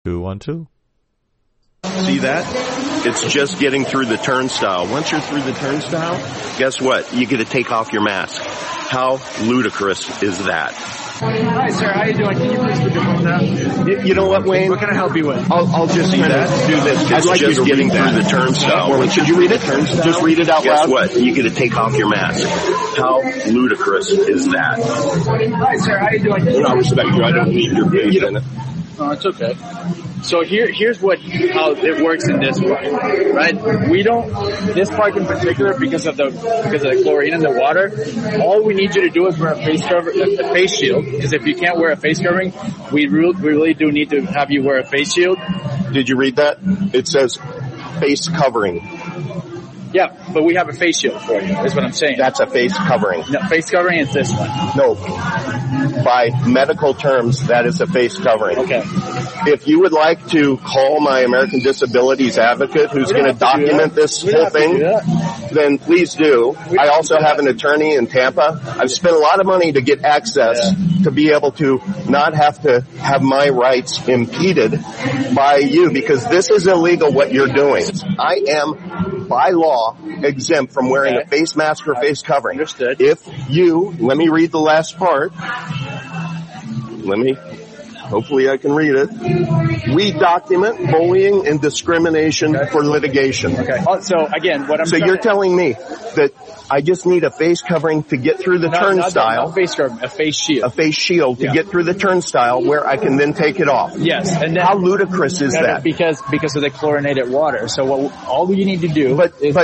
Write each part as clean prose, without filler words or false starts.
212. See that? It's just getting through the turnstile. Once you're through the turnstile, guess what? You get to take off your mask. How ludicrous is that? Hi, sir. How you doing? Can you please put your phone down? You know what, Wayne? What can I help you with? I'll just kind of do this. It's like just getting through the turnstile. Could you read it? Just read it out Guess loud. what? You get to take off your mask. How ludicrous is that? Hi, sir. How you doing? I respect you. I don't need your face in it. Oh, it's okay. So here's how it works in this park, right? We don't, this park in particular, because of the chlorine in the water, all we need you to do is wear a face shield, because if you can't wear a face covering, we really do need to have you wear a face shield. Did you read that? It says face covering. Yeah, but we have a face shield for you, is what I'm saying. That's a face covering. No, face covering is this one. No. By medical terms, that is a face covering. Okay. If you would like to call my American Disabilities Advocate who's going to document this whole thing, then please do. I also have an attorney in Tampa. I've spent a lot of money to get access to be able to not have to have my rights impeded by you, because this is illegal what you're doing. I am, by law, exempt from wearing a face mask or face covering. Understood. If you, let me read the last part. Hopefully I can read it. We document bullying and discrimination for litigation. Okay. So again, you're telling me that I just need a face covering to get through the turnstile. Not face covering, a face shield. A face shield to get through the turnstile where I can then take it off. Yes. And then, how ludicrous is that? Because of the chlorinated water. So all you need to do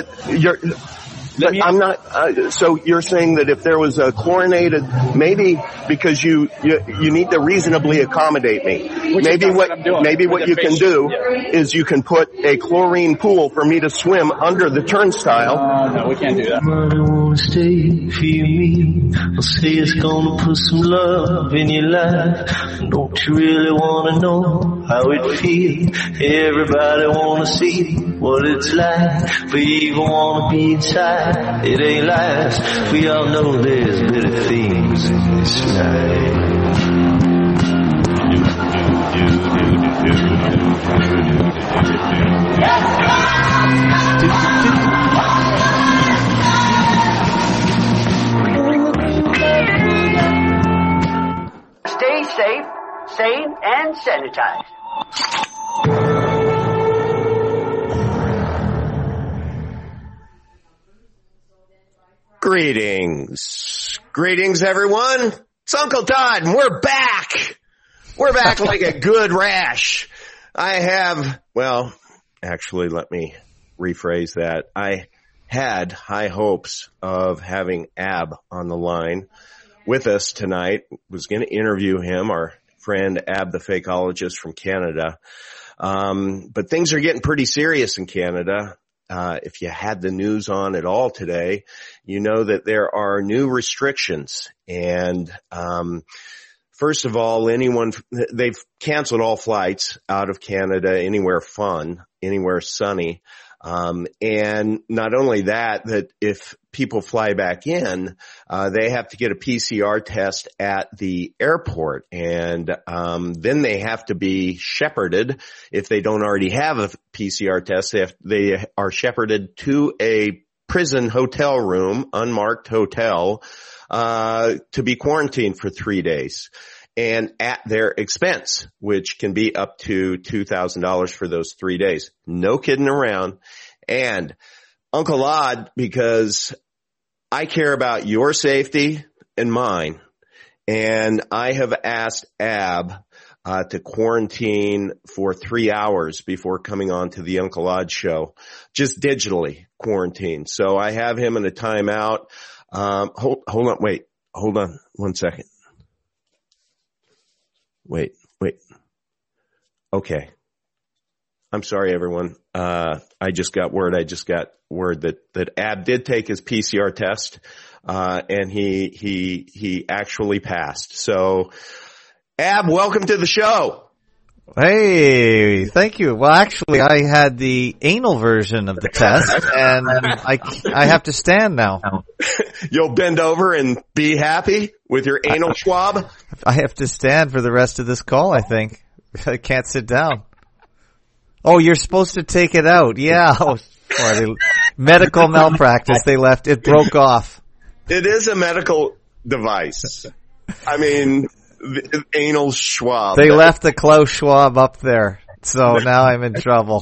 I'm not, so you're saying that if there was a chlorinated, maybe because you need to reasonably accommodate me. Maybe what you can do is you can put a chlorine pool for me to swim under the turnstile. No, we can't do that. Everybody wanna stay for me. I'll say it's gonna put some love in your life. Don't you really wanna know how it feels? Everybody wanna see what it's like, but you even wanna be inside. It ain't lies. We all know there's better things in this life. Stay safe, sane, and sanitized. Greetings everyone. It's Uncle Todd and we're back. We're back like a good rash. Actually let me rephrase that. I had high hopes of having Ab on the line with us tonight. Was going to interview him, our friend Ab the Fakeologist from Canada. But things are getting pretty serious in Canada. If you had the news on at all today, you know that there are new restrictions. And first of all, they've canceled all flights out of Canada, anywhere fun, anywhere sunny. And not only that if people fly back in, they have to get a PCR test at the airport, and then they have to be shepherded. If they don't already have a PCR test, they are shepherded to a prison hotel room, unmarked hotel, to be quarantined for 3 days. And at their expense, which can be up to $2,000 for those 3 days. No kidding around. And Uncle Odd, because I care about your safety and mine, and I have asked Ab to quarantine for 3 hours before coming on to the Uncle Odd show, just digitally quarantine. So I have him in a timeout. Hold on 1 second. Wait. Okay. I'm sorry, everyone. I just got word that Ab did take his PCR test, and he actually passed. So, Ab, welcome to the show. Hey, thank you. Well, actually, I had the anal version of the test, and I have to stand now. You'll bend over and be happy with your anal swab? I have to stand for the rest of this call, I think. I can't sit down. Oh, you're supposed to take it out. Yeah. Medical malpractice. They left. It broke off. It is a medical device. I mean, the anal swab. They left the Klaus Schwab up there. So now I'm in trouble.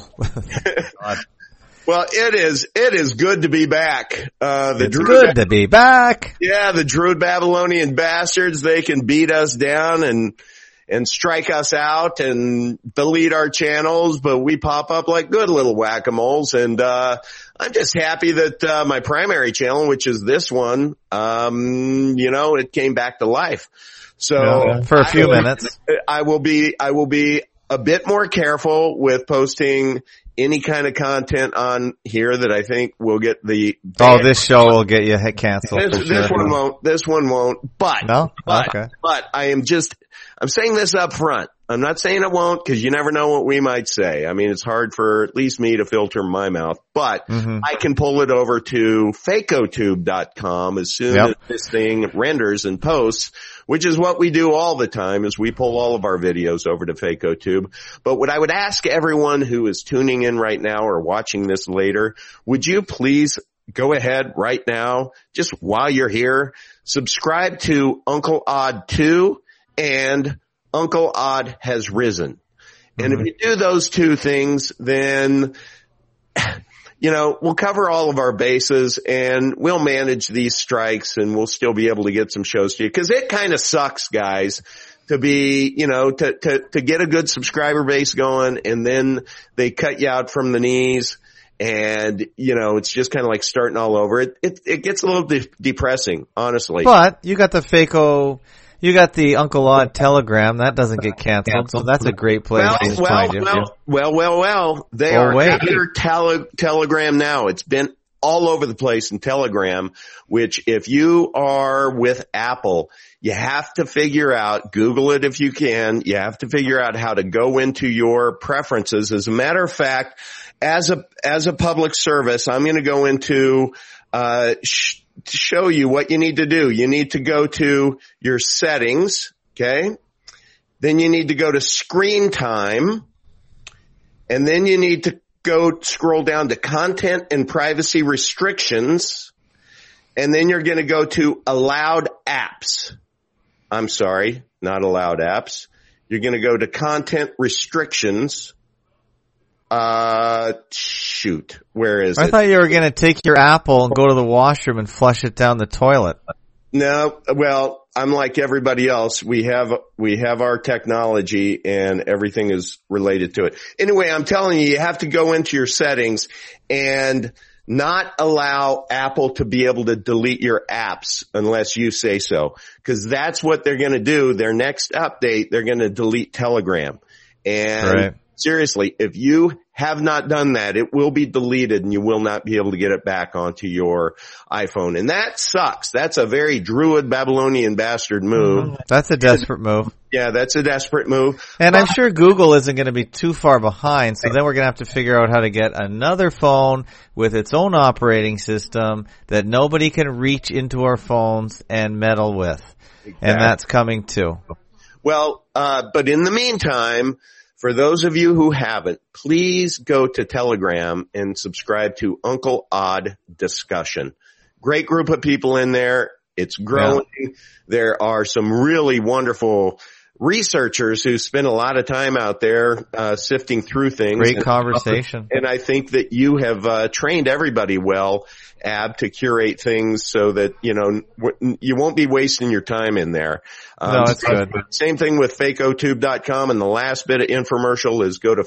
Well, it is good to be back. It's good to be back. Yeah, the Druid Babylonian bastards, they can beat us down and strike us out and delete our channels, but we pop up like good little whack-a-moles. And, I'm just happy that, my primary channel, which is this one, it came back to life. So for a few minutes, I will be a bit more careful with posting any kind of content on here that I think will get the ban. This show will get you canceled. This one won't. But okay. But I'm saying this up front. I'm not saying it won't, because you never know what we might say. I mean, it's hard for at least me to filter my mouth, but I can pull it over to fakotube.com as soon as this thing renders and posts, which is what we do all the time, is we pull all of our videos over to Fakotube. But what I would ask everyone who is tuning in right now or watching this later, would you please go ahead right now, just while you're here, subscribe to Uncle Odd 2 and Uncle Odd Has Risen. And if you do those two things, then, we'll cover all of our bases and we'll manage these strikes and we'll still be able to get some shows to you. Cause it kind of sucks, guys, to be, to get a good subscriber base going and then they cut you out from the knees. And, it's just kind of like starting all over. It gets a little depressing, honestly. But you got you got the Uncle Odd Telegram. That doesn't get canceled, so that's a great place to find you. Well. They are under Telegram now. It's been all over the place in Telegram, which if you are with Apple, you have to figure out, Google it if you can, you have to figure out how to go into your preferences. As a matter of fact, as a public service, I'm going to go into, to show you what you need to do. You need to go to your settings, okay? Then you need to go to screen time, and then you need to scroll down to content and privacy restrictions, and then you're going to go to allowed apps. I'm sorry, not allowed apps. You're going to go to content restrictions. Shoot, where is it? I thought you were going to take your Apple and go to the washroom and flush it down the toilet. No, well, I'm like everybody else. We have our technology and everything is related to it. Anyway, I'm telling you have to go into your settings and not allow Apple to be able to delete your apps unless you say so. Cause that's what they're going to do. Their next update, they're going to delete Telegram. And seriously, if you have not done that, it will be deleted and you will not be able to get it back onto your iPhone. And that sucks. That's a very Druid Babylonian bastard move. That's a desperate move. Yeah, that's a desperate move. And I'm sure Google isn't going to be too far behind, so then we're going to have to figure out how to get another phone with its own operating system that nobody can reach into our phones and meddle with. Exactly. And that's coming too. Well, but in the meantime, for those of you who haven't, please go to Telegram and subscribe to Uncle Odd Discussion. Great group of people in there. It's growing. Yeah. There are some really wonderful researchers who spend a lot of time out there sifting through things. Great conversation. And I think that you have trained everybody well, Ab, to curate things so that, you won't be wasting your time in there. No, that's good. Same thing with fakotube.com. And the last bit of infomercial is go to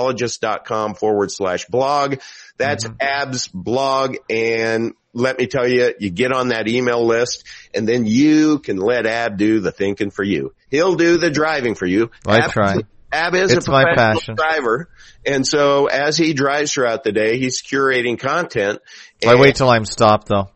fakeologist.com/blog. That's Ab's blog. And let me tell you, you get on that email list and then you can let Ab do the thinking for you. He'll do the driving for you. I try. Ab is a professional driver. And so as he drives throughout the day, he's curating content. I wait till I'm stopped though.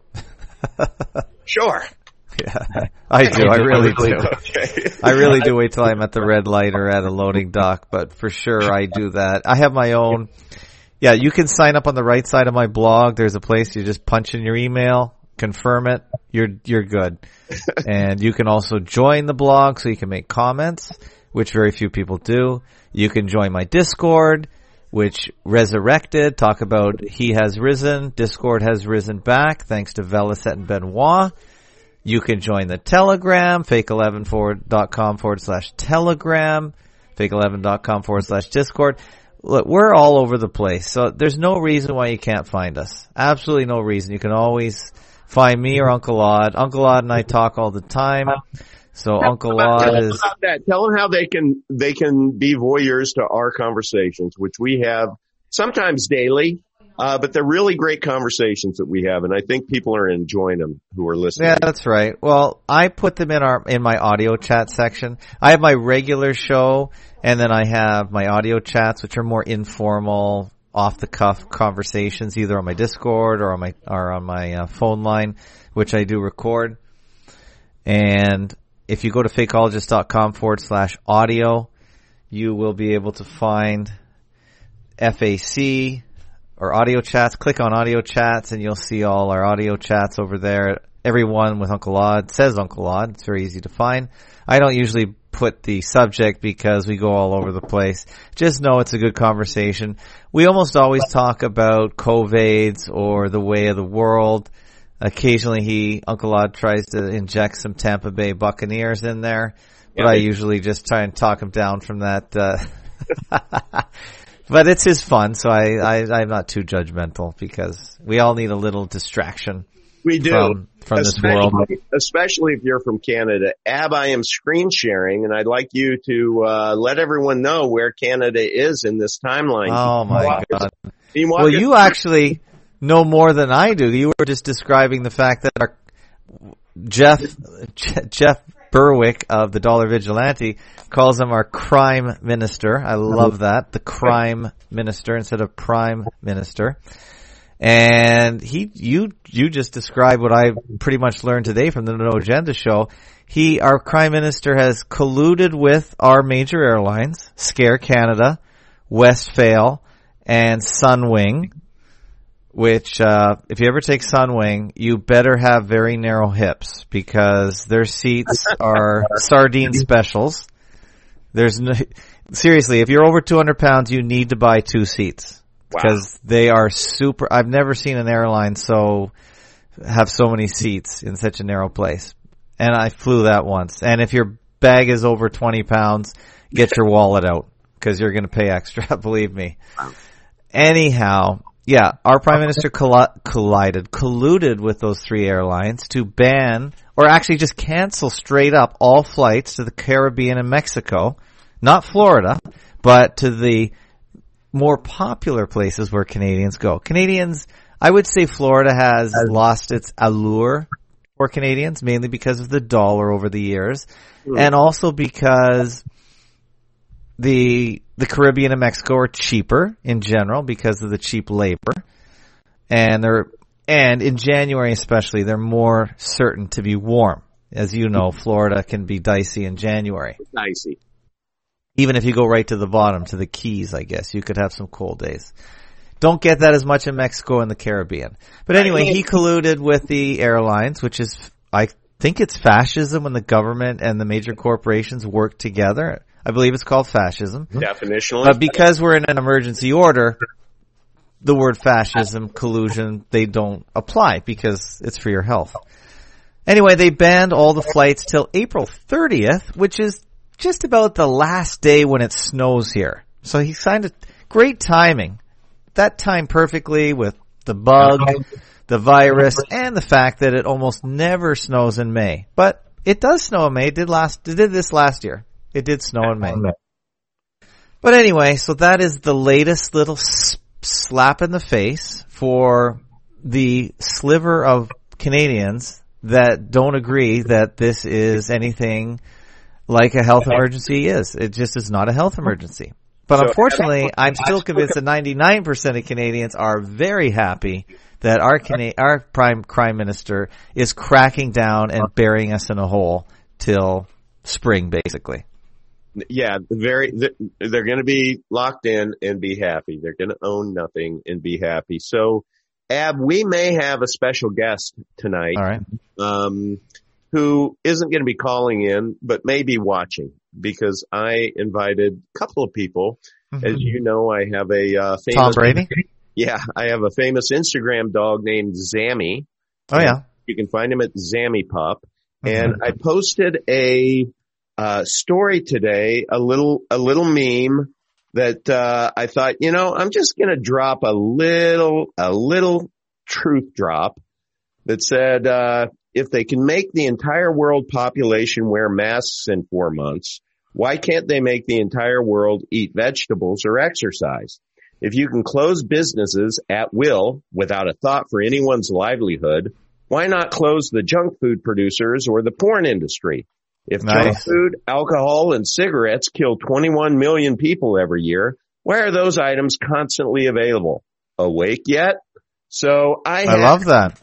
Sure. Yeah, I do. I really do. Okay. I really do wait till I'm at the red light or at a loading dock, but for sure I do that. I have my own. Yeah, you can sign up on the right side of my blog. There's a place you just punch in your email, confirm it, you're good. And you can also join the blog so you can make comments, which very few people do. You can join my Discord. which resurrected, talk about he has risen, Discord has risen back, thanks to Velicet and Benoit. You can join the Telegram, fake11.com/Telegram, fake11.com/Discord. Look, we're all over the place, so there's no reason why you can't find us. Absolutely no reason. You can always find me or Uncle Odd. Uncle Odd and I talk all the time. So Uncle Odd is... Tell them how they can be voyeurs to our conversations, which we have sometimes daily, but they're really great conversations that we have, and I think people are enjoying them who are listening. Yeah, that's right. Well, I put them in my audio chat section. I have my regular show, and then I have my audio chats, which are more informal, off-the-cuff conversations, either on my Discord or on my phone line, which I do record. And if you go to fakeologist.com/audio, you will be able to find FAC or audio chats. Click on audio chats and you'll see all our audio chats over there. Everyone with Uncle Odd says Uncle Odd. It's very easy to find. I don't usually put the subject because we go all over the place. Just know it's a good conversation. We almost always talk about COVIDs or the way of the world. Occasionally Uncle Odd tries to inject some Tampa Bay Buccaneers in there, but I usually just try and talk him down from that. But it's his fun, so I'm not too judgmental because we all need a little distraction. We do. From this world. Especially if you're from Canada. Ab, I am screen sharing, and I'd like you to let everyone know where Canada is in this timeline. Oh, my God. Well, you actually know more than I do. You were just describing the fact that our Jeff Berwick of the Dollar Vigilante calls him our crime minister. I love that. The crime minister instead of prime minister. And you just described what I pretty much learned today from the No Agenda show. Our crime minister has colluded with our major airlines, Scare Canada, Westfail, and Sunwing, which, if you ever take Sunwing, you better have very narrow hips because their seats are sardine specials. Seriously, if you're over 200 pounds, you need to buy 2 seats. Because they are super. I've never seen an airline have so many seats in such a narrow place. And I flew that once. And if your bag is over 20 pounds, get your wallet out because you're going to pay extra. Believe me. Anyhow, yeah, our prime minister colluded with those 3 airlines to ban or actually just cancel straight up all flights to the Caribbean and Mexico, not Florida, but to the more popular places where Canadians go. I would say Florida has lost its allure for Canadians, mainly because of the dollar over the years, and also because the Caribbean and Mexico are cheaper in general because of the cheap labor, and in January especially, they're more certain to be warm. As you know, Florida can be dicey in January. Dicey. Even if you go right to the bottom, to the Keys, I guess, you could have some cold days. Don't get that as much in Mexico and the Caribbean. But anyway, he colluded with the airlines, which is, I think it's fascism when the government and the major corporations work together. I believe it's called fascism. Definitionally. But because we're in an emergency order, the word fascism, collusion, they don't apply because it's for your health. Anyway, they banned all the flights till April 30th, which is just about the last day when it snows here. So he signed a great timing. That timed perfectly with the bug, the virus, and the fact that it almost never snows in May. But it does snow in May. It did this last year. It did snow in May. But anyway, so that is the latest little slap in the face for the sliver of Canadians that don't agree that this is anything like a health emergency is. It just is not a health emergency. But unfortunately, I'm still convinced that 99% of Canadians are very happy that our prime crime minister is cracking down and burying us in a hole till spring, basically. Yeah, they're going to be locked in and be happy. They're going to own nothing and be happy. So, Ab, we may have a special guest tonight. All right. Who isn't going to be calling in, but may be watching, because I invited a couple of people As you know, I have a famous Tom Brady? Yeah, I have a famous Instagram dog named Zammy. Oh, yeah. You can find him at Zammy Pup. And I posted a story today, a little meme that I thought, I'm just going to drop a little truth drop that said, if they can make the entire world population wear masks in 4 months, why can't they make the entire world eat vegetables or exercise? If you can close businesses at will without a thought for anyone's livelihood, why not close the junk food producers or the porn industry? If junk food, alcohol, and cigarettes kill 21 million people every year, why are those items constantly available? Awake yet? So I love that.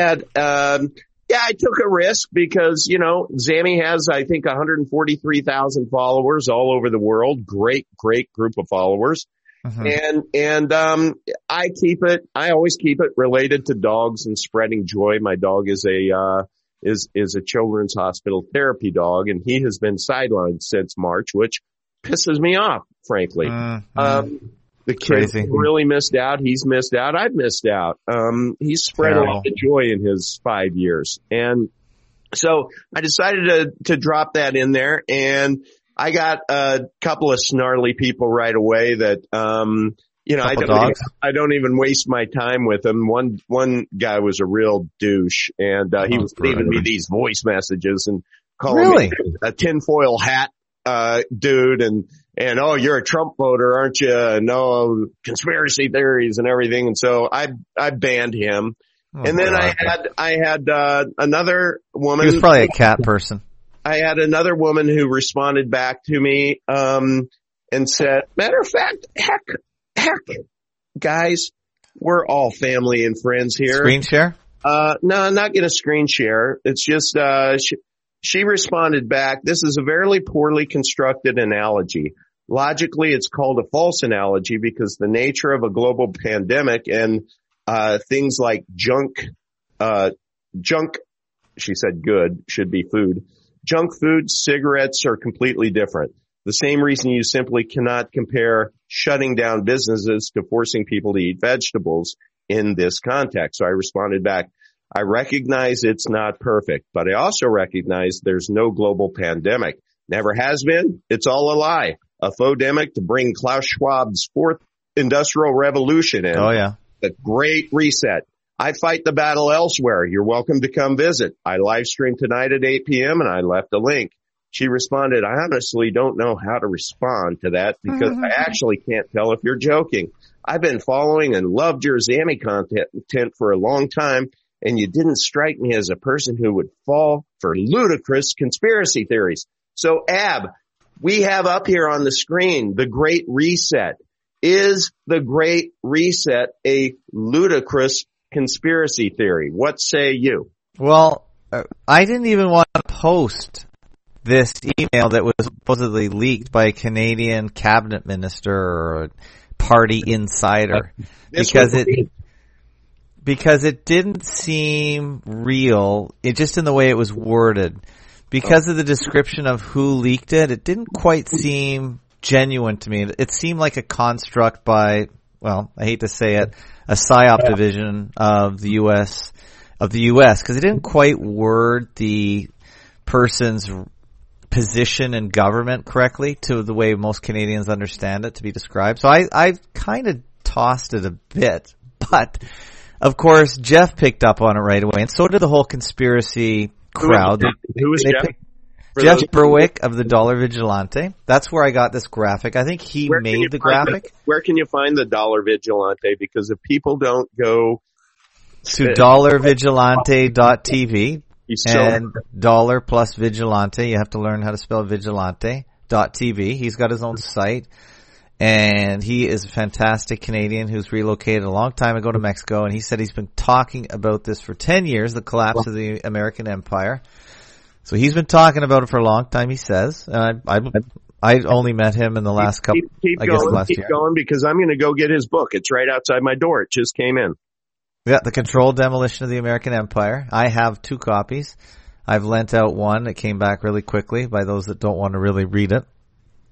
I took a risk because, Zammy has, I think, 143,000 followers all over the world. Great group of followers. And I always keep it related to dogs and spreading joy. My dog is a children's hospital therapy dog, and he has been sidelined since March, which pisses me off, frankly. The kids really missed out. He's missed out. I've missed out. He's spread a lot of joy in his 5 years. And so I decided to drop that in there, and I got a couple of snarly people right away that, I don't even waste my time with them. One guy was a real douche, and he was leaving me these voice messages and calling me a tinfoil hat dude, and oh, you're a Trump voter, aren't you? No conspiracy theories and everything. And so I banned him. And then I had another woman. He was probably a cat person. I had another woman who responded back to me, and said, matter of fact, heck, guys, we're all family and friends here. Screen share? No, I'm not going to screen share. It's just, she responded back, this is a very poorly constructed analogy. Logically, it's called a false analogy because the nature of a global pandemic and, things like junk, she said good, should be food. Junk food, cigarettes are completely different. The same reason you simply cannot compare shutting down businesses to forcing people to eat vegetables in this context. So I responded back, I recognize it's not perfect, but I also recognize there's no global pandemic. Never has been. It's all a lie. A faux-demic to bring Klaus Schwab's fourth industrial revolution in. Oh, yeah. The Great Reset. I fight the battle elsewhere. You're welcome to come visit. I live stream tonight at 8 p.m. and I left a link. She responded, I honestly don't know how to respond to that because I actually can't tell if you're joking. I've been following and loved your Zammy content for a long time, and you didn't strike me as a person who would fall for ludicrous conspiracy theories. So, Ab, we have up here on the screen the Great Reset. Is the Great Reset a ludicrous conspiracy theory? What say you? Well, I didn't even want to post this email that was supposedly leaked by a Canadian cabinet minister or a party insider because it didn't seem real. It just in the way it was worded. Because of the description of who leaked it, it didn't quite seem genuine to me. It seemed like a construct by, well, I hate to say it, a PSYOP division of the U.S., because it didn't quite word the person's position in government correctly to the way most Canadians understand it to be described. So I kind of tossed it a bit, but of course Jeff picked up on it right away, and so did the whole conspiracy crowd. Who was Jeff? Jeff Berwick of the Dollar Vigilante. That's where I got this graphic. I think he made the graphic. Where can you find the Dollar Vigilante? Because if people don't go to dollarvigilante.tv and dollar plus vigilante, you have to learn how to spell vigilante.tv. He's got his own site, and he is a fantastic Canadian who's relocated a long time ago to Mexico, and he said he's been talking about this for 10 years, the collapse of the American empire. So he's been talking about it for a long time, he says. I only met him in the last couple, last year. Keep going, because I'm going to go get his book. It's right outside my door. It just came in. Yeah, The Controlled Demolition of the American Empire. I have 2 copies. I've lent out one. It came back really quickly by those that don't want to really read it.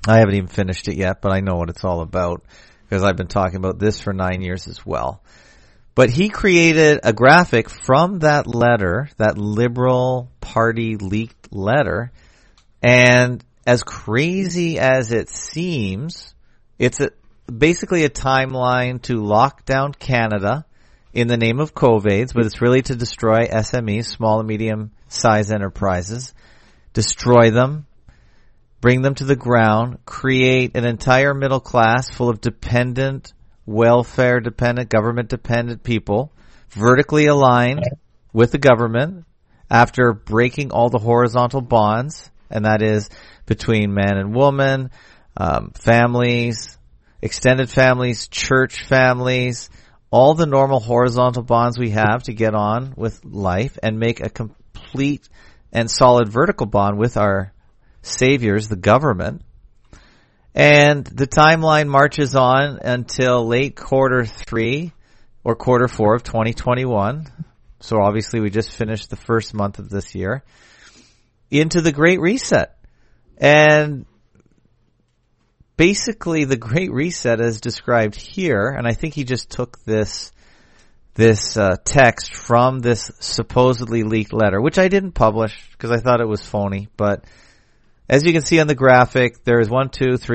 I haven't even finished it yet, but I know what it's all about because I've been talking about this for 9 years as well. But he created a graphic from that letter, that Liberal Party leaked letter, and as crazy as it seems, it's basically a timeline to lock down Canada in the name of COVID, but it's really to destroy SMEs, small and medium-sized enterprises, destroy them, bring them to the ground, create an entire middle class full of dependent, welfare-dependent, government-dependent people, vertically aligned with the government after breaking all the horizontal bonds, and that is between man and woman, families, extended families, church families, all the normal horizontal bonds we have to get on with life, and make a complete and solid vertical bond with our saviors, the government. And the timeline marches on until late Q3 or Q4 of 2021. So obviously we just finished the first month of this year into the Great Reset. And basically the Great Reset is described here, and I think he just took this text from this supposedly leaked letter, which I didn't publish because I thought it was phony, but as you can see on the graphic, there's 4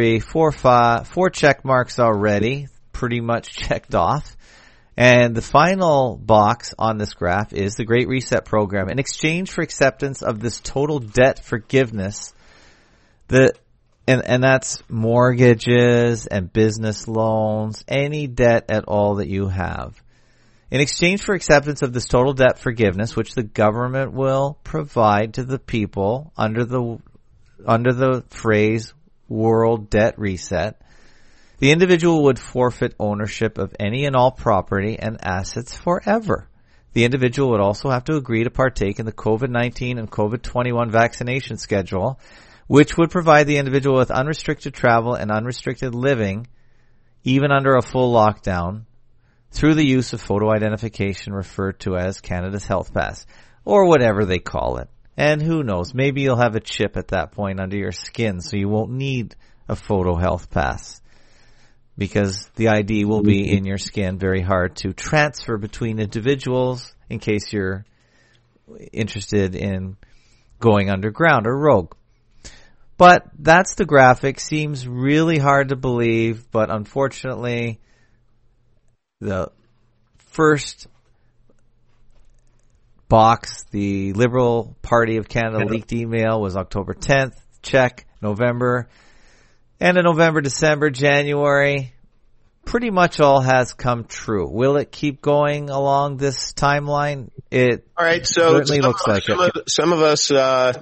check marks already, pretty much checked off. And the final box on this graph is the Great Reset program. In exchange for acceptance of this total debt forgiveness, and that's mortgages and business loans, any debt at all that you have. In exchange for acceptance of this total debt forgiveness, which the government will provide to the people under the phrase World Debt Reset, the individual would forfeit ownership of any and all property and assets forever. The individual would also have to agree to partake in the COVID-19 and COVID-21 vaccination schedule, which would provide the individual with unrestricted travel and unrestricted living, even under a full lockdown, through the use of photo identification referred to as Canada's Health Pass, or whatever they call it. And who knows, maybe you'll have a chip at that point under your skin, so you won't need a photo health pass, because the ID will be in your skin, very hard to transfer between individuals in case you're interested in going underground or rogue. But that's the graphic. Seems really hard to believe, but unfortunately, the first box, the Liberal Party of Canada leaked email, was October 10th. Check. November. And in November, December, January, pretty much all has come true. Will it keep going along this timeline? It all right, so certainly looks like it. Some of us,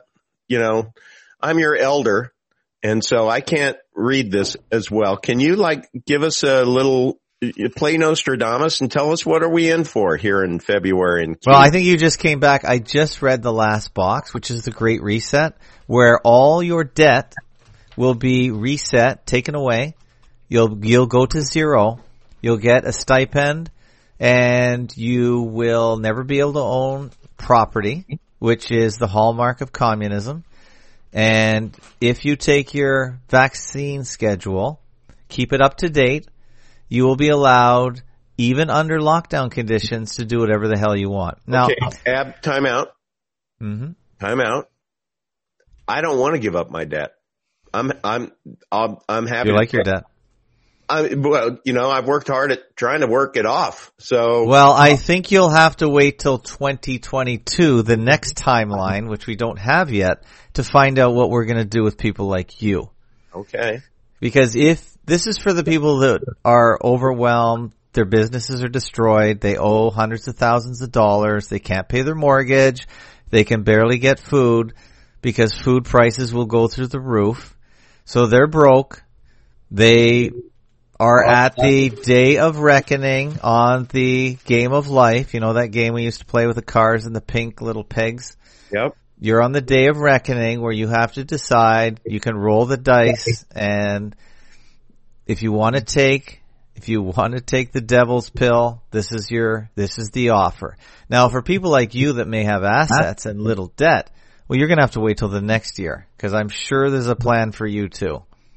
I'm your elder, and so I can't read this as well. Can you give us a little play Nostradamus and tell us what are we in for here in February? Well, I think you just came back. I just read the last box, which is the Great Reset, where all your debt will be reset, taken away. You'll go to zero. You'll get a stipend, and you will never be able to own property, which is the hallmark of communism. And if you take your vaccine schedule, keep it up to date, you will be allowed, even under lockdown conditions, to do whatever the hell you want. Now, okay, time out. Mm-hmm. Time out. I don't want to give up my debt. I'm happy. You like your debt? I've worked hard at trying to work it off. So, well, I think you'll have to wait till 2022, the next timeline, which we don't have yet, to find out what we're going to do with people like you. Okay. Because if this is for the people that are overwhelmed, their businesses are destroyed, they owe hundreds of thousands of dollars, they can't pay their mortgage, they can barely get food because food prices will go through the roof. So they're broke. They are at the day of reckoning on the game of life. You know that game we used to play with the cars and the pink little pegs? Yep. You're on the day of reckoning where you have to decide. You can roll the dice, and if you want to take the devil's pill, this is the offer. Now, for people like you that may have assets and little debt, well, you're going to have to wait till the next year, because I'm sure there's a plan for you too.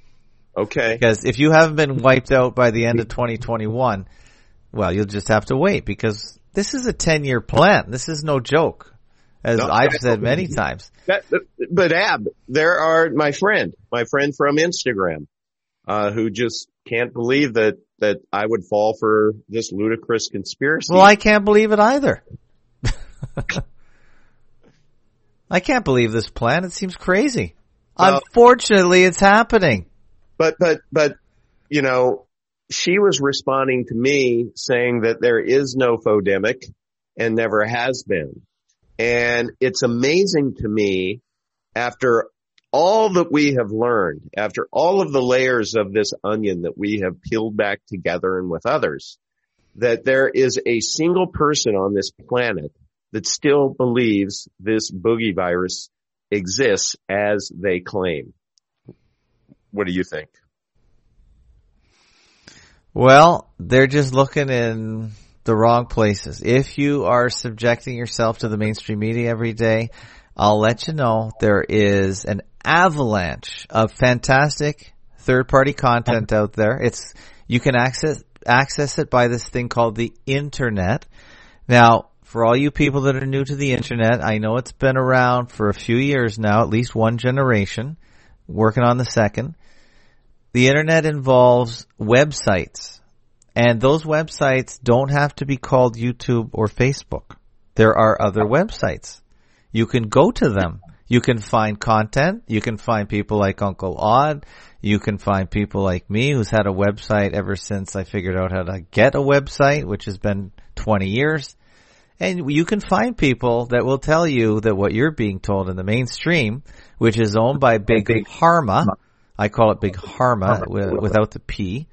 Okay. Because if you haven't been wiped out by the end of 2021, well, you'll just have to wait, because this is a 10-year plan. This is no joke, as I've said many times. But Ab, there are my friend from Instagram, who just can't believe that I would fall for this ludicrous conspiracy. Well, I can't believe it either. I can't believe this plan. It seems crazy. Unfortunately, it's happening. But, you know, she was responding to me saying that there is no fodemic and never has been. And it's amazing to me, after all that we have learned, after all of the layers of this onion that we have peeled back together and with others, that there is a single person on this planet that still believes this boogie virus exists as they claim. What do you think? Well, they're just looking in the wrong places. If you are subjecting yourself to the mainstream media every day, I'll let you know there is an avalanche of fantastic third-party content out there. You can access it by this thing called the internet. Now, for all you people that are new to the internet, I know it's been around for a few years now, at least one generation, working on the second. The internet involves websites, and those websites don't have to be called YouTube or Facebook. There are other websites. You can go to them. You can find content. You can find people like Uncle Odd. You can find people like me, who's had a website ever since I figured out how to get a website, which has been 20 years. And you can find people that will tell you that what you're being told in the mainstream, which is owned by Big Pharma, I call it Big Pharma without the P,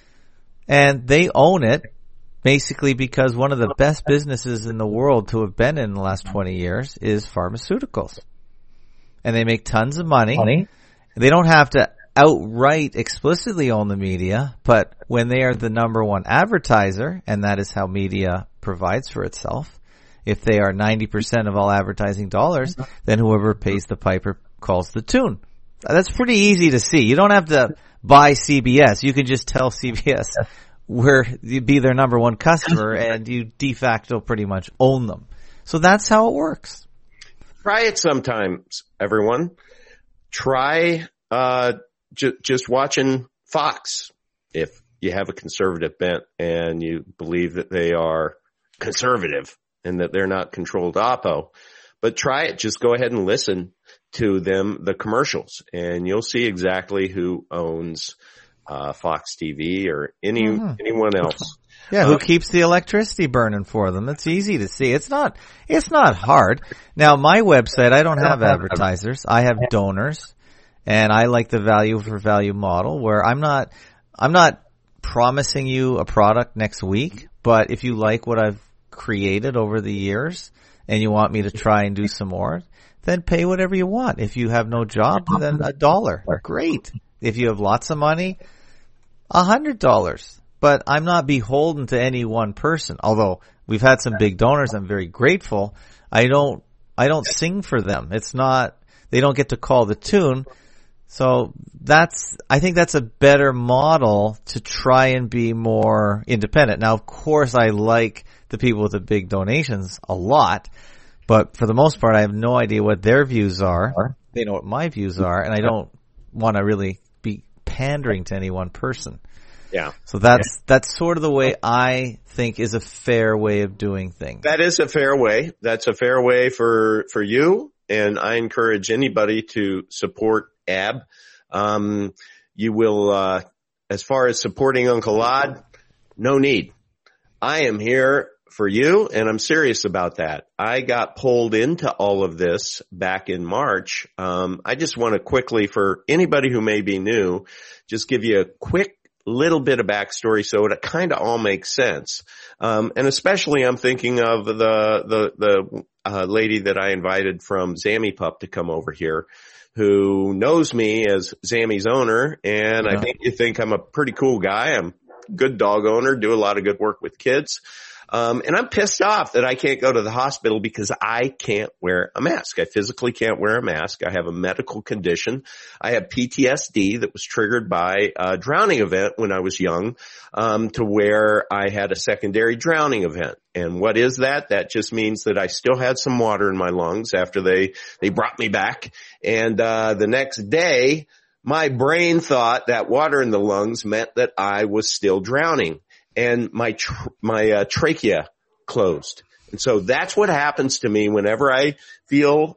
and they own it basically because one of the best businesses in the world to have been in the last 20 years is pharmaceuticals. And they make tons of money. They don't have to outright explicitly own the media, but when they are the number one advertiser, and that is how media provides for itself, if they are 90% of all advertising dollars, then whoever pays the piper calls the tune. That's pretty easy to see. You don't have to buy CBS. You can just tell CBS where you be their number one customer, and you de facto pretty much own them. So that's how it works. Try it sometimes, everyone. Try just watching Fox if you have a conservative bent and you believe that they are conservative and that they're not controlled oppo. But try it. Just go ahead and listen to them, the commercials, and you'll see exactly who owns Fox TV or anyone else. Yeah, who keeps the electricity burning for them. It's easy to see. It's not hard. Now, my website, I don't have advertisers. I have donors, and I like the value for value model, where I'm not promising you a product next week, but if you like what I've created over the years and you want me to try and do some more, then pay whatever you want. If you have no job, then $1. Great. If you have lots of money, $100. But I'm not beholden to any one person. Although we've had some big donors, I'm very grateful. I don't sing for them. They don't get to call the tune. So I think that's a better model to try and be more independent. Now, of course, I like the people with the big donations a lot, but for the most part, I have no idea what their views are. They know what my views are, and I don't want to really be pandering to any one person. Yeah. So that's sort of the way I think is a fair way of doing things. That is a fair way. That's a fair way for you, and I encourage anybody to support AB. You will, as far as supporting Uncle Odd, no need. I am here for you, and I'm serious about that. I got pulled into all of this back in March. I just want to quickly, for anybody who may be new, just give you a quick little bit of backstory so it kind of all makes sense. And especially I'm thinking of the lady that I invited from Zammy Pup to come over here, who knows me as Zammy's owner, and I think you think I'm a pretty cool guy. I'm a good dog owner, do a lot of good work with kids. And I'm pissed off that I can't go to the hospital because I can't wear a mask. I physically can't wear a mask. I have a medical condition. I have PTSD that was triggered by a drowning event when I was young, to where I had a secondary drowning event. And what is that? That just means that I still had some water in my lungs after they brought me back. And, the next day, my brain thought that water in the lungs meant that I was still drowning. And my trachea closed. And so that's what happens to me whenever I feel,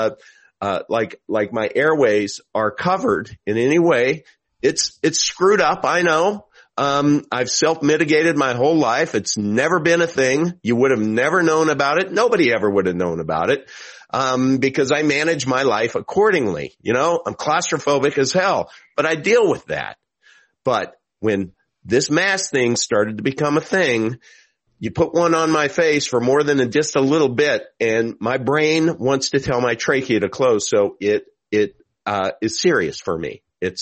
like my airways are covered in any way. It's screwed up. I know. I've self-mitigated my whole life. It's never been a thing. You would have never known about it. Nobody ever would have known about it. Because I manage my life accordingly. You know, I'm claustrophobic as hell, but I deal with that. But when this mask thing started to become a thing, you put one on my face for more than just a little bit, and my brain wants to tell my trachea to close. So it is serious for me.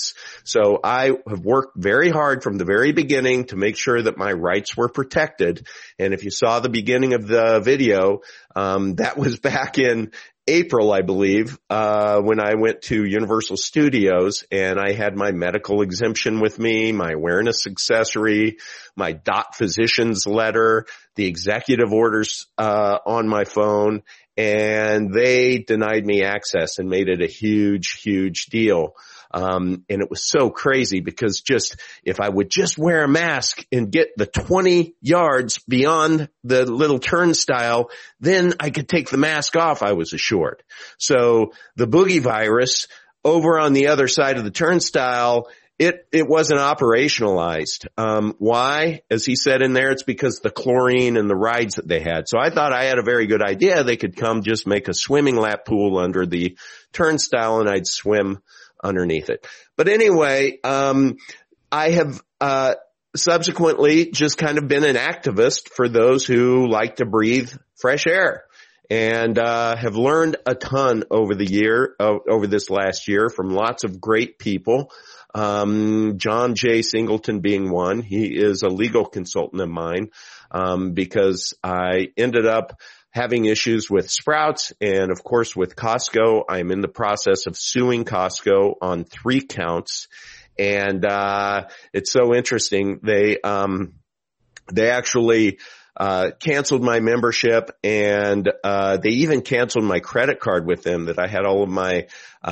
So I have worked very hard from the very beginning to make sure that my rights were protected. And if you saw the beginning of the video, that was back in April, I believe, when I went to Universal Studios, and I had my medical exemption with me, my awareness accessory, my doc physician's letter, the executive orders, on my phone, and they denied me access and made it a huge, huge deal. And it was so crazy because if I would just wear a mask and get the 20 yards beyond the little turnstile, then I could take the mask off, I was assured. So the boogie virus over on the other side of the turnstile, it wasn't operationalized. Why? As he said in there, it's because the chlorine and the rides that they had. So I thought I had a very good idea. They could come just make a swimming lap pool under the turnstile and I'd swim underneath it. But anyway, I have, subsequently just kind of been an activist for those who like to breathe fresh air, and, have learned a ton over this last year from lots of great people. John J. Singleton being one. He is a legal consultant of mine, because I ended up having issues with Sprouts and, of course, with Costco. I'm in the process of suing Costco on 3 counts. And it's so interesting. They actually canceled my membership, and they even canceled my credit card with them that I had all of my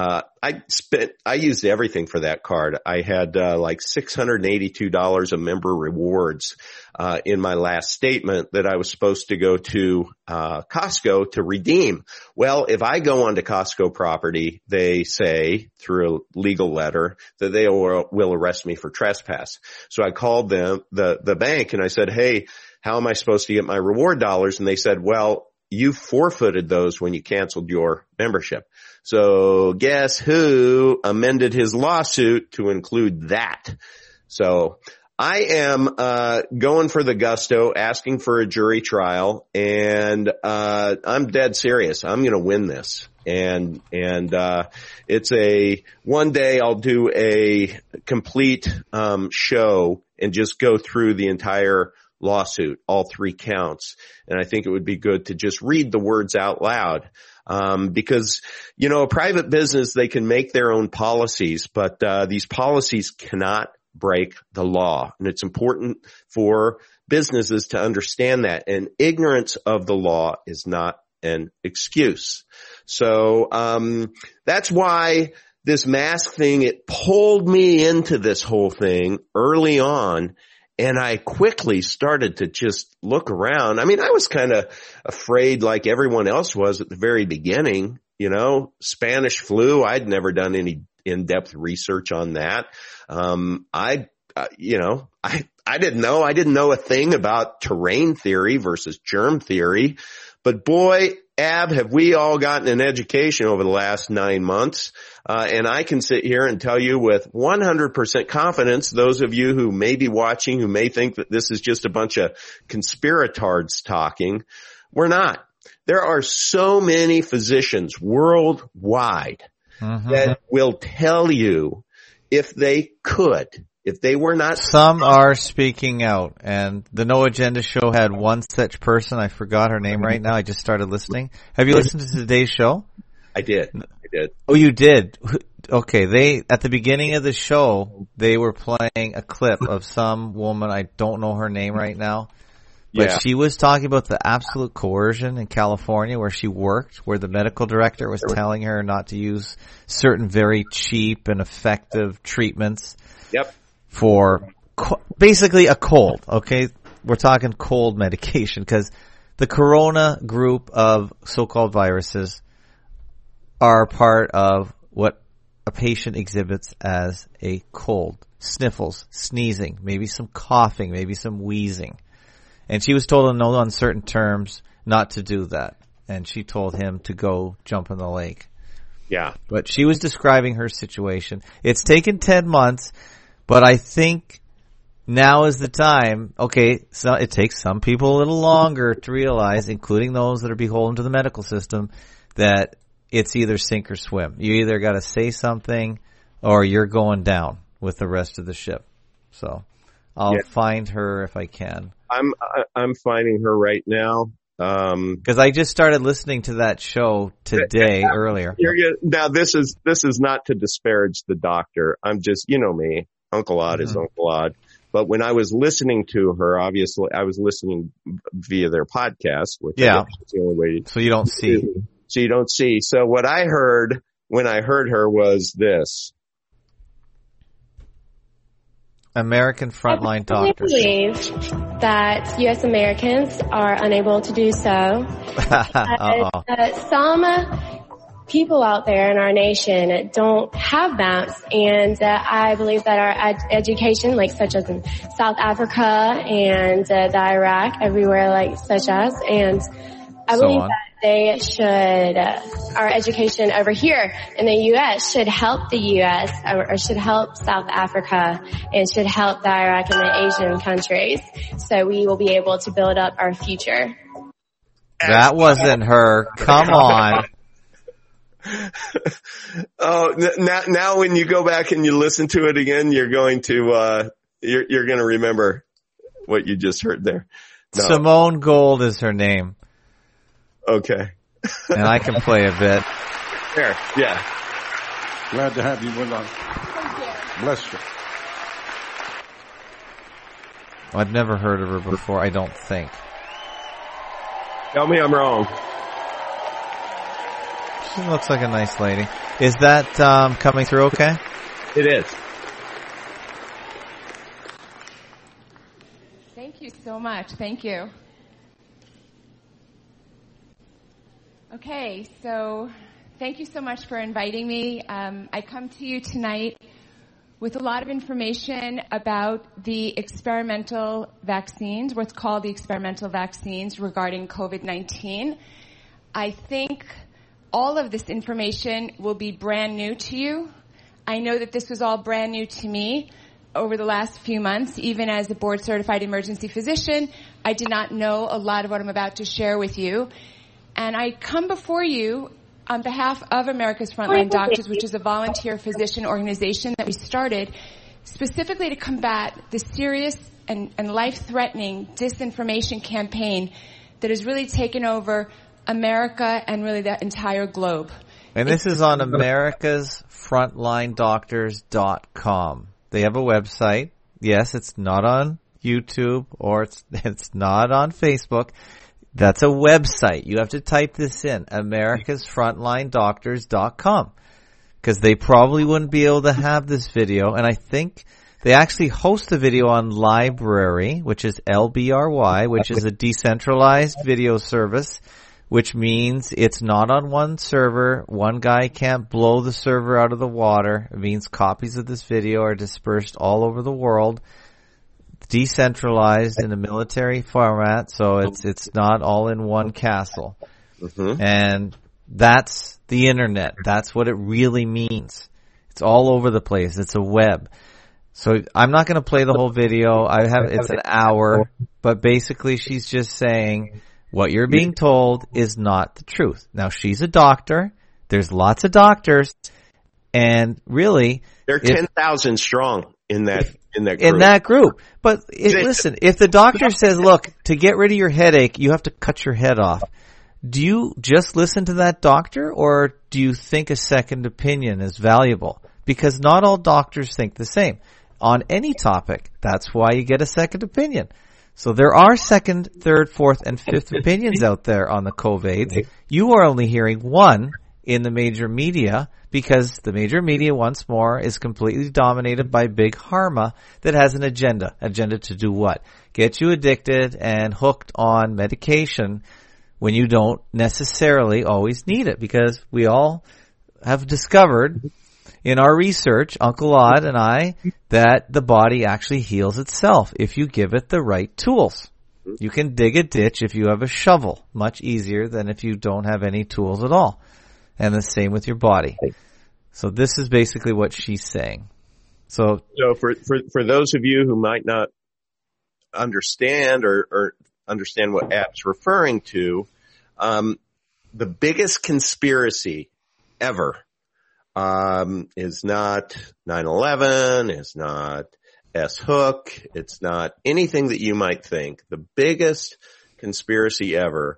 I used everything for that card. I had like $682 of member rewards in my last statement that I was supposed to go to Costco to redeem. Well, if I go onto Costco property, they say through a legal letter that they will arrest me for trespass. So I called them, the bank, and I said, "Hey, how am I supposed to get my reward dollars?" And they said, "Well, you forfeited those when you canceled your membership." So guess who amended his lawsuit to include that? So I am going for the gusto, asking for a jury trial, and I'm dead serious. I'm going to win this. And it's one day I'll do a complete show and just go through the entire lawsuit, all 3 counts. And I think it would be good to just read the words out loud. Because, you know, a private business, they can make their own policies, but these policies cannot break the law. And it's important for businesses to understand that. And ignorance of the law is not an excuse. So that's why this mask thing, it pulled me into this whole thing early on. And I quickly started to just look around. I mean, I was kind of afraid like everyone else was at the very beginning, you know, Spanish flu. I'd never done any in-depth research on that. I didn't know a thing about terrain theory versus germ theory, but boy, Ab, have we all gotten an education over the last 9 months. And I can sit here and tell you with 100% confidence, those of you who may be watching, who may think that this is just a bunch of conspiratards talking, we're not. There are so many physicians worldwide that will tell you if they could, If they were not, some are speaking out, and the No Agenda show had one such person. I forgot her name right now. I just started listening. Have you listened to today's show? I did. Oh, you did? Okay, at the beginning of the show, they were playing a clip of some woman, I don't know her name right now, but she was talking about the absolute coercion in California where she worked, where the medical director was telling her not to use certain very cheap and effective treatments. Yep. For basically a cold, okay? We're talking cold medication because the corona group of so-called viruses are part of what a patient exhibits as a cold. Sniffles, sneezing, maybe some coughing, maybe some wheezing. And she was told in no uncertain terms not to do that. And she told him to go jump in the lake. Yeah. But she was describing her situation. It's taken 10 months. But I think now is the time. Okay, so it takes some people a little longer to realize, including those that are beholden to the medical system, that it's either sink or swim. You either got to say something or you're going down with the rest of the ship. So I'll find her if I can. I'm finding her right now. Because I just started listening to that show today earlier. Now this is not to disparage the doctor. I'm just, you know me. Uncle Odd is Uncle Odd. But when I was listening to her, obviously I was listening via their podcast, which is the only way. So you don't see. So you don't see. So what I heard when I heard her was this. American frontline doctors. I believe that U.S. Americans are unable to do so. Some people out there in our nation don't have maps, and I believe that our education, like such as in South Africa and the Iraq, everywhere like such as, and I believe that they should, our education over here in the U.S. should help the U.S. or should help South Africa and should help the Iraq and the Asian countries, so we will be able to build up our future. That wasn't her. Come on. Oh, now when you go back and you listen to it again, you're going to remember what you just heard there. No. Simone Gold is her name. Okay. And I can play a bit. There, yeah. Glad to have you with us. Bless you. I've never heard of her before, I don't think. Tell me I'm wrong. She looks like a nice lady. Is that coming through okay? It is. Thank you so much. Thank you. Okay, so thank you so much for inviting me. I come to you tonight with a lot of information about the experimental vaccines, what's called the experimental vaccines regarding COVID-19. I think all of this information will be brand new to you. I know that this was all brand new to me over the last few months. Even as a board-certified emergency physician, I did not know a lot of what I'm about to share with you. And I come before you on behalf of America's Frontline Doctors, which is a volunteer physician organization that we started specifically to combat the serious and life-threatening disinformation campaign that has really taken over America and really the entire globe. And this is on americasfrontlinedoctors.com. They have a website. Yes, it's not on YouTube or it's not on Facebook. That's a website. You have to type this in, americasfrontlinedoctors.com, because they probably wouldn't be able to have this video. And I think they actually host the video on Library, which is LBRY, which is a decentralized video service, which means it's not on one server. One guy can't blow the server out of the water. It means copies of this video are dispersed all over the world. Decentralized in a military format, so it's not all in one castle. Mm-hmm. And that's the internet. That's what it really means. It's all over the place. It's a web. So I'm not going to play the whole video. It's an hour, but basically she's just saying what you're being told is not the truth. Now she's a doctor. There's lots of doctors, and really they're 10,000 strong. in that group. In that group. But listen, if the doctor says, look, to get rid of your headache, you have to cut your head off. Do you just listen to that doctor, or do you think a second opinion is valuable? Because not all doctors think the same on any topic. That's why you get a second opinion. So there are second, third, fourth, and fifth opinions out there on the COVID. You are only hearing one in the major media, because the major media, once more, is completely dominated by Big Pharma that has an agenda. Agenda to do what? Get you addicted and hooked on medication when you don't necessarily always need it, because we all have discovered in our research, Uncle Odd and I, that the body actually heals itself if you give it the right tools. You can dig a ditch if you have a shovel, much easier than if you don't have any tools at all. And the same with your body. So this is basically what she's saying. So for those of you who might not understand or understand what Ab's referring to, the biggest conspiracy ever is not 9/11, is not S-Hook, it's not anything that you might think. The biggest conspiracy ever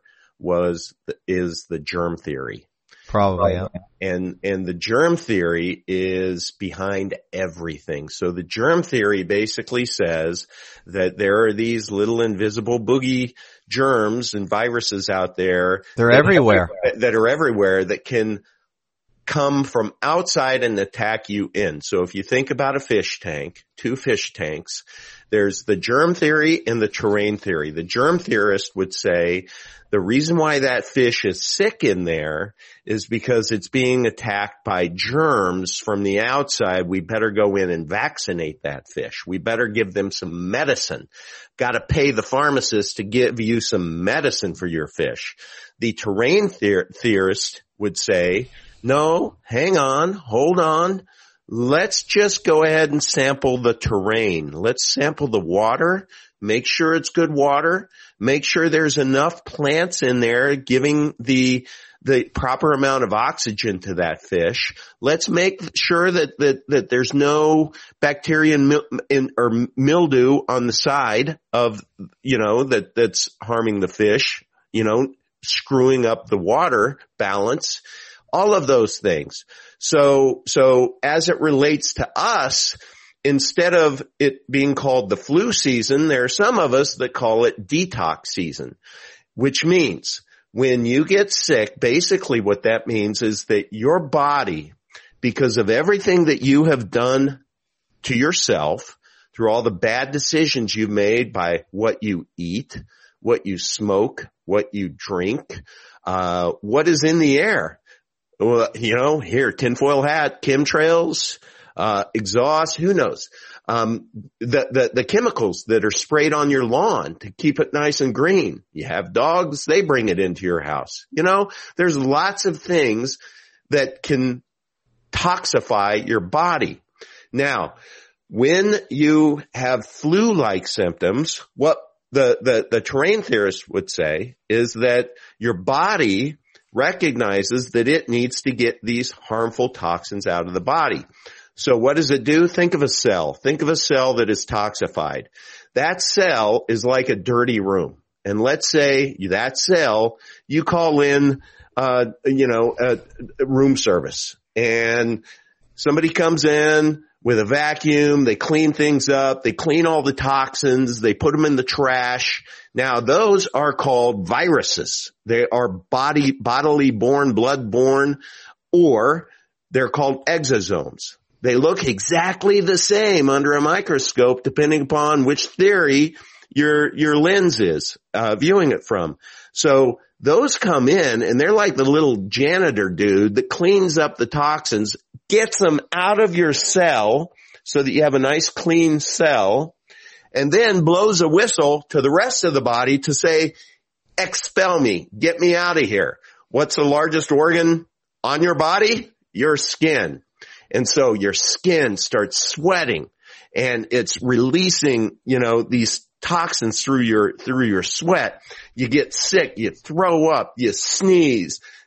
is the germ theory. Probably, yeah. And the germ theory is behind everything. So the germ theory basically says that there are these little invisible boogie germs and viruses out there. They're everywhere. That are everywhere that can come from outside and attack you in. So if you think about a fish tank, 2 fish tanks, there's the germ theory and the terrain theory. The germ theorist would say the reason why that fish is sick in there is because it's being attacked by germs from the outside. We better go in and vaccinate that fish. We better give them some medicine. Got to pay the pharmacist to give you some medicine for your fish. The terrain theorist would say, no, hang on, hold on. Let's just go ahead and sample the terrain. Let's sample the water. Make sure it's good water. Make sure there's enough plants in there giving the proper amount of oxygen to that fish. Let's make sure that there's no bacteria or mildew on the side of, that's harming the fish, screwing up the water balance. All of those things. So as it relates to us, instead of it being called the flu season, there are some of us that call it detox season, which means when you get sick, basically what that means is that your body, because of everything that you have done to yourself, through all the bad decisions you've made by what you eat, what you smoke, what you drink, what is in the air. Well, here, tinfoil hat, chemtrails, exhaust, who knows? The chemicals that are sprayed on your lawn to keep it nice and green. You have dogs, they bring it into your house. There's lots of things that can toxify your body. Now, when you have flu-like symptoms, what the terrain theorist would say is that your body recognizes that it needs to get these harmful toxins out of the body. So what does it do? Think of a cell. Think of a cell that is toxified. That cell is like a dirty room. And let's say that cell, you call in, room service, and somebody comes in with a vacuum, they clean things up, they clean all the toxins, they put them in the trash. Now those are called viruses. They are bodily born, blood born, or they're called exosomes. They look exactly the same under a microscope depending upon which theory your lens is viewing it from. So those come in and they're like the little janitor dude that cleans up the toxins, gets them out of your cell so that you have a nice clean cell, and then blows a whistle to the rest of the body to say, expel me, get me out of here. What's the largest organ on your body? Your skin. And so your skin starts sweating and it's releasing, these toxins through your sweat. You get sick, you throw up, you sneeze,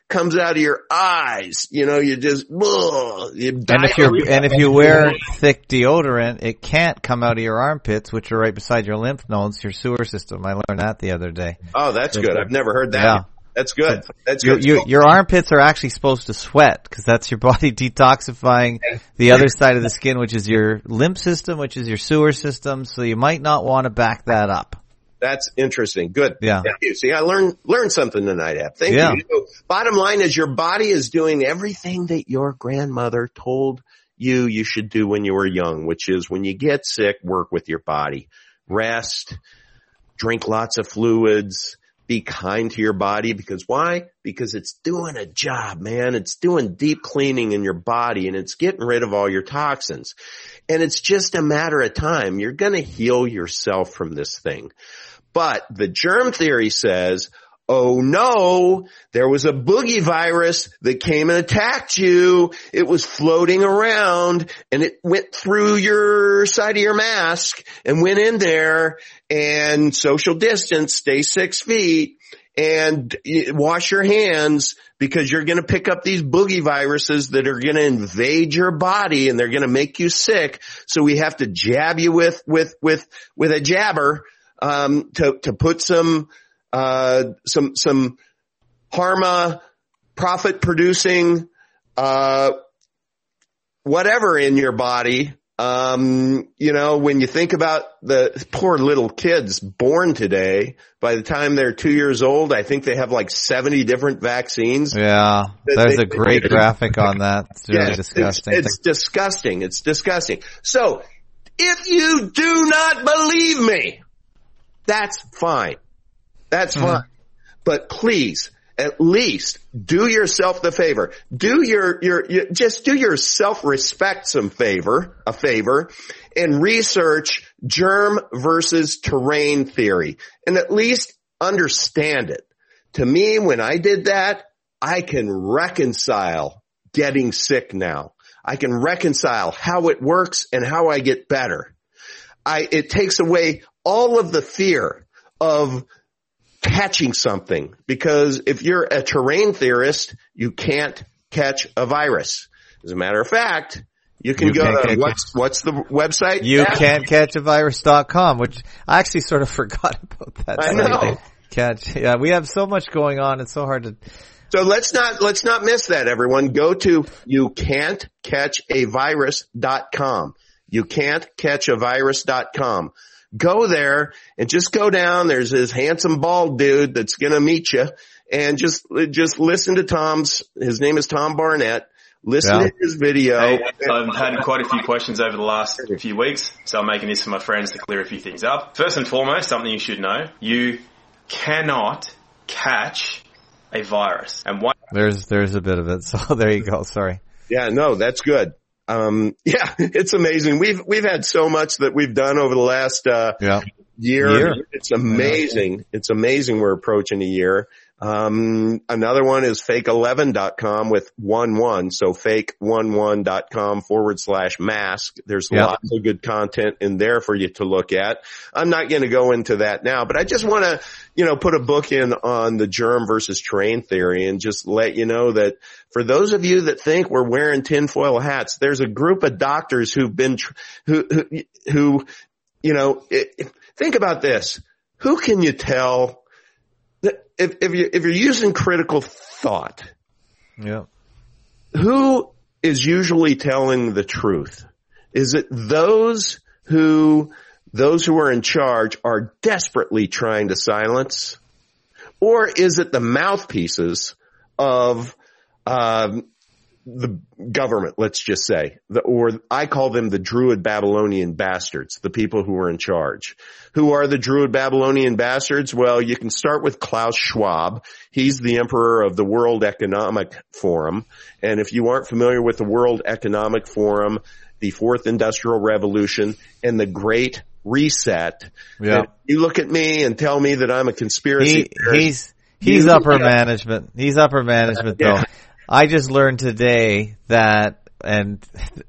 comes out of your eyes. You know, you just, and if you wear thick deodorant, it can't come out of your armpits, which are right beside your lymph nodes, your sewer system. I learned that the other day. Oh, that's good. I've never heard that. Yeah. That's good. That's good. Your armpits are actually supposed to sweat because that's your body detoxifying the other side of the skin, which is your lymph system, which is your sewer system. So you might not want to back that up. That's interesting. Good. Yeah. Thank you. See, I learned something tonight, Ab. Thank you. So, bottom line is your body is doing everything that your grandmother told you should do when you were young, which is when you get sick, work with your body. Rest, drink lots of fluids, be kind to your body. Because why? Because it's doing a job, man. It's doing deep cleaning in your body and it's getting rid of all your toxins. And it's just a matter of time. You're going to heal yourself from this thing. But the germ theory says, oh no, there was a boogie virus that came and attacked you. It was floating around and it went through your side of your mask and went in there, and social distance, stay 6 feet and wash your hands, because you're going to pick up these boogie viruses that are going to invade your body and they're going to make you sick. So we have to jab you with a jabber. To put some Harma profit producing, whatever in your body. You know, when you think about the poor little kids born today, by the time they're 2 years old, I think they have like 70 different vaccines. Yeah. There's a great graphic on that. It's really disgusting. It's disgusting. It's disgusting. So if you do not believe me, that's fine. That's fine. But please, at least do yourself the favor. Do just do your self-respect a favor, and research germ versus terrain theory, and at least understand it. To me, when I did that, I can reconcile getting sick now. I can reconcile how it works and how I get better. It takes away all of the fear of catching something, because if you're a terrain theorist, you can't catch a virus. As a matter of fact, you can go to what's the website? YouCan'tCatchAvirus.com, which I actually sort of forgot about that. I know. Yeah, we have so much going on. It's so hard to. So let's not miss that, everyone. Go to YouCan'tCatchAvirus.com. YouCan'tCatchAvirus.com. Go there and just go down. There's this handsome bald dude that's going to meet you, and just listen to Tom's. His name is Tom Barnett. Listen to his video. Hey, I've had quite a few questions over the last few weeks, so I'm making this for my friends to clear a few things up. First and foremost, something you should know: you cannot catch a virus. And why? There's a bit of it. So there you go. Sorry. Yeah, no, that's good. Yeah, it's amazing. We've had so much that we've done over the last, year. It's amazing. It's amazing. We're approaching a year. Another one is fake11.com with 11. So fake11.com/mask. There's lots of good content in there for you to look at. I'm not going to go into that now, but I just want to, put a book in on the germ versus terrain theory and just let you know that for those of you that think we're wearing tinfoil hats, there's a group of doctors who've been, who think about this. Who can you tell? If you're using critical thought, who is usually telling the truth? Is it those who are in charge are desperately trying to silence? Or is it the mouthpieces of the government, let's just say, or I call them the Druid Babylonian bastards, the people who are in charge. Who are the Druid Babylonian bastards? Well, you can start with Klaus Schwab. He's the emperor of the World Economic Forum. And if you aren't familiar with the World Economic Forum, the Fourth Industrial Revolution, and the Great Reset, you look at me and tell me that I'm a conspiracy theorist. He's upper management. He's upper management though. I just learned today that, and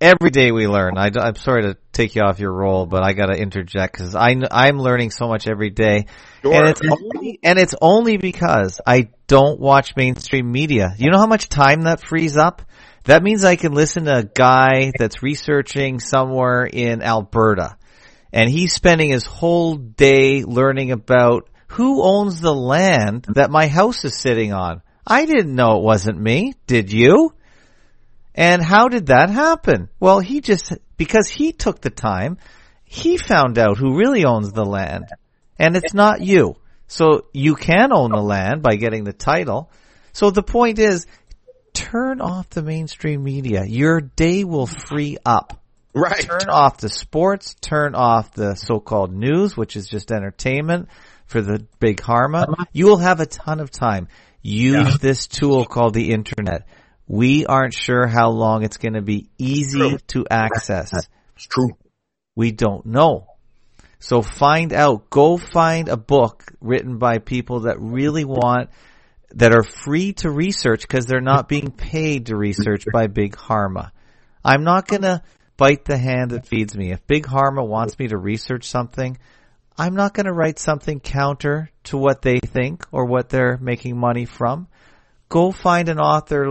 Every day we learn. I'm sorry to take you off your role, but I got to interject because I'm learning so much every day, Sure. and it's only because I don't watch mainstream media. You know how much time that frees up? That means I can listen to a guy that's researching somewhere in Alberta, and he's spending his whole day learning about who owns the land that my house is sitting on. I didn't know it wasn't me. Did you? And how did that happen? Well, because he took the time, he found out who really owns the land. And it's not you. So you can own the land by getting the title. So the point is, turn off the mainstream media. Your day will free up. Right. Turn off the sports, turn off the so-called news, which is just entertainment for the big harma. You will have a ton of time. Use this tool called the internet. We aren't sure how long it's going to be easy to access. It's true. We don't know. So find out. Go find a book written by people that really that are free to research because they're not being paid to research by Big Harma. I'm not going to bite the hand that feeds me. If Big Harma wants me to research something, I'm not going to write something counter to what they think or what they're making money from. Go find an author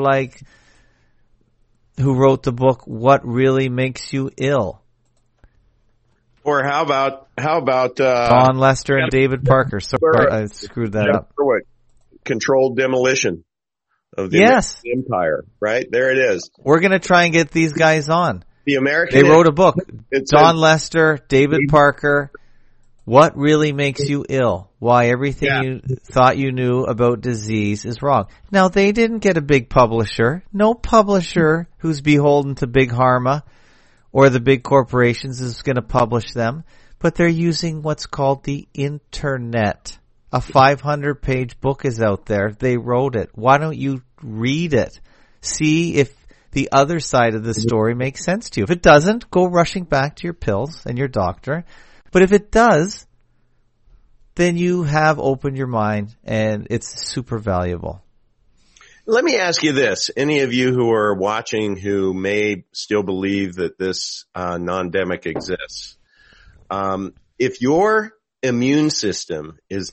who wrote the book, What Really Makes You Ill. Or how about Don Lester and David Parker. Sorry, I screwed that up. Controlled demolition of the American empire. Right? There it is. We're going to try and get these guys on. The American. They wrote a book. Don Lester, David Parker. What really makes you ill? Why everything you thought you knew about disease is wrong. Now, they didn't get a big publisher. No publisher who's beholden to Big Harma or the big corporations is going to publish them. But they're using what's called the internet. A 500-page book is out there. They wrote it. Why don't you read it? See if the other side of the story makes sense to you. If it doesn't, go rushing back to your pills and your doctor. But if it does, then you have opened your mind and it's super valuable. Let me ask you this. Any of you who are watching who may still believe that this non-demic exists, if your immune system is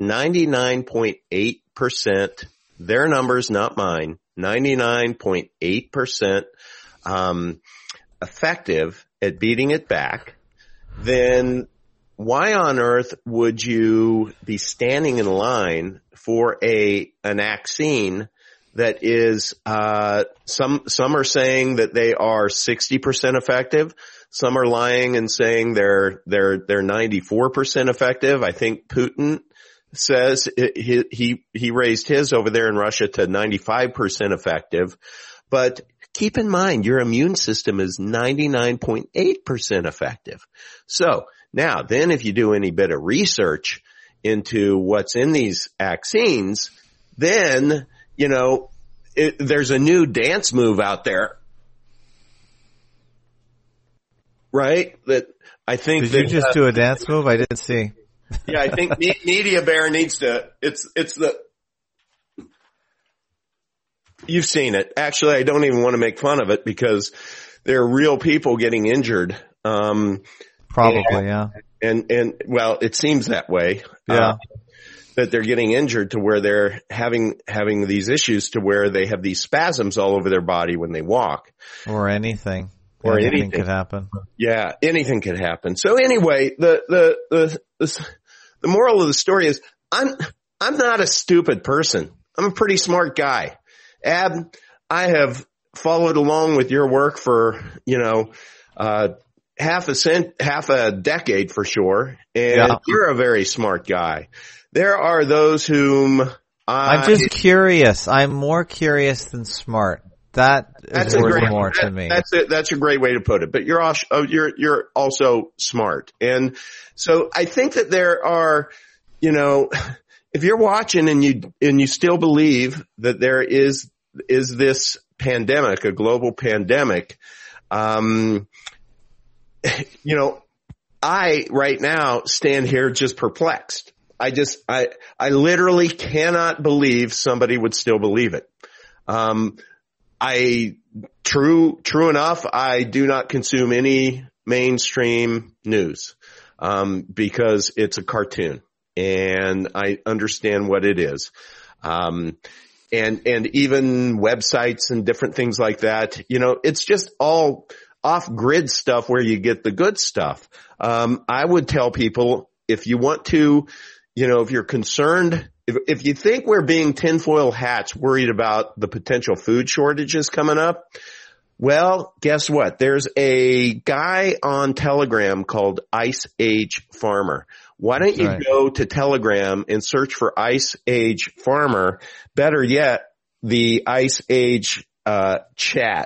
99.8%, their numbers, not mine, 99.8% effective at beating it back, then why on earth would you be standing in line for an vaccine that is some are saying that they are 60% effective, some are lying and saying they're 94% effective. I think Putin says he raised his over there in Russia to 95% effective, but keep in mind your immune system is 99.8% effective. So now, then if you do any bit of research into what's in these vaccines, then, there's a new dance move out there, right? That I think. Did you just do a dance move? I didn't see. Yeah, I think Media Bear needs to, you've seen it. Actually, I don't even want to make fun of it because there are real people getting injured. Probably, yeah. And well, it seems that way. Yeah. That they're getting injured to where they're having these issues to where they have these spasms all over their body when they walk. Or anything. Or anything could happen. Yeah, anything could happen. So anyway, the moral of the story is I'm not a stupid person. I'm a pretty smart guy. Ab, I have followed along with your work for, half a decade for sure. And you're a very smart guy. There are those whom I'm just curious. I'm more curious than smart. That's worth more to me. That's a great way to put it. But you're also smart. And so I think that there are, if you're watching and you still believe that there is this pandemic, a global pandemic, I right now stand here just perplexed. I literally cannot believe somebody would still believe it. I True enough. I do not consume any mainstream news, because it's a cartoon and I understand what it is. And even websites and different things like that, it's just all off-grid stuff where you get the good stuff. I would tell people, if you want to, if you're concerned, if you think we're being tinfoil hats worried about the potential food shortages coming up, well, guess what? There's a guy on Telegram called Ice Age Farmer. Why don't you go to Telegram and search for Ice Age Farmer? Better yet, the Ice Age chat.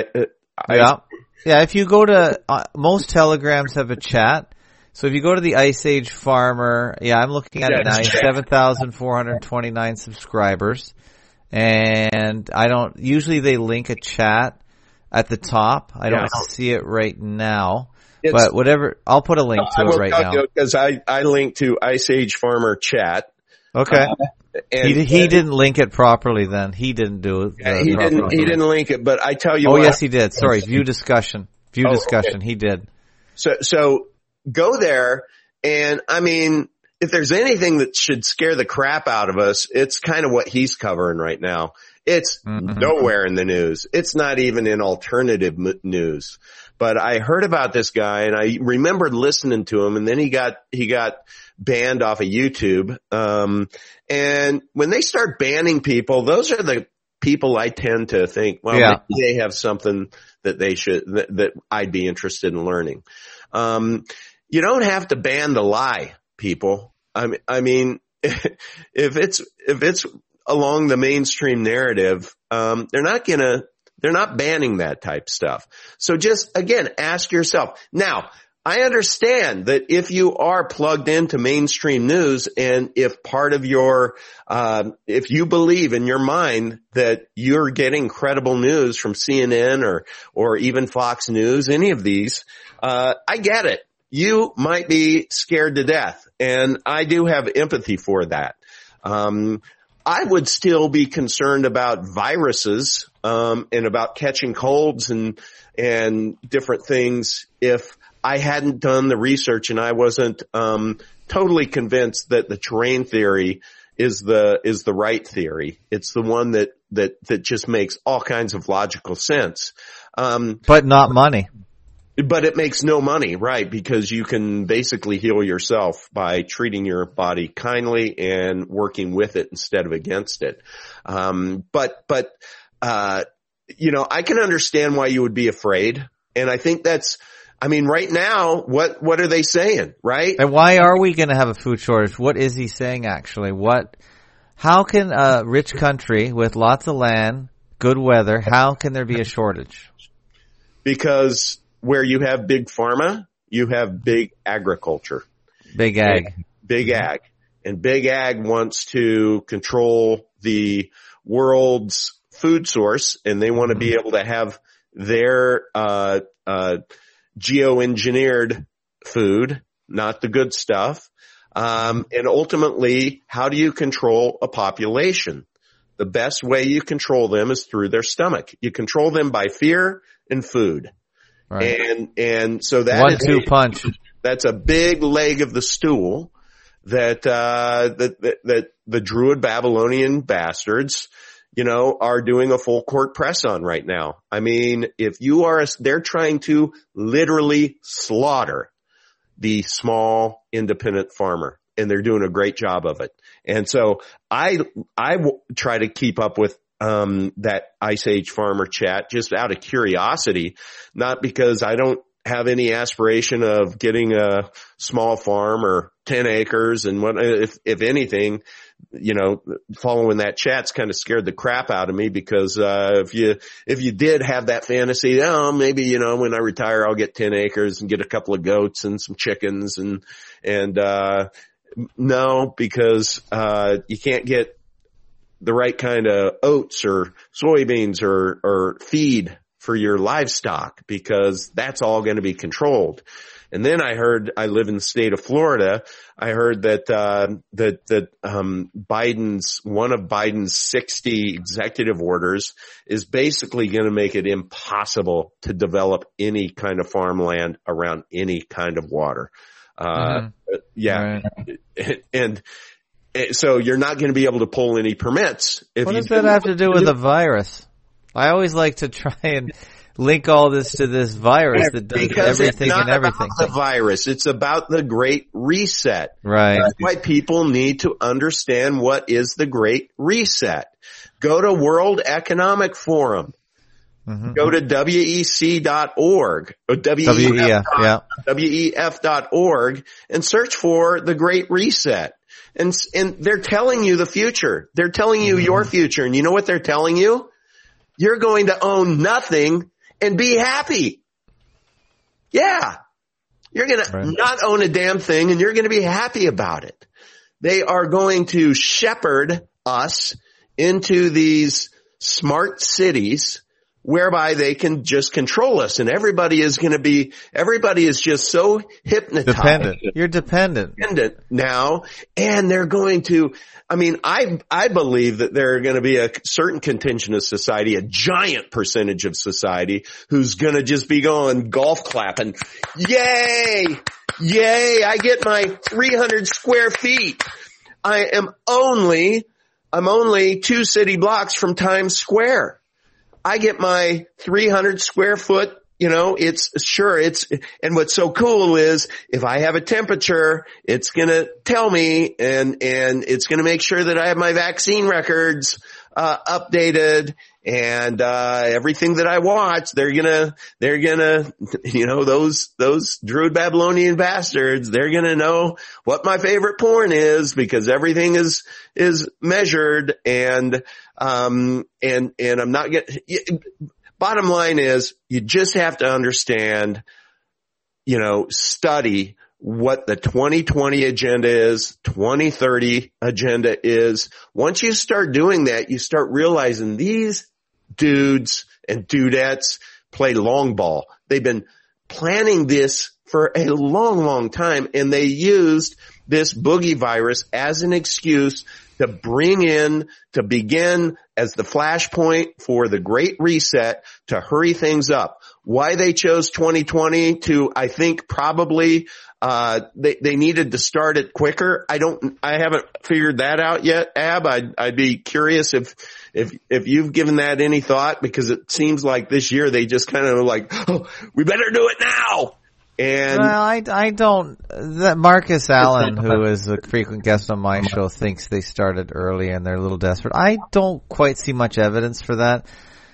If you go to most Telegrams have a chat. So if you go to the Ice Age Farmer, I'm looking at it now. 7,429 subscribers, and usually they link a chat at the top. I don't see it right now, but whatever, I'll put a link to it right now. Because I linked to Ice Age Farmer chat. Okay. He didn't link it properly then. He didn't do it. He didn't link it, but I tell you what. Oh, yes, he did. Sorry. View discussion. Okay. He did. So go there, and I mean, if there's anything that should scare the crap out of us, it's kind of what he's covering right now. It's nowhere in the news. It's not even in alternative news. But I heard about this guy, and I remembered listening to him, and then he got banned off of YouTube. And when they start banning people, those are the people I tend to think, maybe they have something that that I'd be interested in learning. You don't have to ban the lie, people. I mean, if it's along the mainstream narrative, they're not banning that type stuff. So just, again, ask yourself. Now, I understand that if you are plugged into mainstream news, and if part of your, if you believe in your mind that you're getting credible news from CNN or even Fox News, any of these, I get it. You might be scared to death, and I do have empathy for that. I would still be concerned about viruses, and about catching colds and different things if I hadn't done the research and I wasn't, totally convinced that the terrain theory is the right theory. It's the one that just makes all kinds of logical sense. But not money. But it makes no money, right? Because you can basically heal yourself by treating your body kindly and working with it instead of against it. But I can understand why you would be afraid. And I think right now, what are they saying, right? And why are we going to have a food shortage? What is he saying actually? How can a rich country with lots of land, good weather, how can there be a shortage? Because where you have big pharma, you have big agriculture. Big ag. Big ag. And big ag wants to control the world's food source, and they want to be able to have their geoengineered food, not the good stuff. And ultimately, how do you control a population? The best way you control them is through their stomach. You control them by fear and food. Right. And so that 1-2 punch. That's a big leg of the stool that the Druid Babylonian bastards, are doing a full court press on right now. I mean, they're trying to literally slaughter the small independent farmer, and they're doing a great job of it. And so I try to keep up with that Ice Age Farmer chat just out of curiosity, not because I don't have any aspiration of getting a small farm or 10 acres. And if anything, following that chat's kind of scared the crap out of me, because if you did have that fantasy, maybe when I retire I'll get 10 acres and get a couple of goats and some chickens and no, because you can't get the right kind of oats or soybeans or feed for your livestock, because that's all going to be controlled. And then I live in the state of Florida. I heard that one of Biden's 60 executive orders is basically going to make it impossible to develop any kind of farmland around any kind of water. Yeah. Right. And so you're not going to be able to pull any permits. What does that have to do with the virus? I always like to try and link all this to this virus that does everything and everything. It's not about the virus. It's about the Great Reset. Right. That's why people need to understand what is the Great Reset. Go to World Economic Forum. Mm-hmm. Go to WEC.org or WEF.org and search for the Great Reset. And they're telling you the future. They're telling you your future. And you know what they're telling you? You're going to own nothing and be happy. Yeah. You're going to not own a damn thing and you're going to be happy about it. They are going to shepherd us into these smart cities whereby they can just control us, and everybody is just so hypnotized. Dependent. You're dependent now, and they're going to, I believe that there are going to be a certain contingent of society, a giant percentage of society, who's going to just be going golf clapping. Yay! Yay! I get my 300 square feet. I'm only 2 city blocks from Times Square. I get my 300 square foot, and what's so cool is if I have a temperature, it's gonna tell me and it's gonna make sure that I have my vaccine records, updated, and, everything that I watch, they're gonna, those Druid Babylonian bastards, they're gonna know what my favorite porn is because everything is measured and I'm not bottom line is you just have to understand, study what the 2020 agenda is, 2030 agenda is. Once you start doing that, you start realizing these dudes and dudettes play long ball. They've been planning this for a long, long time, and they used this boogie virus as an excuse to begin as the flashpoint for the Great Reset to hurry things up. Why they chose 2020 to, I think probably, they needed to start it quicker. I haven't figured that out yet, Ab. I'd be curious if you've given that any thought, because it seems like this year they just kind of like, oh, we better do it now. And I don't. That Marcus Allen, who is a frequent guest on my show, thinks they started early and they're a little desperate. I don't quite see much evidence for that.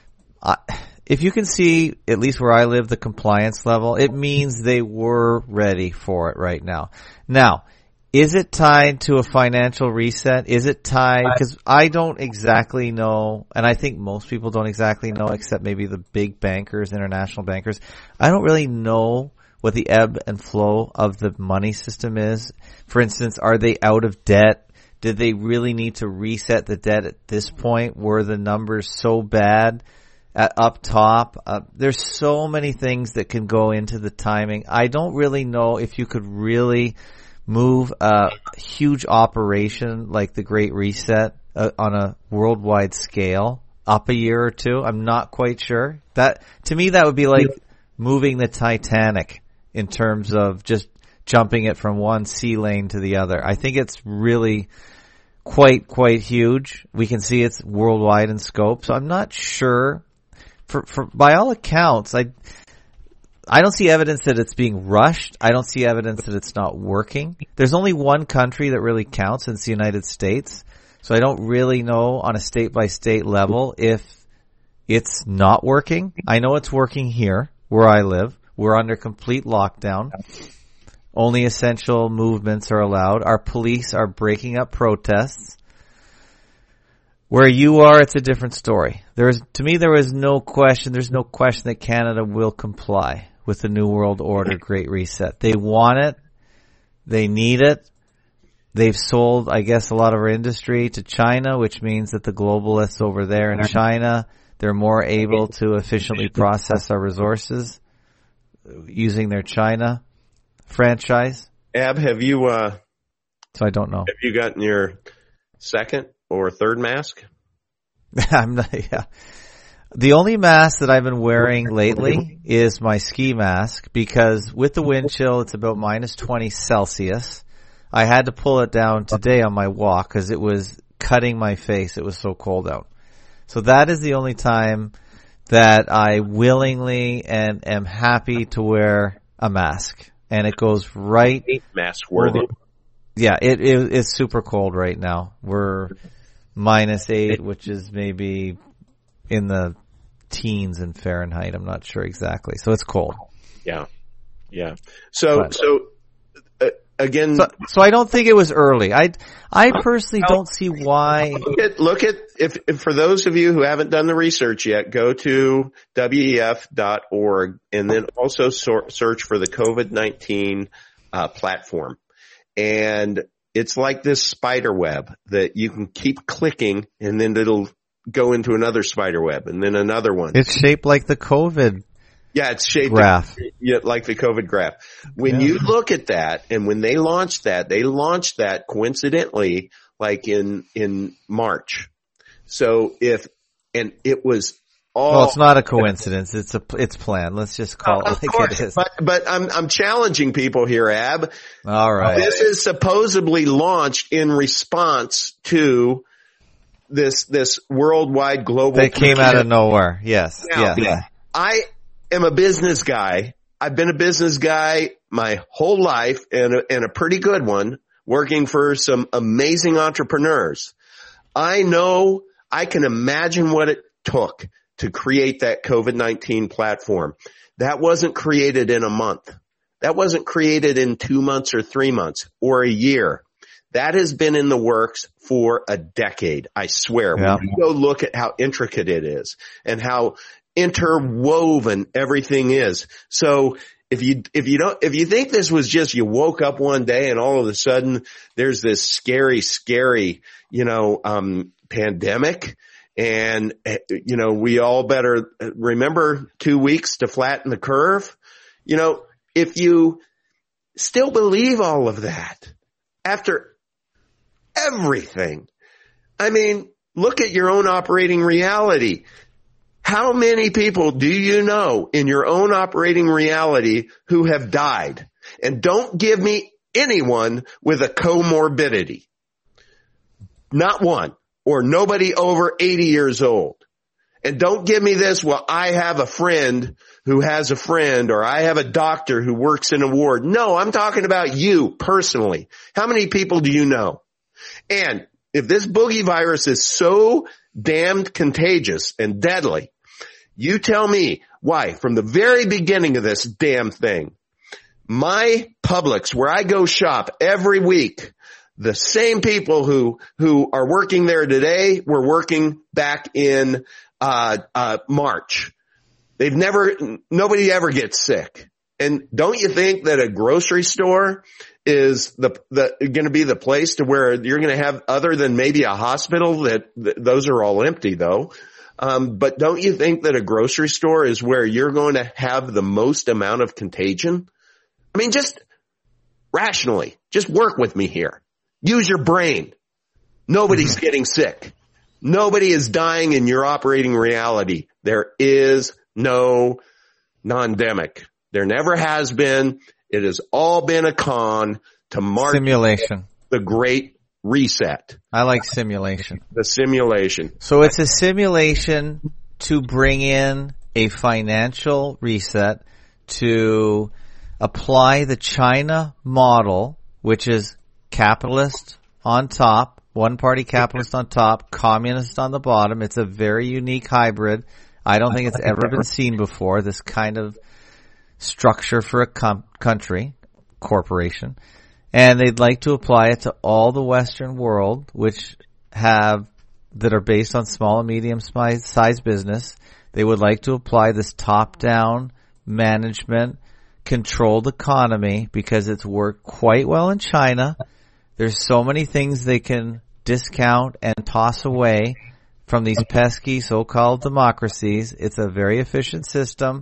If you can see, at least where I live, the compliance level, it means they were ready for it right now. Now, is it tied to a financial reset? Is it tied? Because I don't exactly know, and I think most people don't exactly know, except maybe the big bankers, international bankers. I don't really know what the ebb and flow of the money system is. For instance, are they out of debt? Did they really need to reset the debt at this point? Were the numbers so bad up top? There's so many things that can go into the timing. I don't really know if you could really move a huge operation like the Great Reset on a worldwide scale up a year or two. I'm not quite sure. That, to me, that would be like moving the Titanic in terms of just jumping it from one sea lane to the other. I think it's really quite huge. We can see it's worldwide in scope. So I'm not sure. By all accounts, I don't see evidence that it's being rushed. I don't see evidence that it's not working. There's only one country that really counts, and it's the United States. So I don't really know on a state-by-state level if it's not working. I know it's working here, where I live. We're under complete lockdown. Only essential movements are allowed. Our police are breaking up protests. Where you are, it's a different story. To me, there was no question. There's no question that Canada will comply with the New World Order Great Reset. They want it. They need it. They've sold, I guess, a lot of our industry to China, which means that the globalists over there in China, they're more able to efficiently process our resources using their China franchise. Ab, have you, so I don't know. Have you gotten your second or third mask? I'm not, yeah. The only mask that I've been wearing lately is my ski mask because with the wind chill, it's about minus 20 Celsius. I had to pull it down today on my walk because it was cutting my face. It was so cold out. So that is the only time that I willingly and am happy to wear a mask. And it goes right mask worthy. Yeah, it's super cold right now. We're minus 8, which is maybe in the teens in Fahrenheit. I'm not sure exactly. So it's cold. Yeah. Yeah. So again. So I don't think it was early. I personally don't see why. Look at, if for those of you who haven't done the research yet, go to WEF.org and then also search for the COVID-19, platform. And it's like this spider web that you can keep clicking and then it'll go into another spider web and then another one. It's shaped like the COVID. Yeah, it's shaped graph. Like the COVID graph. When you look at that, and when they launched that coincidentally like in March. So it was all. Well, it's not a coincidence. It's planned. Let's just call it like it is. But I'm challenging people here, Ab. All right. This is supposedly launched in response to this worldwide global. That came out of nowhere. Yes. Now, yeah. I am a business guy. I've been a business guy my whole life and a pretty good one, working for some amazing entrepreneurs. I know, I can imagine what it took to create that COVID-19 platform. That wasn't created in a month. That wasn't created in 2 months or 3 months or a year. That has been in the works for a decade, I swear. Yeah. When you go look at how intricate it is and how interwoven everything is. So if you think this was just you woke up one day and all of a sudden there's this scary, pandemic and, we all better remember 2 weeks to flatten the curve. If you still believe all of that after everything, I mean, look at your own operating reality. How many people do you know in your own operating reality who have died? And don't give me anyone with a comorbidity. Not one. Or nobody over 80 years old. And don't give me this, well, I have a friend who has a friend, or I have a doctor who works in a ward. No, I'm talking about you personally. How many people do you know? And if this boogie virus is so damned contagious and deadly, you tell me why, from the very beginning of this damn thing, my Publix, where I go shop every week, the same people who are working there today were working back in March. Nobody ever gets sick. And don't you think that a grocery store is going to be the place to where you're going to have, other than maybe a hospital, that those are all empty though. But don't you think that a grocery store is where you're going to have the most amount of contagion? I mean, just rationally, just work with me here. Use your brain. Nobody's getting sick. Nobody is dying in your operating reality. There is no non-demic. There never has been. It has all been a con to mark simulation. The Great Reset. I like simulation. The simulation. So it's a simulation to bring in a financial reset, to apply the China model, which is capitalist on top, one-party capitalist on top, communist on the bottom. It's a very unique hybrid. I don't think it's ever been seen before, this kind of structure for a country, corporation. And they'd like to apply it to all the Western world, that are based on small and medium-sized business. They would like to apply this top-down management, controlled economy, because it's worked quite well in China. There's so many things they can discount and toss away from these pesky so-called democracies. It's a very efficient system.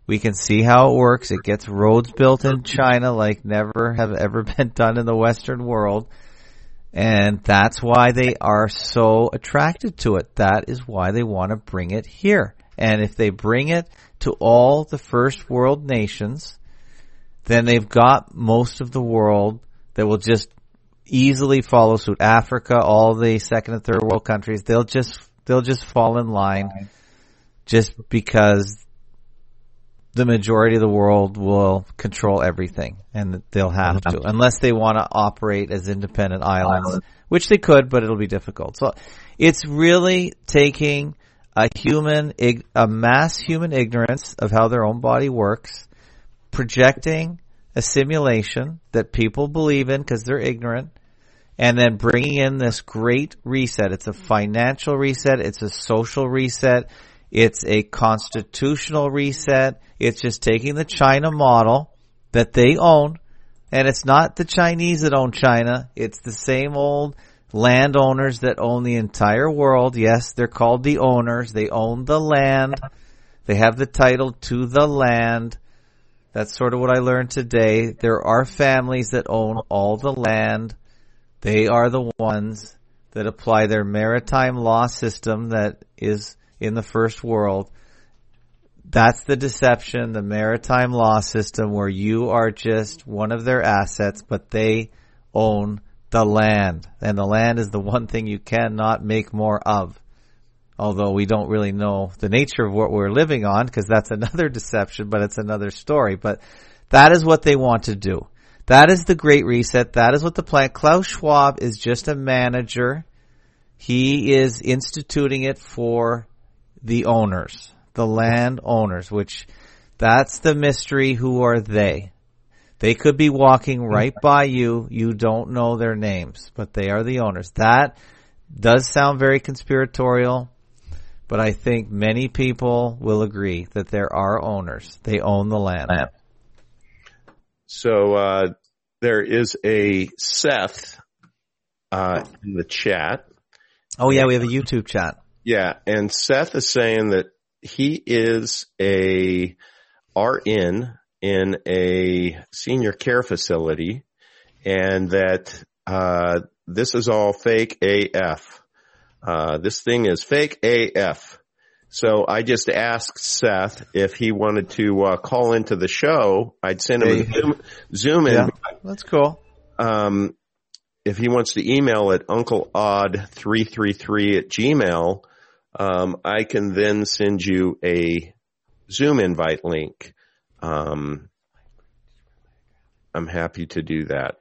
We can see how it works. It gets roads built in China like never have ever been done in the Western world. And that's why they are so attracted to it. That is why they want to bring it here. And if they bring it to all the first world nations, then they've got most of the world that will just easily follow suit. Africa, all the second and third world countries, they'll just fall in line just because the majority of the world will control everything, and they'll have to, unless they want to operate as independent islands, which they could, but it'll be difficult. So it's really taking a mass human ignorance of how their own body works, projecting a simulation that people believe in because they're ignorant, and then bringing in this great reset. It's a financial reset. It's a social reset. It's a constitutional reset. It's just taking the China model that they own, and it's not the Chinese that own China. It's the same old landowners that own the entire world. Yes, they're called the owners. They own the land. They have the title to the land. That's sort of what I learned today. There are families that own all the land. They are the ones that apply their maritime law system that is in the first world. That's the deception, the maritime law system, where you are just one of their assets, but they own the land. And the land is the one thing you cannot make more of. Although we don't really know the nature of what we're living on, because that's another deception, but it's another story. But that is what they want to do. That is the Great Reset. That is what the plan. Klaus Schwab is just a manager. He is instituting it for the owners, the land owners, which that's the mystery. Who are they? They could be walking right by you. You don't know their names, but they are the owners. That does sound very conspiratorial, but I think many people will agree that there are owners. They own the land. So there is a Seth in the chat. Oh, yeah, we have a YouTube chat. Yeah, and Seth is saying that he is a RN in a senior care facility, and that this is all fake AF. This thing is fake AF. So I just asked Seth if he wanted to call into the show. I'd send him a Zoom in. Yeah, that's cool. If he wants to email at uncleodd333@gmail, I can then send you a Zoom invite link. I'm happy to do that.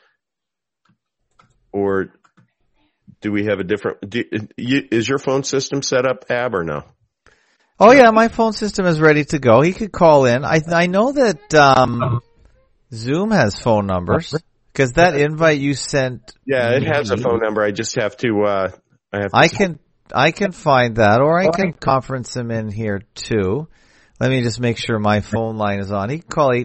Or do we have a different? Is your phone system set up, Ab, or no? Oh yeah, my phone system is ready to go. He could call in. I know that Zoom has phone numbers because that invite you sent. Yeah, it has a phone number. I just have to. I can find that, or I can conference him in here too. Let me just make sure my phone line is on. He can call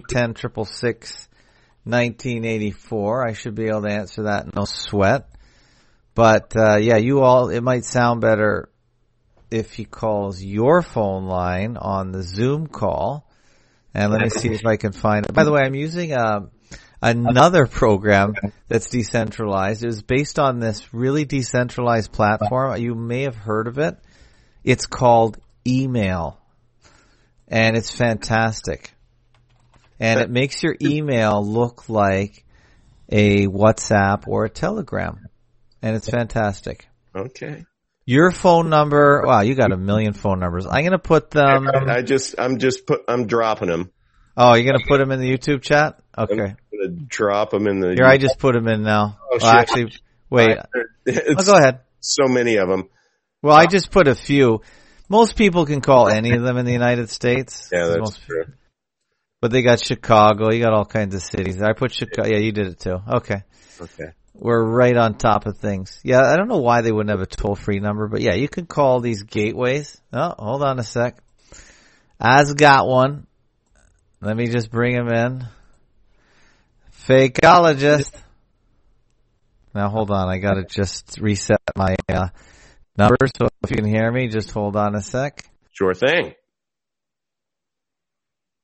810-666-1984. I should be able to answer that, no sweat. But yeah, it might sound better if he calls your phone line on the Zoom call. And let me see if I can find it. By the way, I'm using another program that's decentralized. It was based on this really decentralized platform. You may have heard of it. It's called Email. And it's fantastic. And it makes your email look like a WhatsApp or a Telegram. And it's fantastic. Okay. Your phone number, wow, you got a million phone numbers. I'm going to put them. I'm dropping them. Oh, you're going to put them in the YouTube chat? Okay. I'm going to drop them in the. Here, I just put them in now. Oh, well, actually, wait. Go ahead. So many of them. Well, I just put a few. Most people can call any of them in the United States. Yeah, that's true. But they got Chicago. You got all kinds of cities. I put Chicago. Yeah, you did it too. Okay. Okay. We're right on top of things. Yeah, I don't know why they wouldn't have a toll-free number, but yeah, you can call these gateways. Oh, hold on a sec. As got one. Let me just bring him in. Fakeologist. Now hold on, I gotta just reset my number, so if you can hear me, just hold on a sec. Sure thing.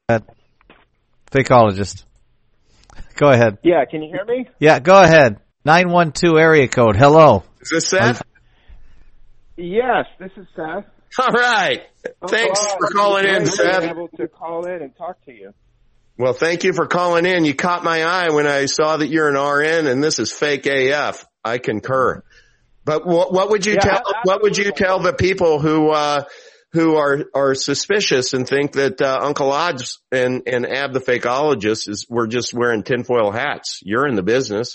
Fakeologist. Go ahead. Yeah, can you hear me? Yeah, go ahead. 912 area code. Hello. Is this Seth? Yes, this is Seth. All right. Thanks for calling in, Seth. Able to call in and talk to you. Well, thank you for calling in. You caught my eye when I saw that you're an RN, and this is fake AF. I concur. But what would you tell? What would you tell the people who are suspicious and think that Uncle Odds and Ab the fakeologist we're just wearing tinfoil hats? You're in the business.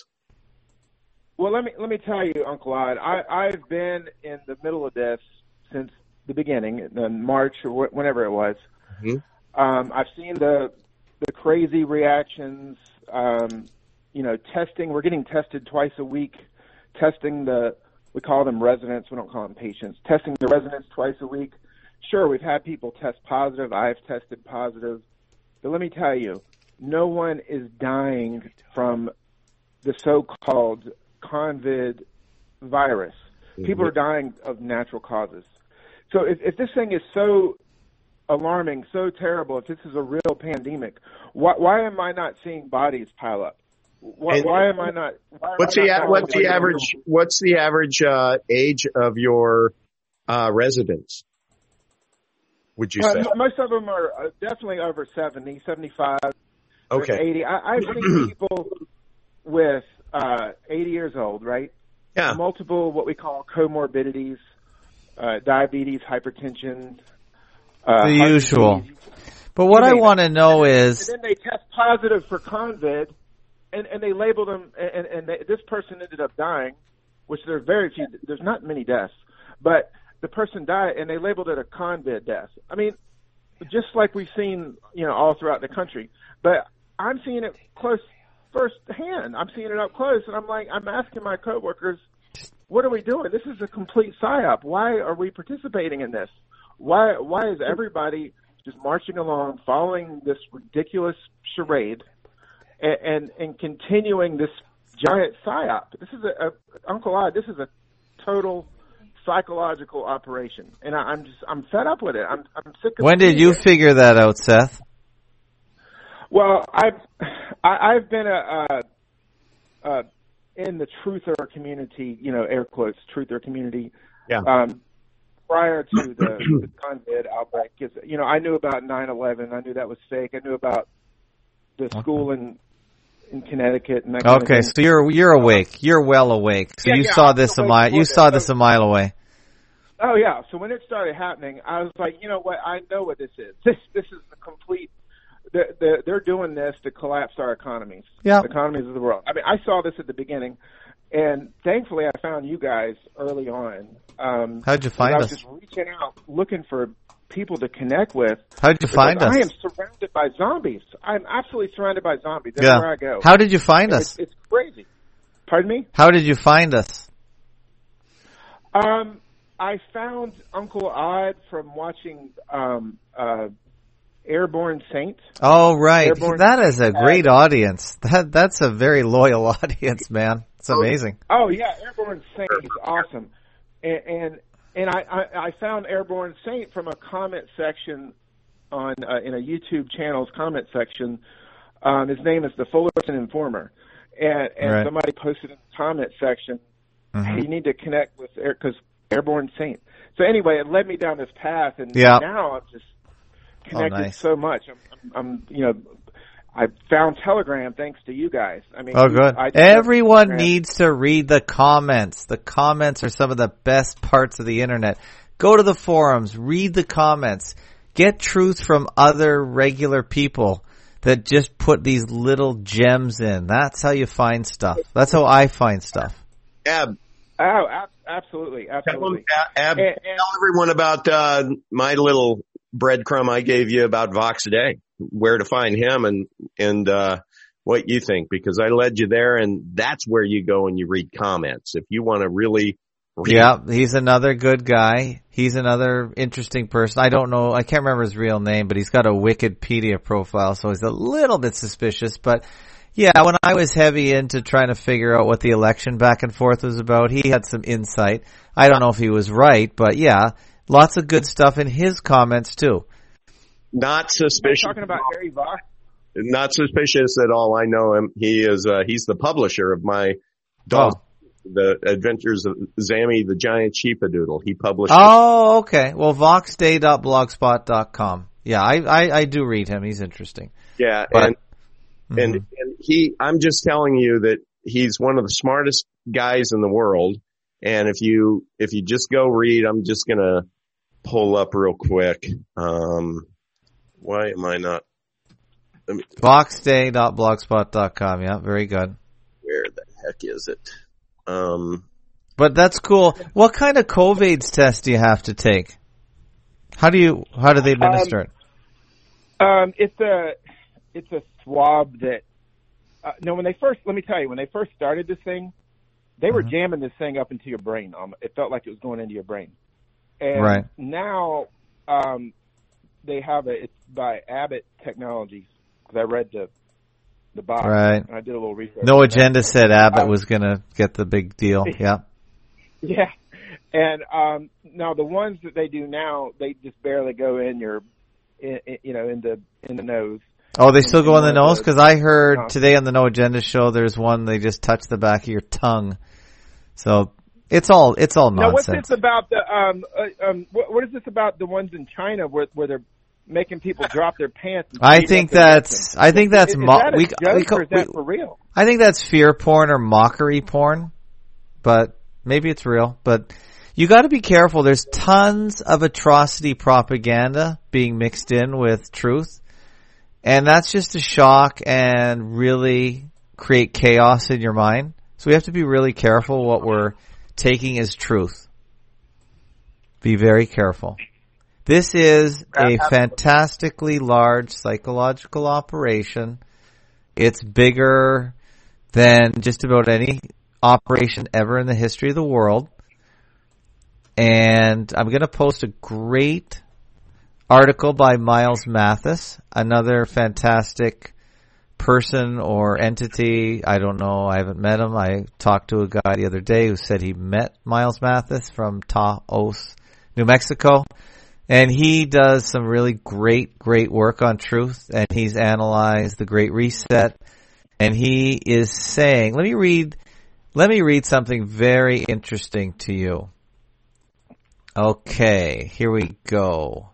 Well, let me tell you, Uncle Odd. I've been in the middle of this since the beginning, in March or whenever it was. Mm-hmm. I've seen the crazy reactions. Testing. We're getting tested twice a week. Testing we call them residents. We don't call them patients. Testing the residents twice a week. Sure, we've had people test positive. I've tested positive. But let me tell you, no one is dying from the so-called COVID virus. Mm-hmm. People are dying of natural causes. So if this thing is so alarming, so terrible, if this is a real pandemic, why am I not seeing bodies pile up? Why am I not? What's the average age of your residents? Would you say? Most of them are definitely over 70, 75, okay, 80. I've seen people with 80 years old, right? Yeah. Multiple what we call comorbidities, diabetes, hypertension. The usual. But what I want to know is... And then they test positive for COVID, and they label them, and this person ended up dying, which there are very few, there's not many deaths, but the person died, and they labeled it a COVID death. I mean, just like we've seen, all throughout the country. But I'm seeing it close firsthand. I'm seeing it up close, and I'm asking my coworkers, what are we doing? This is a complete psyop. Why are we participating in this? Why is everybody just marching along, following this ridiculous charade, and continuing this giant psyop? This is Uncle Odd. This is a total psychological operation, and I'm fed up with it. I'm sick of it. When did you figure that out, Seth? Well, I've been in the truther community, air quotes, truther community. Yeah. Prior to the COVID outbreak, I knew about 9/11. I knew that was fake. I knew about the school in Connecticut and that kind of thing. So you're awake. You're well awake. So you saw this a mile away. Oh yeah. So when it started happening, I was like, you know what? I know what this is. This is the complete. They're doing this to collapse our economies. Yeah. The economies of the world. I mean, I saw this at the beginning, and thankfully I found you guys early on. How'd you find us? I was just reaching out, looking for people to connect with. How'd you find us? I am surrounded by zombies. I'm absolutely surrounded by zombies everywhere I go. How did you find us? It's crazy. Pardon me? How did you find us? I found Uncle Odd from watching Airborne Saint. Oh, right. That is a great audience. That's a very loyal audience, man. It's amazing. Oh, yeah. Airborne Saint is awesome. And I found Airborne Saint from a comment section in a YouTube channel's comment section. His name is the Fullerton Informer. And right. Somebody posted in the comment section, hey, you need to connect with Airborne Saint. So anyway, it led me down this path, and now I'm just connected so much. I found Telegram thanks to you guys. I mean, good. Everyone needs to read the comments. The comments are some of the best parts of the internet. Go to the forums, read the comments, get truth from other regular people that just put these little gems in. That's how you find stuff. That's how I find stuff. Ab. Oh, absolutely. Tell everyone about my little breadcrumb I gave you about Vox a Day, where to find him and what you think, because I led you there, and that's where you go and you read comments. If you want to really read. Yeah, he's another good guy. He's another interesting person. I don't know, I can't remember his real name, but he's got a Wikipedia profile, so he's a little bit suspicious. But yeah, when I was heavy into trying to figure out what the election back and forth was about, he had some insight. I don't know if he was right, but yeah, lots of good stuff in his comments too. Not suspicious. Talking about Harry Vox? Not suspicious at all. I know him. He's the publisher of my dog, The Adventures of Zammy the Giant Sheepadoodle. He published. Oh, okay. Well, voxday.blogspot.com. Yeah, I do read him. He's interesting. Yeah, but, and I'm just telling you that he's one of the smartest guys in the world. And if you just go read, I'm just gonna pull up real quick. Why am I not? Voxday.blogspot.com. Yeah, very good. Where the heck is it? But that's cool. What kind of COVID's test do you have to take? How do they administer it? It's a swab that, when they first started this thing, they were jamming this thing up into your brain. It felt like it was going into your brain. And now, they have it's by Abbott Technologies, because I read the box. Right. And I did a little research. No Agenda said Abbott was going to get the big deal. Yeah. Yeah. And, now the ones that they do now, they just barely go in in the nose. Oh, they still go in the nose? Because I heard today on the No Agenda show, there's one they just touch the back of your tongue. So it's all nonsense. Now, what's this about what is this about the ones in China where they're making people drop their pants? I think that's is that for real? I think that's fear porn or mockery porn, but maybe it's real. But you got to be careful. There's tons of atrocity propaganda being mixed in with truth, and that's just to shock and really create chaos in your mind. So we have to be really careful what we're taking as truth. Be very careful. This is a fantastically large psychological operation. It's bigger than just about any operation ever in the history of the world. And I'm going to post a great article by Miles Mathis, another fantastic person or entity. I don't know. I haven't met him. I talked to a guy the other day who said he met Miles Mathis from Taos, New Mexico. And he does some really great work on truth. And he's analyzed the Great Reset. And he is saying, let me read something very interesting to you. Okay, here we go.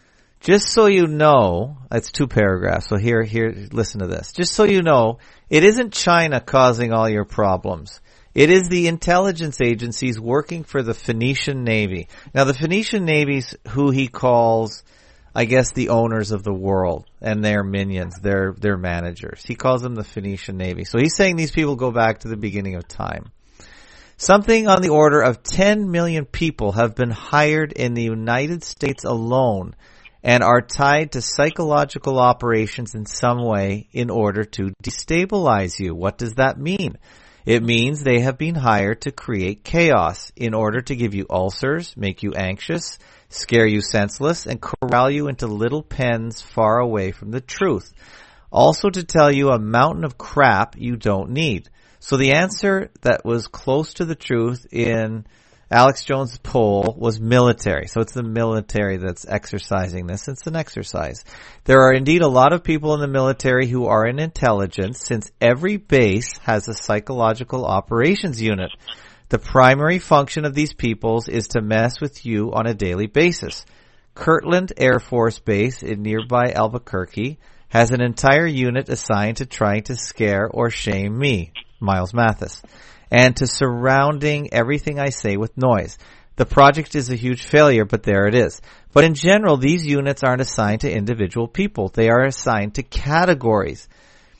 Just so you know, it's 2 paragraphs, so here, listen to this. Just so you know, it isn't China causing all your problems. It is the intelligence agencies working for the Phoenician Navy. Now, the Phoenician Navy's who he calls, I guess, the owners of the world and their minions, their managers. He calls them the Phoenician Navy. So he's saying these people go back to the beginning of time. Something on the order of 10 million people have been hired in the United States alone and are tied to psychological operations in some way in order to destabilize you. What does that mean? It means they have been hired to create chaos in order to give you ulcers, make you anxious, scare you senseless, and corral you into little pens far away from the truth. Also to tell you a mountain of crap you don't need. So the answer that was close to the truth in Alex Jones' poll was military. So it's the military that's exercising this. It's an exercise. There are indeed a lot of people in the military who are in intelligence, since every base has a psychological operations unit. The primary function of these peoples is to mess with you on a daily basis. Kirtland Air Force Base in nearby Albuquerque has an entire unit assigned to trying to scare or shame me, Miles Mathis, and to surrounding everything I say with noise. The project is a huge failure, but there it is. But in general, these units aren't assigned to individual people. They are assigned to categories.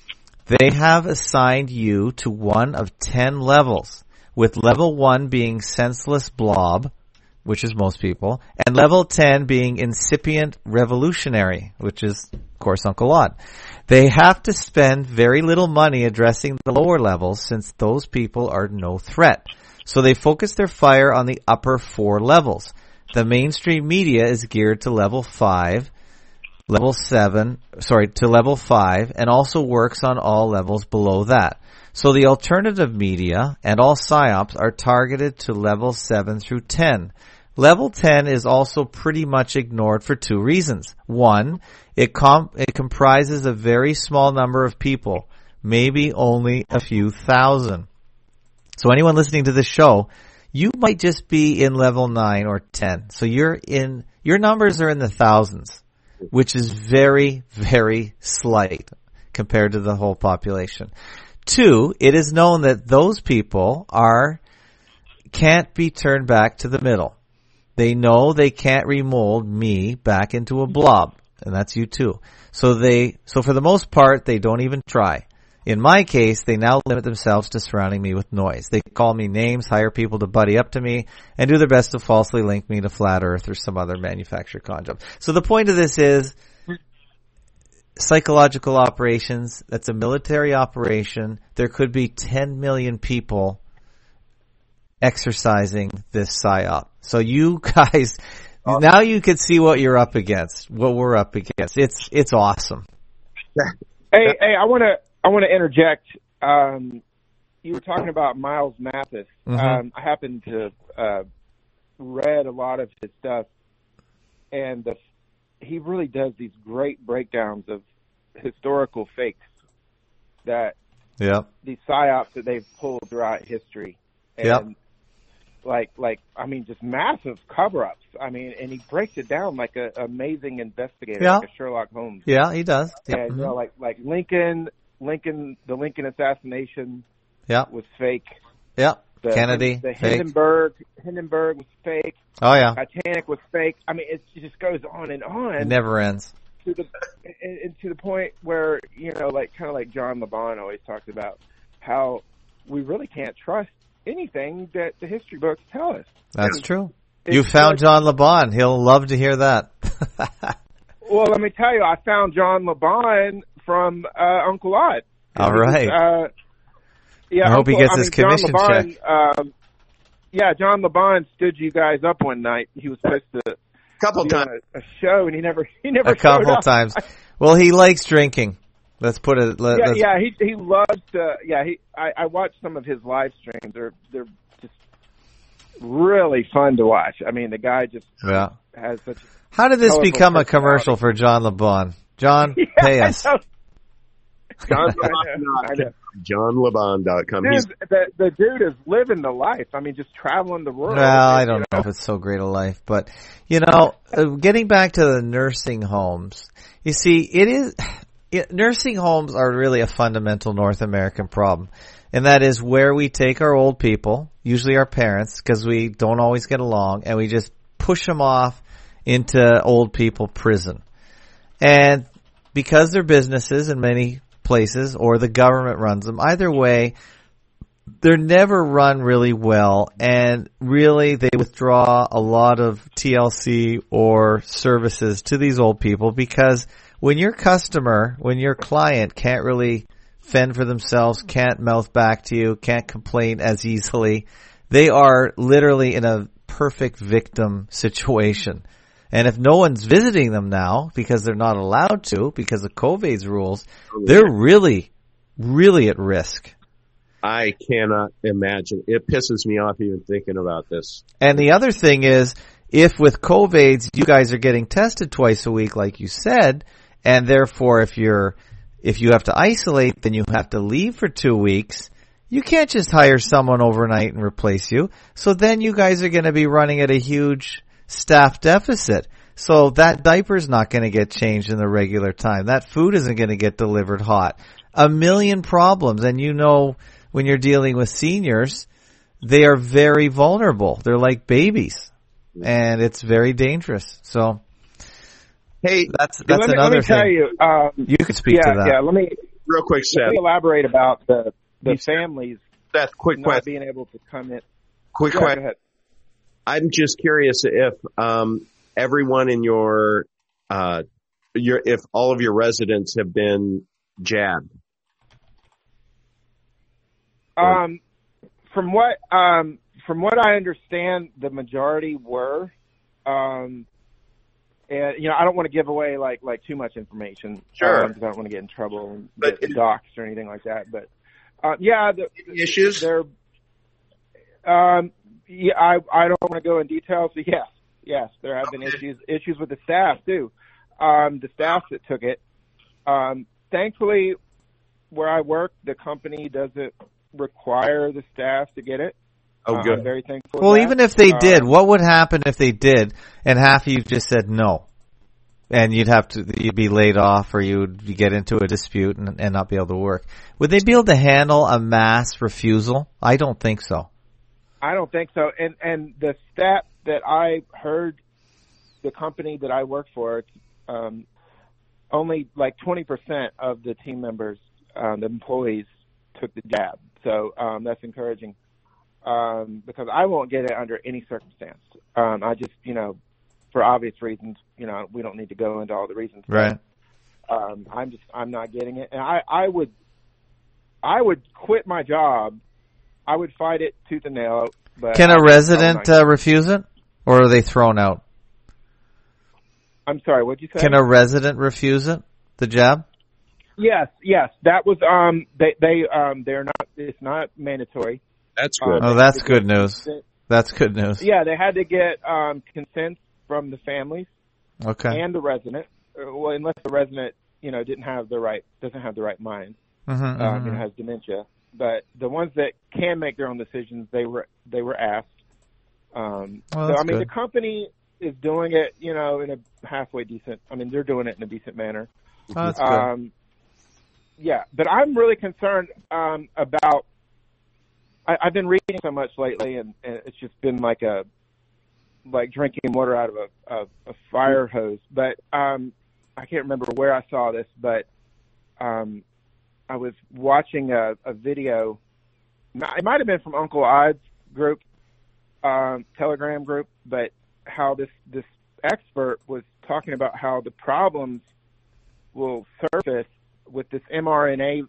They have assigned you to one of 10 levels, with level 1 being senseless blob, which is most people, and level 10 being incipient revolutionary, which is, of course, Uncle Odd. They have to spend very little money addressing the lower levels, since those people are no threat. So they focus their fire on the upper 4 levels. The mainstream media is geared to level 5, to level 5, and also works on all levels below that. So the alternative media and all psyops are targeted to levels 7 through 10. Level 10 is also pretty much ignored for two reasons. One, it comprises a very small number of people, maybe only a few thousand. So anyone listening to this show, you might just be in level 9 or 10. So your numbers are in the thousands, which is very, very slight compared to the whole population. Two, it is known that those people can't be turned back to the middle. They know they can't remold me back into a blob, and that's you too. So for the most part, they don't even try. In my case, they now limit themselves to surrounding me with noise. They call me names, hire people to buddy up to me, and do their best to falsely link me to Flat Earth or some other manufactured con job. So the point of this is psychological operations. That's a military operation. There could be 10 million people exercising this PSYOP. So you guys, now you can see what you're up against, what we're up against. It's awesome. Hey, I want to interject. You were talking about Miles Mathis. Mm-hmm. I happened to read a lot of his stuff, and he really does these great breakdowns of historical fakes that these PSYOPs that they've pulled throughout history. And just massive cover-ups. I mean, and he breaks it down like an amazing investigator, like a Sherlock Holmes. Yeah, he does. And, you know, like Lincoln, the Lincoln assassination was fake. Yeah. Kennedy, the fake. Hindenburg was fake. Oh, yeah. Titanic was fake. I mean, it just goes on and on. It never ends. To the point where, you know, kind of like John LeBon always talked about, how we really can't trust anything that the history books tell us. That's true. You found John LeBon. He'll love to hear that. Well, let me tell you, I found John LeBon from Uncle Odd. All right. I hope he gets his commission check. John LeBon stood you guys up one night. He was supposed to couple times a show, and he never a couple times. Well, he likes drinking. Let's put it. He loves to. I watched some of his live streams. They're just really fun to watch. I mean, the guy just has such. How did this become a commercial for John LeBon? John, pay us. JohnLeBon.com. The dude is living the life. I mean, just traveling the world. Well, I don't know if it's so great a life, but you know, getting back to the nursing homes, you see, nursing homes are really a fundamental North American problem. And that is where we take our old people, usually our parents, because we don't always get along, and we just push them off into old people prison. And because they're businesses in many places, or the government runs them, either way, they're never run really well, and really they withdraw a lot of TLC or services to these old people, because when your client can't really fend for themselves, can't mouth back to you, can't complain as easily, they are literally in a perfect victim situation. And if no one's visiting them now, because they're not allowed to, because of COVID's rules, they're really, really at risk. I cannot imagine. It pisses me off even thinking about this. And the other thing is, if with COVID's, you guys are getting tested twice a week, like you said, and therefore if you have to isolate, then you have to leave for 2 weeks, you can't just hire someone overnight and replace you. So then you guys are going to be running at a huge staff deficit. So that diaper's not going to get changed in the regular time. That food isn't going to get delivered hot. A million problems. And you know, when you're dealing with seniors, they are very vulnerable. They're like babies. And it's very dangerous. So, hey, that's another thing. Let me tell you, you could speak to that. Yeah, let me real quick, Seth. Let me elaborate about the families Seth, quick not question. being able to come in. Quick question. Go ahead. I'm just curious if everyone in if all of your residents have been jabbed. From what I understand, the majority were. And you know, I don't want to give away like too much information. Sure. Because I don't want to get in trouble and get doxxed or anything like that. But the issues. They're Yeah, I don't want to go in details. So yes, there have been issues with the staff too. The staff that took it. Thankfully, where I work, the company doesn't require the staff to get it. Oh, good. I'm very thankful. Well, even if they did, what would happen if they did, and half of you just said no, and you'd be laid off, or you'd get into a dispute and not be able to work? Would they be able to handle a mass refusal? I don't think so. I don't think so. And the stat that I heard, the company that I work for, only like 20% of the team members, the employees, took the jab. So that's encouraging. Because I won't get it under any circumstance. I just, for obvious reasons, we don't need to go into all the reasons. Right. I'm not getting it. And I would quit my job. I would fight it tooth and nail. But can a resident refuse it, or are they thrown out? I'm sorry, what'd you say? Can a resident refuse it, the jab? Yes. That was, they're not, it's not mandatory. That's good. That's good news. That's good news. Yeah, they had to get consent from the families, and the resident. Well, unless the resident, doesn't have the right mind, has dementia. But the ones that can make their own decisions, they were asked. The company is doing it, in a halfway decent. They're doing it in a decent manner. Oh, that's good. Yeah, but I'm really concerned about. I've been reading so much lately, and it's just been like drinking water out of a fire hose. But I can't remember where I saw this, but I was watching a video. It might have been from Uncle Odd's group, Telegram group, but how this expert was talking about how the problems will surface with this mRNA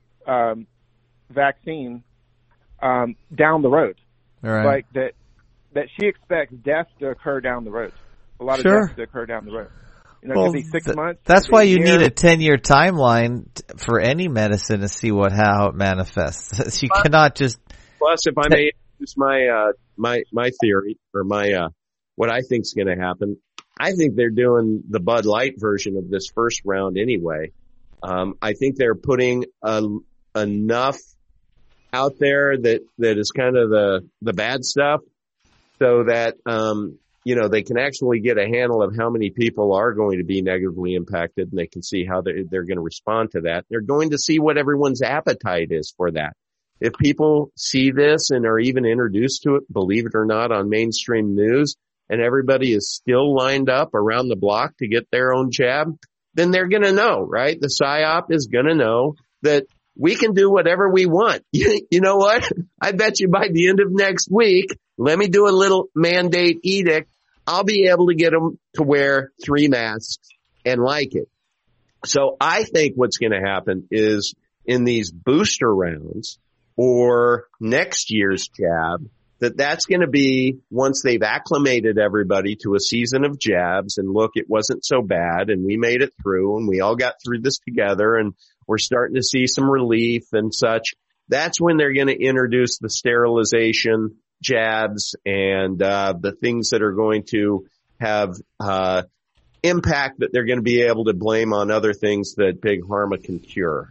vaccine down the road. Right. Like that she expects deaths to occur down the road. A lot of deaths to occur down the road. It could be 6 months. That's why you need a 10-year timeline for any medicine to see how it manifests. You cannot just. Plus, if I may use my theory or what I think is going to happen, I think they're doing the Bud Light version of this first round anyway. I think they're putting enough out there that is kind of the bad stuff, so that they can actually get a handle of how many people are going to be negatively impacted, and they can see how they're going to respond to that. They're going to see what everyone's appetite is for that. If people see this and are even introduced to it, believe it or not, on mainstream news, and everybody is still lined up around the block to get their own jab, then they're going to know, right? The PSYOP is going to know that we can do whatever we want. You know what? I bet you by the end of next week, let me do a little mandate edict. I'll be able to get them to wear 3 masks and like it. So I think what's going to happen is in these booster rounds or next year's jab, that's going to be once they've acclimated everybody to a season of jabs and look, it wasn't so bad and we made it through and we all got through this together and we're starting to see some relief and such. That's when they're going to introduce the sterilization jabs and the things that are going to have impact that they're going to be able to blame on other things that Big Pharma can cure.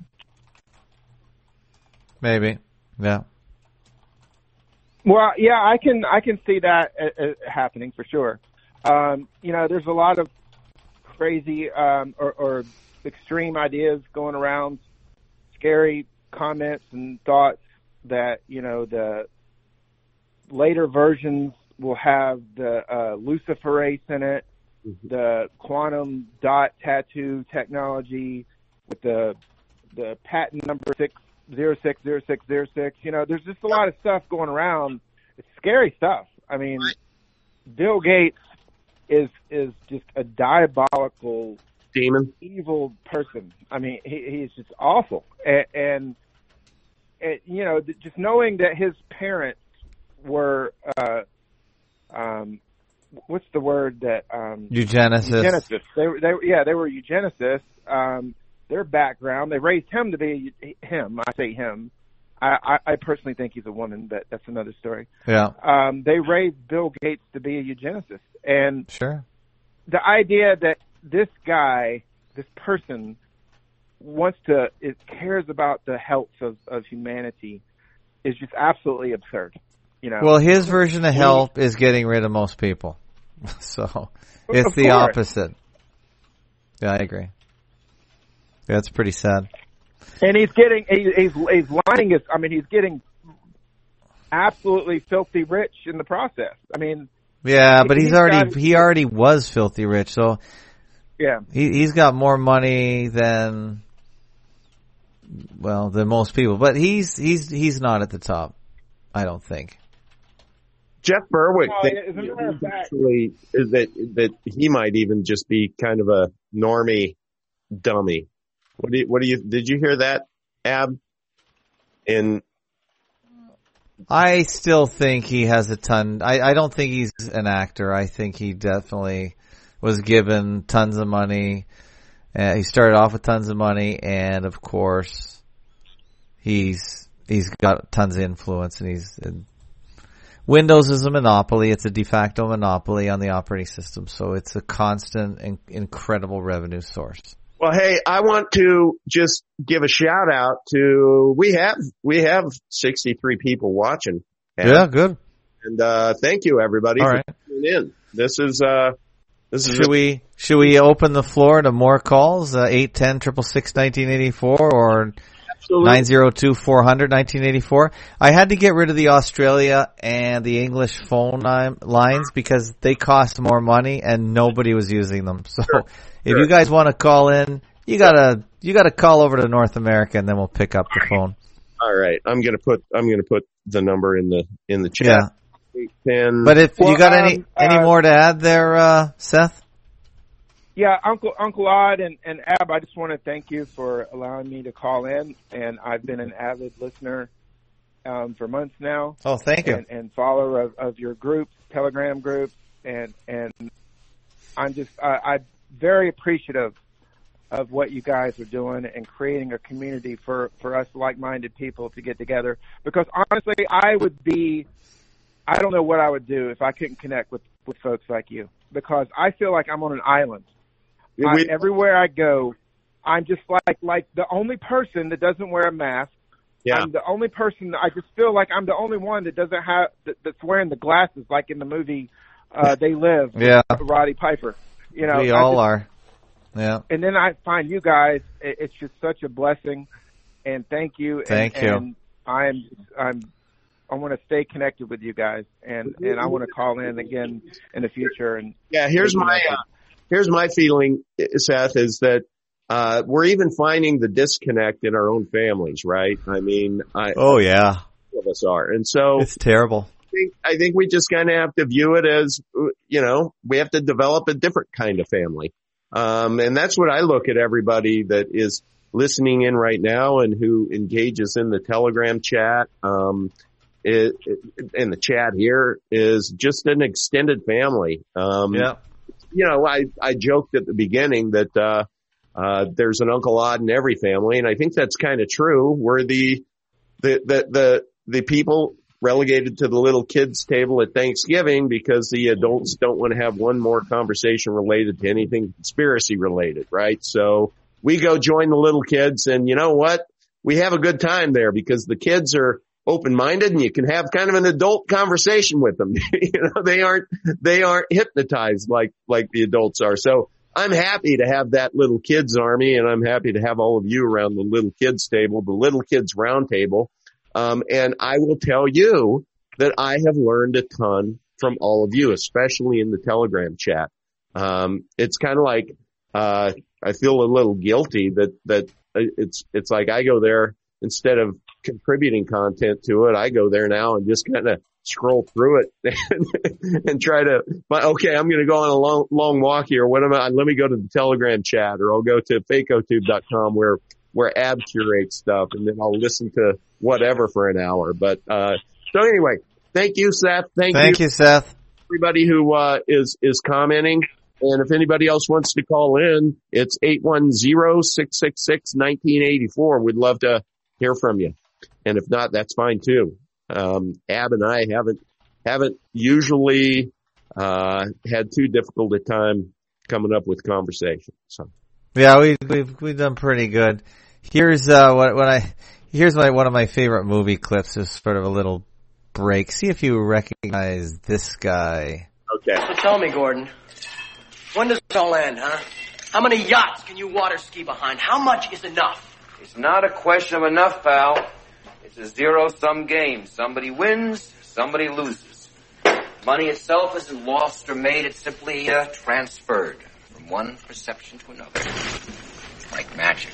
Maybe. Yeah. Well, yeah, I can see that happening for sure. There's a lot of crazy or extreme ideas going around, scary comments and thoughts that the later versions will have the luciferase in it, the quantum dot tattoo technology with the patent number 6060606. There's just a lot of stuff going around. It's scary stuff. Bill Gates is just a diabolical demon, evil person. He's just awful. And just knowing that his parents were what's the word that eugenicists. They were eugenicists. Their background, they raised him to be him. I say him. I personally think he's a woman, but that's another story. Yeah. They raised Bill Gates to be a eugenicist. And sure. The idea that this guy, this person, cares about the health of humanity is just absolutely absurd. You know. Well, his version of help is getting rid of most people. So it's the opposite. Yeah, I agree. That's pretty sad. And he's lining his, I mean, he's getting absolutely filthy rich in the process. I mean. Yeah, but he already was filthy rich, so. Yeah. He's got more money than most people, but he's not at the top, I don't think. Jeff Berwick actually is that he might even just be kind of a normie dummy. Did you hear that, Ab? I still think he has a ton. I don't think he's an actor. I think he definitely was given tons of money. He started off with tons of money, and of course, he's got tons of influence, and Windows is a monopoly. It's a de facto monopoly on the operating system, so it's a constant and incredible revenue source. Well, hey, I want to just give a shout out to, we have 63 people watching. Yeah, good. And, thank you everybody for tuning in. This is Should we open the floor to more calls? 810-666-1984 or 902-400-1984. I had to get rid of the Australia and the English phone lines because they cost more money and nobody was using them. So if you guys want to call in, you gotta call over to North America and then we'll pick up the phone. All right. I'm gonna put the number in the chat. Yeah. But if you got any more to add there, Seth? Yeah, Uncle Odd and Ab, I just want to thank you for allowing me to call in, and I've been an avid listener for months now. Oh, thank you. And follower of your groups, Telegram groups, and I'm very appreciative of what you guys are doing and creating a community for us like-minded people to get together. Because honestly, I don't know what I would do if I couldn't connect with folks like you, because I feel like I'm on an island. Everywhere I go, I'm just like the only person that doesn't wear a mask. Yeah. I'm the only person. I just feel like I'm the only one that doesn't have that's wearing the glasses, like in the movie They Live. Yeah, Roddy Piper. You know, we all are. Yeah. And then I find you guys. It's just such a blessing, and thank you. Thank you. And I want to stay connected with you guys, and I want to call in again in the future. And yeah, here's my feeling, Seth, is that we're even finding the disconnect in our own families, right? I mean, all of us are, and so it's terrible. I think we just kind of have to view it as, you know, we have to develop a different kind of family, and that's what I look at everybody that is listening in right now and who engages in the Telegram chat. In the chat here is just an extended family. You know, I joked at the beginning that there's an Uncle Odd in every family, and I think that's kind of true. We're the people relegated to the little kids table at Thanksgiving because the adults don't want to have one more conversation related to anything conspiracy related, right? So we go join the little kids, and you know what? We have a good time there because the kids are open-minded and you can have kind of an adult conversation with them. You know, they aren't hypnotized like the adults are. So I'm happy to have that little kids army, and I'm happy to have all of you around the little kids table, the little kids round table. And I will tell you that I have learned a ton from all of you, especially in the Telegram chat. It's kind of like, I feel a little guilty that it's like I go there instead of contributing content to it. I go there now and just kind of scroll through it and try to, okay, I'm going to go on a long walk here. Let me go to the Telegram chat, or I'll go to fakeotube.com where Ab curates stuff, and then I'll listen to whatever for an hour. But, so anyway, thank you, Seth. Thank you, Seth. Everybody who, is commenting. And if anybody else wants to call in, it's 810-666-1984. We'd love to hear from you. And if not, that's fine too. Ab and I haven't usually had too difficult a time coming up with conversation. So yeah, we've done pretty good. Here's one of my favorite movie clips. Is sort of a little break. See if you recognize this guy. Okay. So tell me, Gordon, when does it all end, huh? How many yachts can you water ski behind? How much is enough? It's not a question of enough, pal. It's a zero-sum game. Somebody wins, somebody loses. Money itself isn't lost or made. It's simply transferred from one perception to another. Like magic.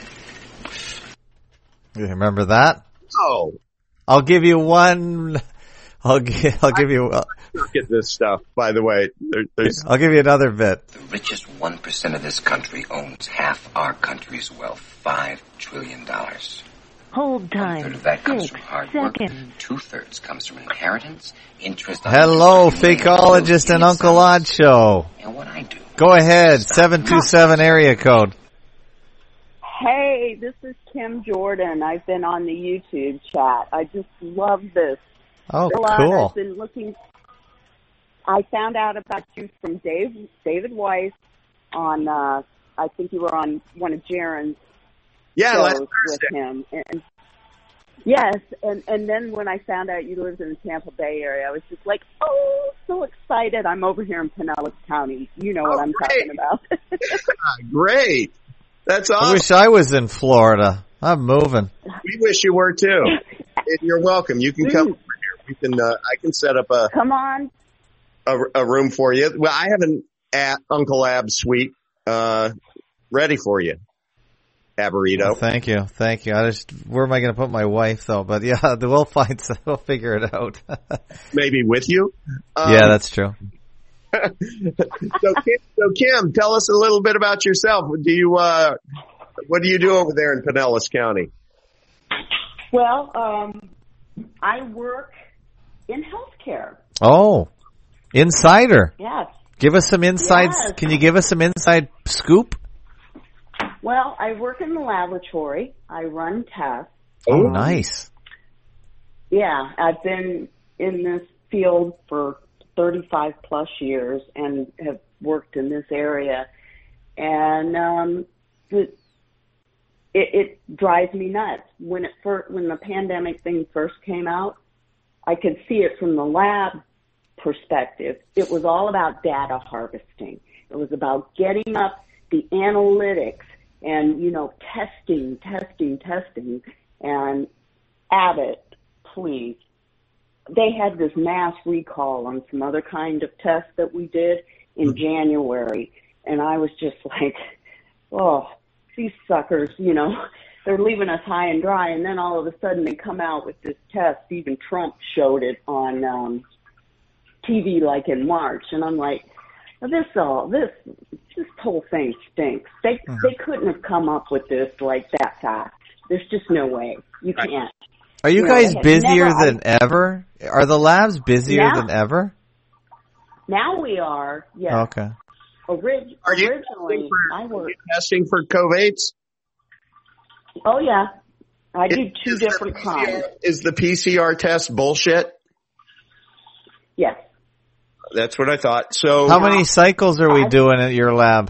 You remember that? Oh. I'll give you one. I'll give you. Get this stuff, by the way. I'll give you another bit. The richest 1% of this country owns half our country's wealth, $5 trillion. Hold time. 1/3 of that comes from hard work. Seconds. 2/3 comes from inheritance, interest. Hello, Fakeologist and Uncle Odd Show. And what I do. Go ahead, 727 area code. Hey, this is Kim Jordan. I've been on the YouTube chat. I just love this. Oh, cool. I've been looking. I found out about you from David Weiss on, I think you were on one of Jaron's shows with him. And yes, and then when I found out you lived in the Tampa Bay area, I was just like, oh, so excited. I'm over here in Pinellas County. You know what I'm talking about. Great. That's awesome. I wish I was in Florida. I'm moving. We wish you were too. And you're welcome. You can come over here. We can. I can set up come on a room for you. Well, I have an Uncle Ab suite ready for you, Aburrito. Oh, thank you. Where am I going to put my wife though? But yeah, we'll figure it out. Maybe with you. Yeah, that's true. So Kim, tell us a little bit about yourself. What do you do over there in Pinellas County? Well, I work in healthcare. Oh, insider. Yes. Give us some insides. Yes. Can you give us some inside scoop? Well, I work in the laboratory. I run tests. Oh, nice. Yeah, I've been in this field for 35 plus years and have worked in this area. And it drives me nuts. When the pandemic thing first came out, I could see it from the lab perspective. It was all about data harvesting. It was about getting up the analytics and, testing. And Abbott, please. They had this mass recall on some other kind of test that we did in January. And I was just like, oh, these suckers, they're leaving us high and dry. And then all of a sudden they come out with this test. Even Trump showed it on TV like in March. And I'm like, this whole thing stinks. They couldn't have come up with this like that fast. There's just no way. You can't. Are you guys busier than ever? Are the labs busier than ever? Now we are, yeah. Okay. Originally, I worked testing for COVID-19. Oh yeah, I do two different kinds. Is the PCR test bullshit? Yes. That's what I thought. So, how many cycles are we doing at your lab?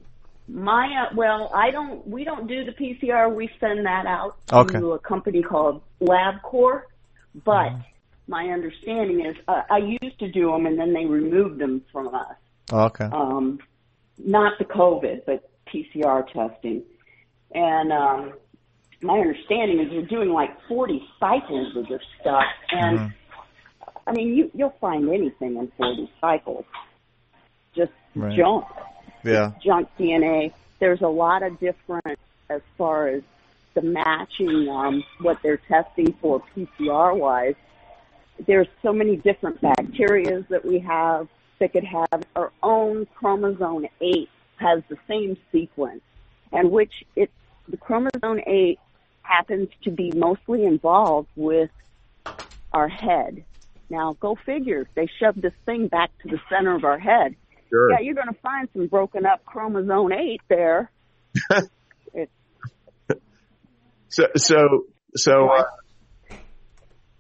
We don't do the PCR. We send that out to a company called LabCorp. But my understanding is, I used to do them and then they removed them from us. Okay. Not the COVID, but PCR testing. And, my understanding is you're doing like 40 cycles of this stuff. And, I mean, you'll find anything in 40 cycles. Just junk. Yeah. Junk DNA. There's a lot of different as far as the matching, what they're testing for PCR-wise. There's so many different bacteria that we have that could have our own chromosome 8 has the same sequence, and the chromosome 8 happens to be mostly involved with our head. Now, go figure. They shoved this thing back to the center of our head. Sure. Yeah, you're going to find some broken up chromosome 8 there.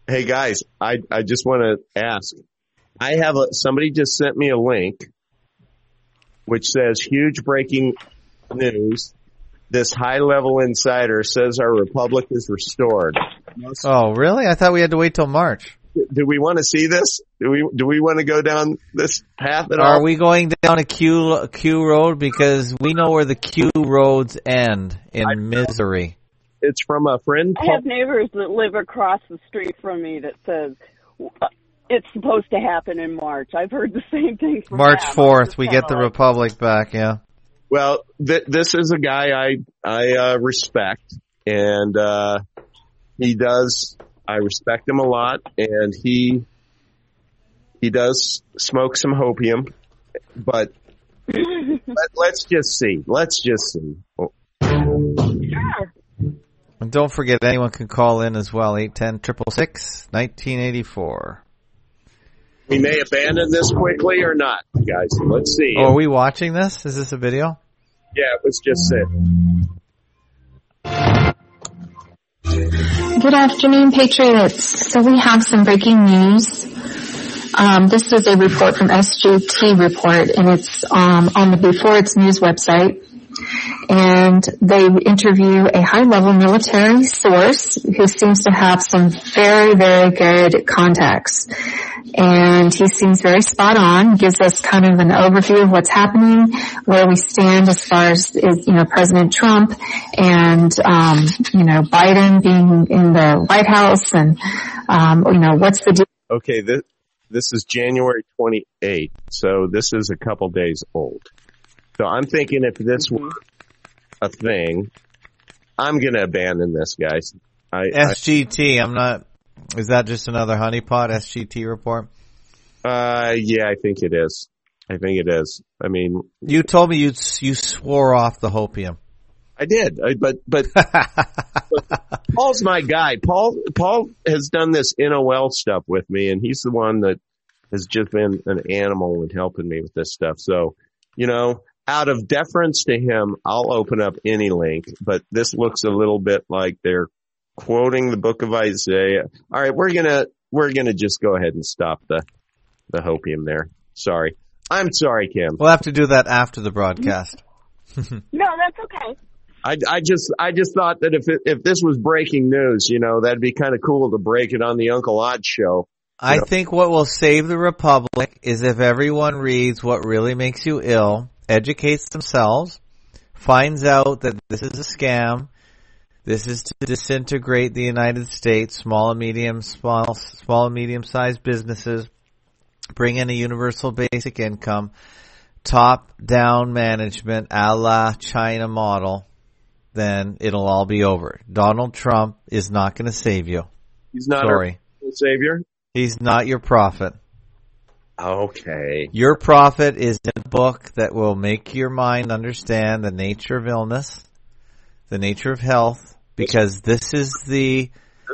Hey guys, I just want to ask. I have somebody just sent me a link which says huge breaking news. This high-level insider says our republic is restored. Oh, really? I thought we had to wait till March. Do we want to see this? Do we want to go down this path at all? Are we going down a Q road? Because we know where the Q roads end in misery. It's from a friend. I have neighbors that live across the street from me that says it's supposed to happen in March. I've heard the same thing from March them. 4th, we get the republic back, yeah. Well, this is a guy I respect, and he does. I respect him a lot, and he does smoke some hopium, but let's just see. Let's just see. Sure. And don't forget, anyone can call in as well, 810-666-1984. We may abandon this quickly or not, guys. Let's see. Oh, are we watching this? Is this a video? Yeah, it was just it. Good afternoon, Patriots. So we have some breaking news. This is a report from SGT Report, and it's on the Before It's News website. And they interview a high-level military source who seems to have some very, very good contacts. And he seems very spot on, gives us kind of an overview of what's happening, where we stand as far as, President Trump and, Biden being in the White House and, what's the deal. Okay, this is January 28th, so this is a couple days old. So I'm thinking if this were a thing, I'm going to abandon this, guys. SGT, is that just another honeypot, SGT report? Yeah, I think it is. I mean, you told me you swore off the hopium. I did, but Paul's my guy. Paul has done this NOL stuff with me, and he's the one that has just been an animal in helping me with this stuff. So, out of deference to him, I'll open up any link, but this looks a little bit like they're quoting the book of Isaiah. All right, we're gonna just go ahead and stop the hopium there. Sorry. I'm sorry, Kim. We'll have to do that after the broadcast. No, that's okay. I just thought that if this was breaking news, that'd be kind of cool to break it on the Uncle Odd show. I think what will save the republic is if everyone reads What Really Makes You Ill, educates themselves, finds out that this is a scam. This is to disintegrate the United States, small and medium-sized businesses, bring in a universal basic income, top-down management a la China model, then it'll all be over. Donald Trump is not going to save you. He's not our savior? He's not your prophet. Okay. Your prophet is in a book that will make your mind understand the nature of illness, the nature of health, because this is the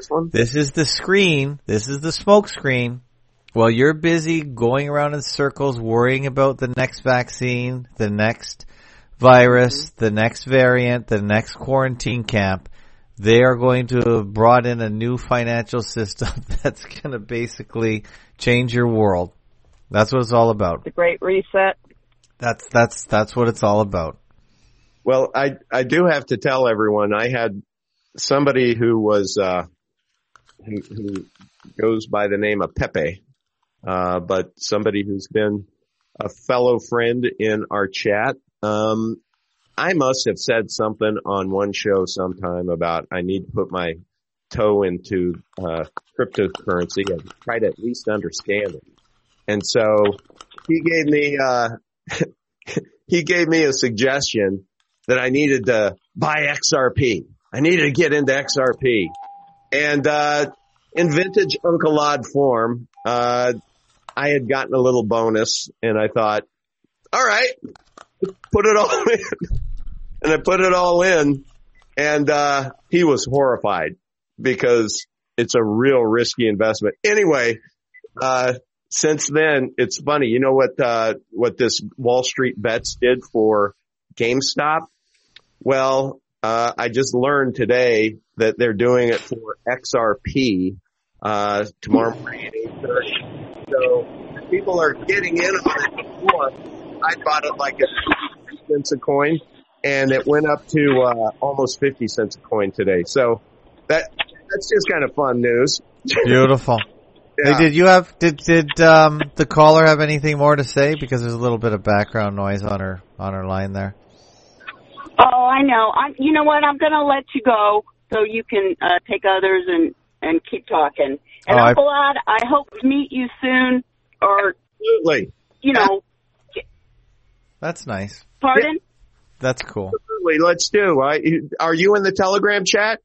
screen, this is the smoke screen. While you're busy going around in circles worrying about the next vaccine, the next virus, the next variant, the next quarantine camp, they are going to have brought in a new financial system that's going to basically change your world. That's what it's all about. The Great Reset. That's what it's all about. Well, I do have to tell everyone, I had somebody who was, who goes by the name of Pepe, but somebody who's been a fellow friend in our chat. I must have said something on one show sometime about I need to put my toe into, cryptocurrency and try to at least understand it. And so he gave me a suggestion that I needed to buy XRP. I needed to get into XRP. And, in vintage Uncle Odd form, I had gotten a little bonus and I thought, all right, put it all in. And I put it all in and, he was horrified because it's a real risky investment. Anyway, since then, it's funny. You know what this Wall Street Bets did for GameStop? Well, I just learned today that they're doing it for XRP. tomorrow morning at 8:30. So people are getting in on it before. I bought it like at 50 cents a coin, and it went up to almost 50 cents a coin today. So that's just kind of fun news. Beautiful. Yeah. Hey, did the caller have anything more to say? Because there's a little bit of background noise on her line there. Oh, I know. You know what? I'm going to let you go so you can take others and keep talking. And Uncle Odd, I hope to meet you soon. Or, absolutely. You know. That's nice. Pardon? That's cool. Absolutely. Let's do. Are you in the Telegram chat?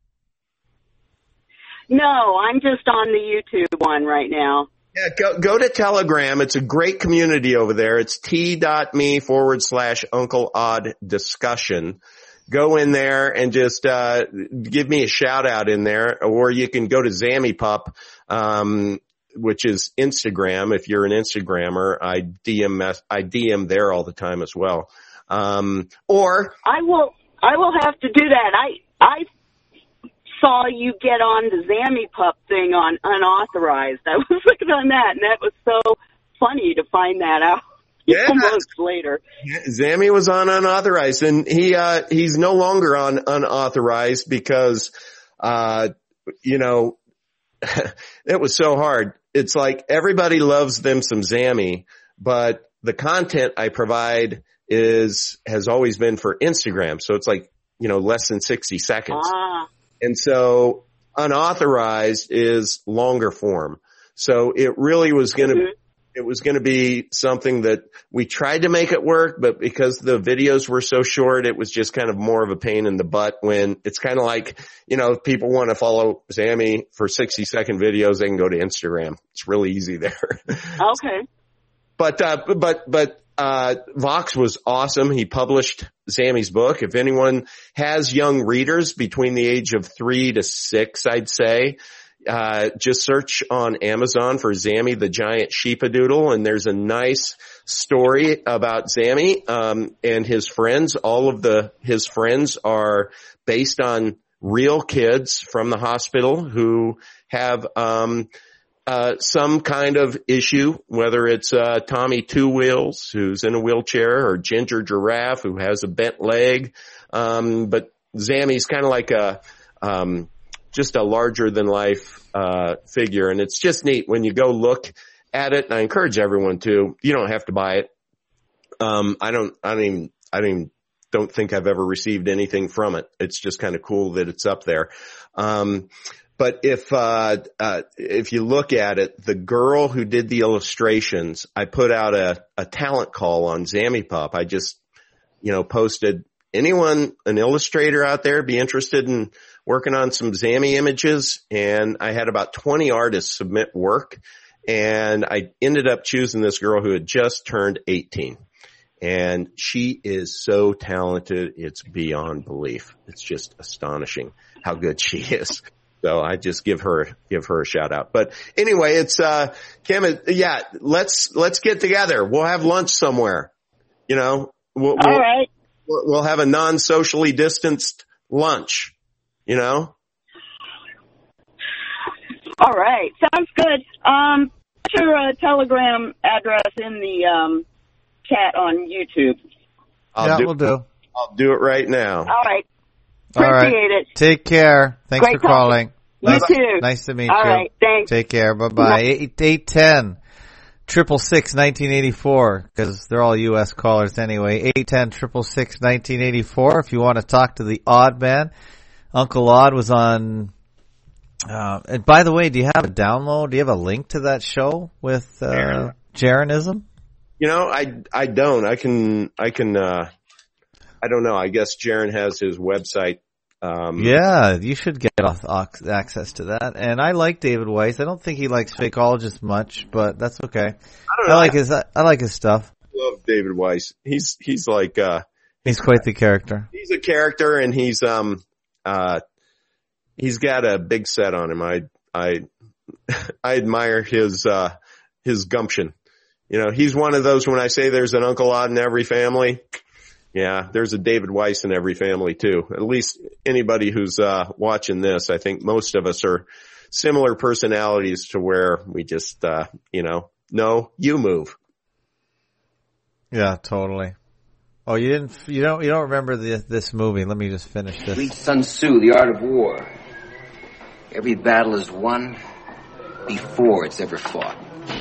No, I'm just on the YouTube one right now. Yeah, go to Telegram. It's a great community over there. It's t.me/Uncle Odd discussion. Go in there and just give me a shout out in there, or you can go to Zammy Pup, which is Instagram. If you're an Instagrammer, I DM there all the time as well. Or I will have to do that. I saw you get on the Zammy Pup thing on unauthorized. I was looking on that, and that was so funny to find that out. Yeah. Months later. Zammy was on unauthorized, and he's no longer on unauthorized because, it was so hard. It's like everybody loves them some Zammy, but the content I provide has always been for Instagram. So it's like, less than 60 seconds. And so unauthorized is longer form. So it really was going to, it was going to be something that we tried to make it work, but because the videos were so short, it was just kind of more of a pain in the butt when it's kind of like, if people want to follow Zammy for 60-second videos, they can go to Instagram. It's really easy there. Okay. But Vox was awesome. He published Zammy's book. If anyone has young readers between the age of 3 to 6, I'd say, just search on Amazon for Zammy the Giant Sheepadoodle, and there's a nice story about Zammy, and his friends. All of his friends are based on real kids from the hospital who have, some kind of issue, whether it's Tommy Two Wheels, who's in a wheelchair, or Ginger Giraffe, who has a bent leg. But Zammy's kind of like just a larger than life figure, and it's just neat when you go look at it. And I encourage everyone to. You don't have to buy it. I don't think I've ever received anything from it. It's just kind of cool that it's up there. But if you look at it, the girl who did the illustrations, I put out a talent call on Zammy Pup. I just, posted, anyone, an illustrator out there, be interested in working on some Zammy images? And I had about 20 artists submit work, and I ended up choosing this girl who had just turned 18. And she is so talented, it's beyond belief. It's just astonishing how good she is. So I just give her a shout out. But anyway, it's, Kim, let's get together. We'll have lunch somewhere. All right. We'll have a non-socially distanced lunch, All right. Sounds good. Put your Telegram address in the, chat on YouTube. We'll do. I'll do it right now. All right. All right. Appreciate it. Take care. Thanks Great for calling. You too. Nice to meet All you. All right. Thanks. Take care. Bye-bye. 810-666-1984, because they're all U.S. callers anyway. 810-666-1984 if you want to talk to the Odd Man. Uncle Odd was on, and by the way, do you have a download? Do you have a link to that show with, Jaronism? I don't. I don't know. I guess Jaron has his website. Yeah, you should get access to that. And I like David Weiss. I don't think he likes Fakeologist much, but that's okay. I like his stuff. I love David Weiss. He's like, he's quite the character. He's a character, and he's got a big set on him. I admire his gumption. He's one of those, when I say there's an Uncle Odd in every family, yeah, there's a David Weiss in every family too. At least anybody who's watching this, I think most of us are similar personalities to where we just, no, you move. Yeah, totally. Oh, you don't remember this movie. Let me just finish this. Read Sun Tzu, The Art of War. Every battle is won before it's ever fought.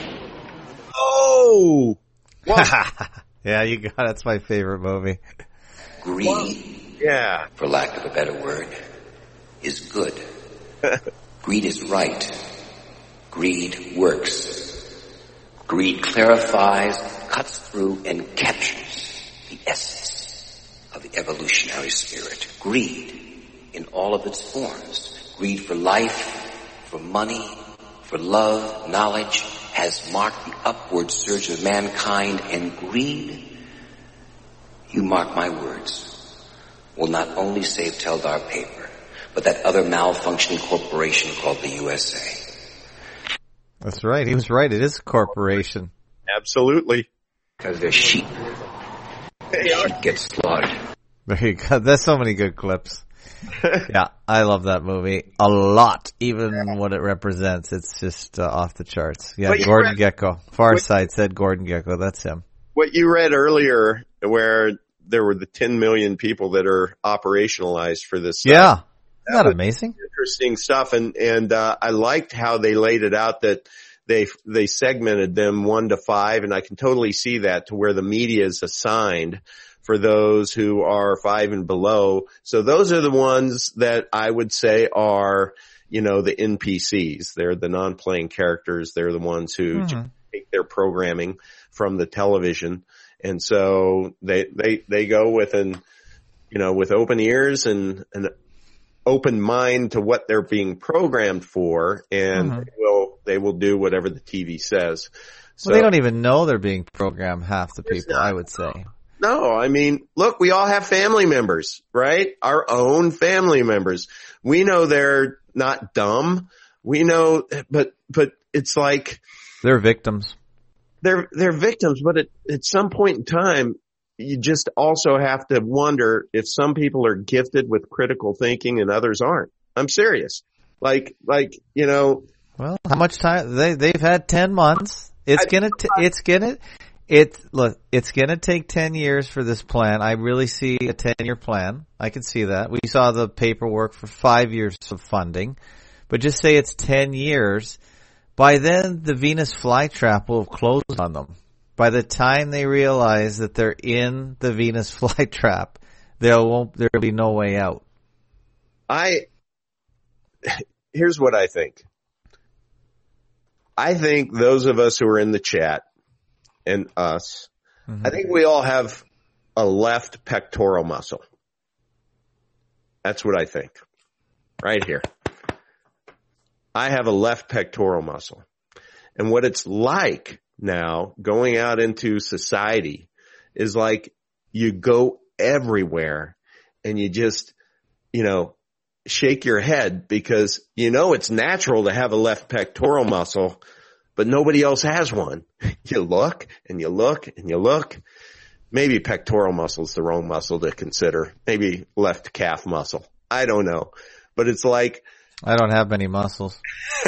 Oh! Yeah, you got it. That's my favorite movie. Greed, for lack of a better word, is good. Greed is right. Greed works. Greed clarifies, cuts through, and captures the essence of the evolutionary spirit. Greed in all of its forms. Greed for life, for money, for love, knowledge, has marked the upward surge of mankind, and greed, you mark my words, will not only save Teldar Paper, but that other malfunctioning corporation called the USA. That's right. He was right. It is a corporation. Absolutely. Because they're sheep. Sheep get slaughtered. There you go. There's so many good clips. Yeah, I love that movie a lot. Even what it represents, it's just off the charts. Yeah, Gordon Gekko. Far Side said Gordon Gekko. That's him. What you read earlier, where there were the 10 million people that are operationalized for this. Yeah, isn't that amazing? Interesting stuff, and I liked how they laid it out that they segmented them 1 to 5, and I can totally see that to where the media is assigned for those who are 5 and below. So those are the ones that I would say are, the NPCs. They're the non-playing characters. They're the ones who just take their programming from the television. And so they go with with open ears and an open mind to what they're being programmed for, and they will do whatever the TV says. So they don't even know they're being programmed, half the people, I would say. No, I mean, look, we all have family members, right? Our own family members. We know they're not dumb. We know, but it's like they're victims. They're victims, but at some point in time, you just also have to wonder if some people are gifted with critical thinking and others aren't. I'm serious. Well, how much time they've had 10 months. It's gonna take 10 years for this plan. I really see a 10-year plan. I can see that. We saw the paperwork for 5 years of funding, but just say it's 10 years. By then, the Venus flytrap will have closed on them. By the time they realize that they're in the Venus flytrap, there'll be no way out. Here's what I think. I think those of us who are in the chat, and us, I think we all have a left pectoral muscle. That's what I think. Right here. I have a left pectoral muscle. And what it's like now, going out into society, is like you go everywhere and you just, shake your head because it's natural to have a left pectoral muscle, but nobody else has one. You look and you look and you look. Maybe pectoral muscle is the wrong muscle to consider. Maybe left calf muscle. I don't know. But it's like, I don't have many muscles.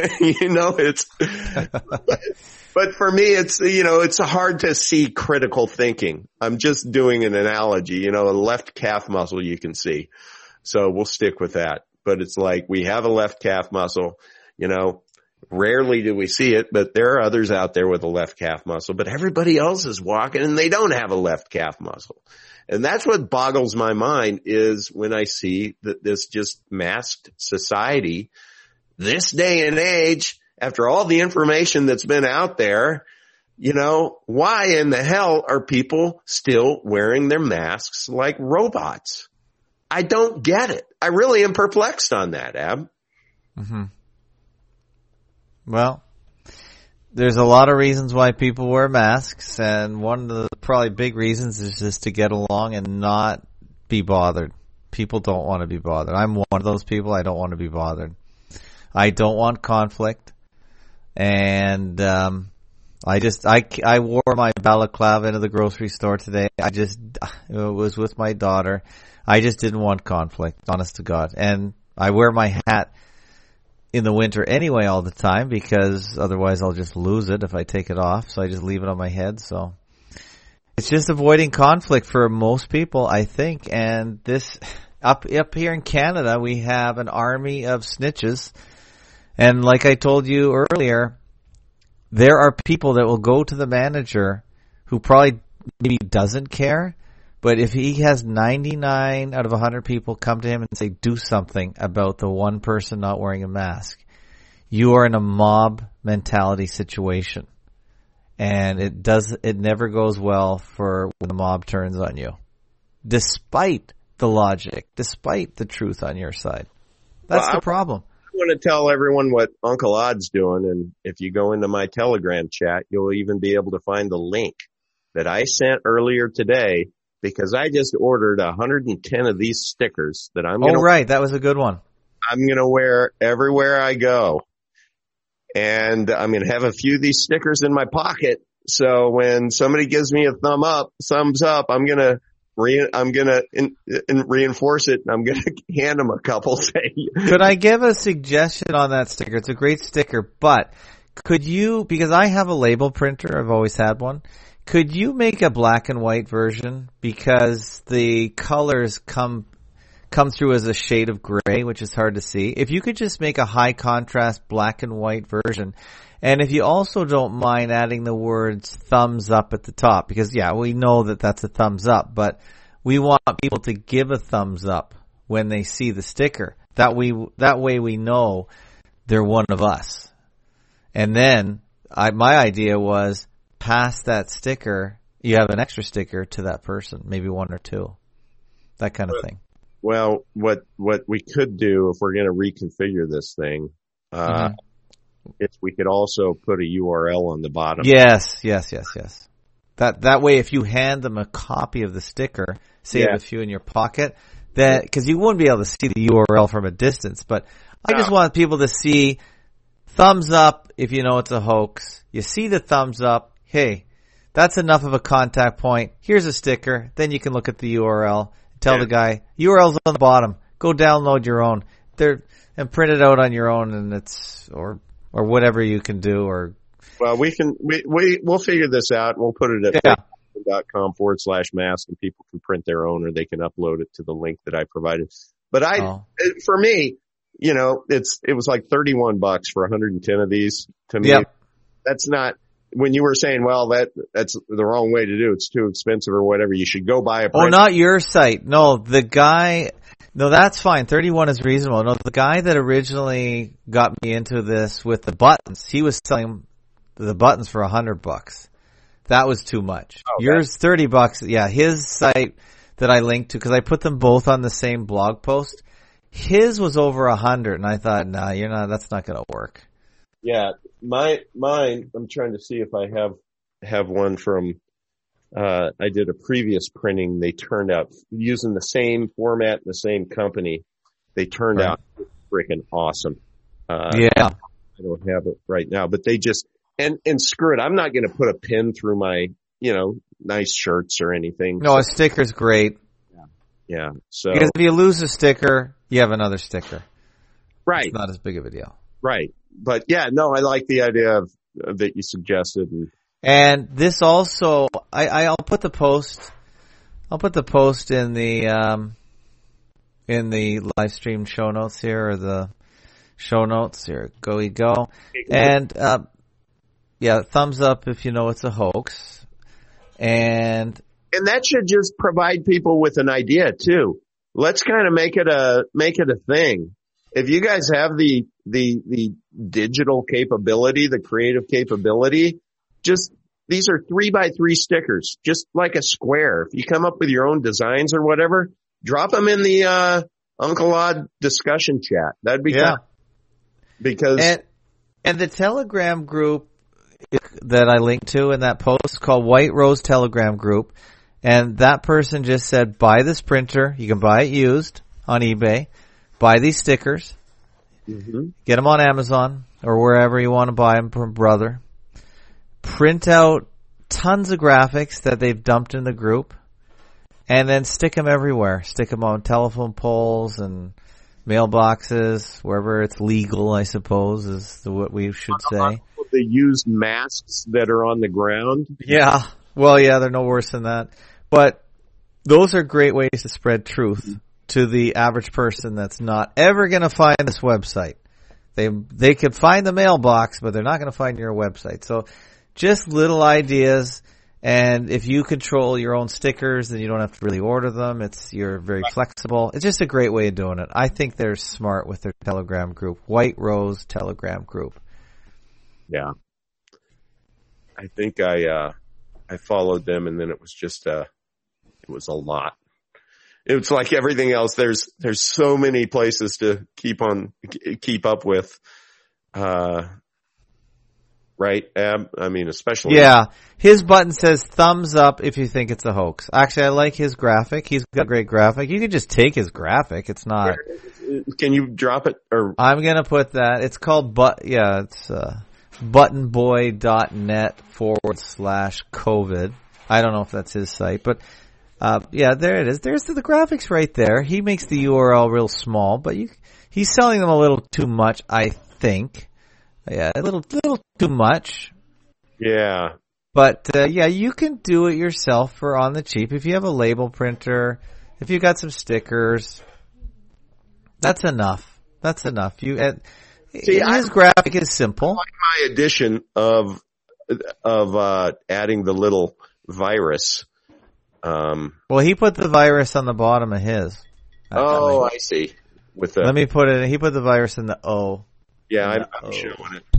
But for me, it's hard to see critical thinking. I'm just doing an analogy, a left calf muscle you can see. So we'll stick with that. But it's like we have a left calf muscle, rarely do we see it, but there are others out there with a left calf muscle, but everybody else is walking and they don't have a left calf muscle. And that's what boggles my mind is when I see that this just masked society, this day and age, after all the information that's been out there, why in the hell are people still wearing their masks like robots? I don't get it. I really am perplexed on that, Ab. Mm-hmm. Well, there's a lot of reasons why people wear masks, and one of the probably big reasons is just to get along and not be bothered. People don't want to be bothered. I'm one of those people. I don't want to be bothered. I don't want conflict. And I wore my balaclava into the grocery store today. It was with my daughter. I just didn't want conflict, honest to God. And I wear my hat in the winter anyway all the time, because otherwise I'll just lose it if I take it off. So I just leave it on my head. So it's just avoiding conflict for most people, I think. And this up here in Canada, we have an army of snitches. And like I told you earlier, there are people that will go to the manager who probably maybe doesn't care. But if he has 99 out of 100 people come to him and say, do something about the one person not wearing a mask, you are in a mob mentality situation. And it never goes well for when the mob turns on you. Despite the logic, despite the truth on your side. That's the problem. I want to tell everyone what Uncle Odd's doing. And if you go into my Telegram chat, you'll even be able to find the link that I sent earlier today, because I just ordered 110 of these stickers that I'm going to... Oh, right. That was a good one. I'm going to wear everywhere I go. And I'm going to have a few of these stickers in my pocket. So when somebody gives me a thumbs up, I'm going to reinforce it. And I'm going to hand them a couple. Could I give a suggestion on that sticker? It's a great sticker, but could you, because I have a label printer, I've always had one. Could you make a black and white version? Because the colors come through as a shade of gray, which is hard to see. If you could just make a high contrast black and white version. And if you also don't mind adding the words thumbs up at the top, because we know that that's a thumbs up, but we want people to give a thumbs up when they see the sticker. That way we know they're one of us. And then my idea was, pass that sticker, you have an extra sticker to that person, maybe one or two, that kind of thing. Well, what we could do if we're going to reconfigure this thing, is we could also put a URL on the bottom. Yes. That way, if you hand them a copy of the sticker, say you have a few in your pocket, because you wouldn't be able to see the URL from a distance, but I just want people to see thumbs up if you know it's a hoax. You see the thumbs up. Hey, that's enough of a contact point. Here's a sticker. Then you can look at the URL. Tell the guy, URL's on the bottom. Go download your own. And print it out on your own, and it's or whatever you can do. Or well, we'll figure this out. We'll put it at facebook.com/mask, and people can print their own, or they can upload it to the link that I provided. But for me, it was like $31 for 110 of these. To me, that's not. When you were saying, well, that's the wrong way to do it, it's too expensive or whatever, you should go buy a print. Oh, not your site. No, that's fine. 31 is reasonable. No, the guy that originally got me into this with the buttons, he was selling the buttons for $100. That was too much. Okay. Yours, $30. Yeah, his site that I linked to, because I put them both on the same blog post, his was over 100, and I thought, that's not going to work. Yeah, mine, I'm trying to see if I have one from, I did a previous printing. They turned out using the same format and the same company. They turned out freaking awesome. I don't have it right now, but they just, and screw it. I'm not going to put a pin through my, nice shirts or anything. No, a sticker's great. Yeah. So, because if you lose a sticker, you have another sticker. Right. It's not as big of a deal. Right. But I like the idea of that you suggested. And this also, I'll put the post in the live stream show notes here, or the show notes here. Go. And, thumbs up if you know it's a hoax. And that should just provide people with an idea too. Let's kind of make it a thing. If you guys have the digital capability, the creative capability, these are 3x3 stickers, just like a square. If you come up with your own designs or whatever, drop them in the, Uncle Odd discussion chat. That'd be fun. Because. And the Telegram group that I linked to in that post called White Rose Telegram group. And that person just said, buy this printer. You can buy it used on eBay. Buy these stickers, get them on Amazon or wherever you want to buy them from Brother. Print out tons of graphics that they've dumped in the group, and then stick them everywhere. Stick them on telephone poles and mailboxes, wherever it's legal, I suppose, is what we should say. The used masks that are on the ground. Yeah. Well, yeah, they're no worse than that. But those are great ways to spread truth to the average person that's not ever going to find this website. They could find the mailbox, but they're not going to find your website. So just little ideas. And if you control your own stickers, then you don't have to really order them. You're very flexible. It's just a great way of doing it. I think they're smart with their Telegram group, White Rose Telegram group. Yeah. I think I followed them, and then it was just it was a lot. It's like everything else. There's so many places to keep up with. Right, Ab? I mean, especially. Yeah. His button says thumbs up if you think it's a hoax. Actually, I like his graphic. He's got a great graphic. You can just take his graphic. It's not. Can you drop it? Or I'm going to put that. It's called it's buttonboy.net/COVID. I don't know if that's his site, but yeah, there it is. There's the graphics right there. He makes the URL real small, but he's selling them a little too much, I think. Yeah, a little too much. Yeah. But, yeah, you can do it yourself for on the cheap. If you have a label printer, if you got some stickers, that's enough. That's enough. His graphic is simple. I like my addition of adding the little virus. Well, he put the virus on the bottom of his. I see. Let me put it, he put the virus in the O. Yeah, I'm showing it.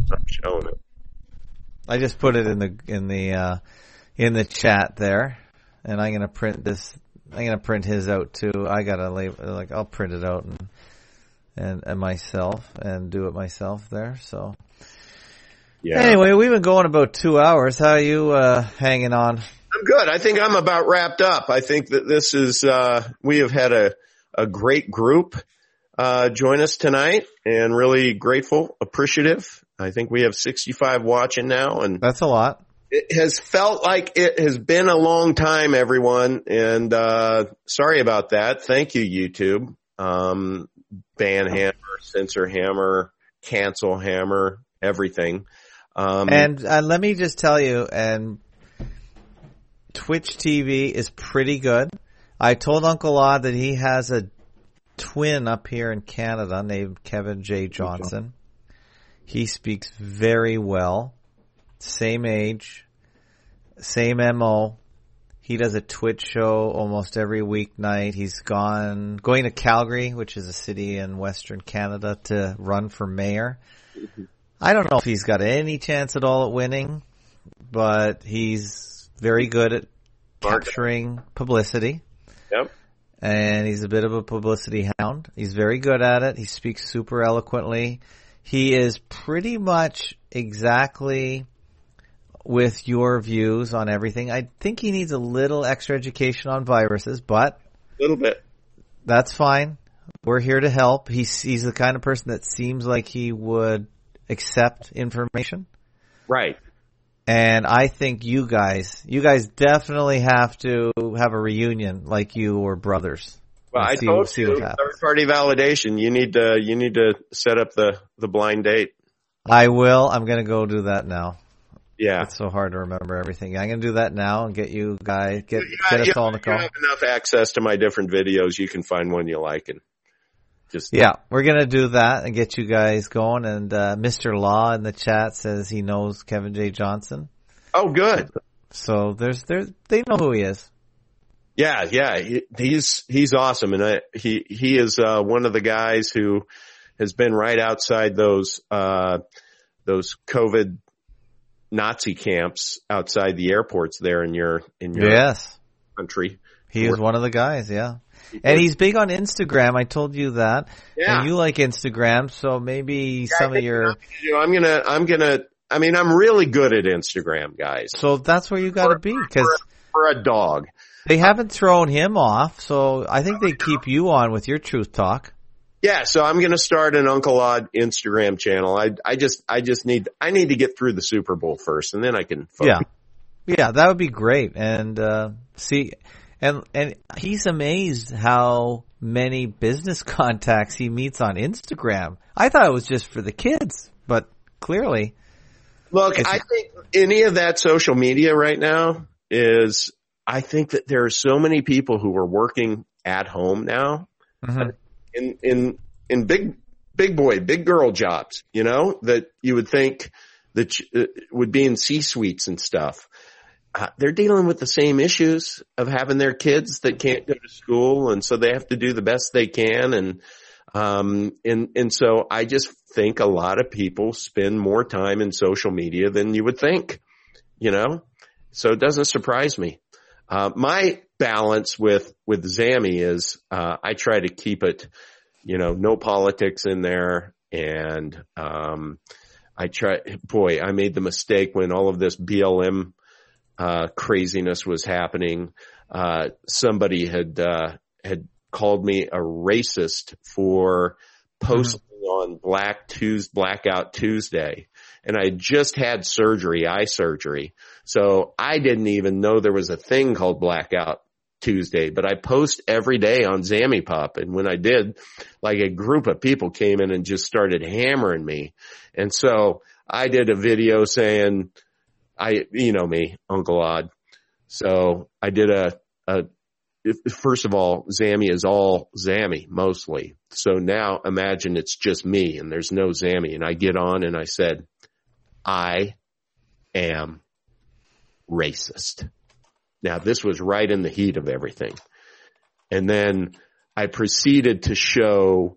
I just put it in the chat there, and I'm gonna print this. I'm gonna print his out too. I gotta label, I'll print it out and myself and do it myself there. So yeah. Anyway, we've been going about 2 hours. How are you hanging on? I'm good. I think I'm about wrapped up. I think that this is we have had a great group join us tonight, and really grateful, appreciative. I think we have 65 watching now, and that's a lot. It has felt like it has been a long time, everyone, and sorry about that. Thank you, YouTube. Ban hammer, censor hammer, cancel hammer, everything. And let me just tell you, and Twitch TV is pretty good. I told Uncle Odd that he has a twin up here in Canada named Kevin J. Johnson. He speaks very well. Same age, same MO. He does a Twitch show almost every weeknight. He's going to Calgary, which is a city in Western Canada, to run for mayor. I don't know if he's got any chance at all at winning, but he's very good at capturing publicity. Yep. And he's a bit of a publicity hound. He's very good at it. He speaks super eloquently. He is pretty much exactly with your views on everything. I think he needs a little extra education on viruses, but a little bit. That's fine. We're here to help. He's the kind of person that seems like he would accept information. Right. And I think you guys definitely have to have a reunion like you were brothers. Well, I told you, third party validation. You need to set up the blind date. I will. I'm going to go do that now. Yeah. It's so hard to remember everything. I'm going to do that now and get you guys, get us all on the call. You have enough access to my different videos. You can find one you like and just. Yeah, we're going to do that and get you guys going. And, Mr. Law in the chat says he knows Kevin J. Johnson. Oh, good. So they know who he is. Yeah. He's awesome. And he is, one of the guys who has been right outside those COVID Nazi camps outside the airports there in your yes. country. He is one of the guys, yeah. And he's big on Instagram. I told you that. Yeah. And you like Instagram, so maybe some of your. I'm really good at Instagram, guys. So that's where you got to be, because for a dog, they haven't thrown him off. So I think they keep you on with your truth talk. Yeah, so I'm going to start an Uncle Odd Instagram channel. I need to get through the Super Bowl first, and then I can focus. Yeah, that would be great. And see, and he's amazed how many business contacts he meets on Instagram. I thought it was just for the kids, but clearly. Look, I think any of that social media right now is, I think that there are so many people who are working at home now in big boy, big girl jobs, you know, that you would think that would be in C-suites and stuff. They're dealing with the same issues of having their kids that can't go to school, and so they have to do the best they can. And so I just think a lot of people spend more time in social media than you would think, you know, so it doesn't surprise me. My balance with Zammy is, I try to keep it, you know, no politics in there. And, I made the mistake when all of this BLM, craziness was happening. Somebody had called me a racist for posting on Blackout Tuesday. And I just had eye surgery. So I didn't even know there was a thing called Blackout Tuesday, but I post every day on Zammy Pup. And when I did, like, a group of people came in and just started hammering me. And so I did a video saying, you know me, Uncle Odd. So I did first of all, Zammy is all Zammy, mostly. So now imagine it's just me and there's no Zammy. And I get on and I said, I am racist. Now, this was right in the heat of everything. And then I proceeded to show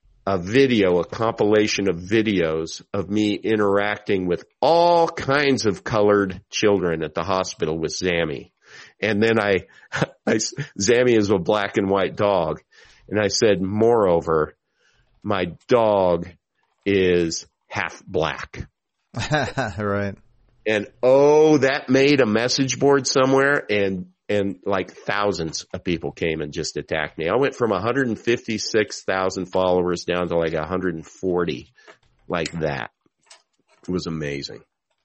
a compilation of videos of me interacting with all kinds of colored children at the hospital with Zammy. And then Zammy is a black and white dog. And I said, moreover, my dog is half black. Right. And that made a message board somewhere, and like thousands of people came and just attacked me. I went from 156,000 followers down to like 140, like that. It was amazing.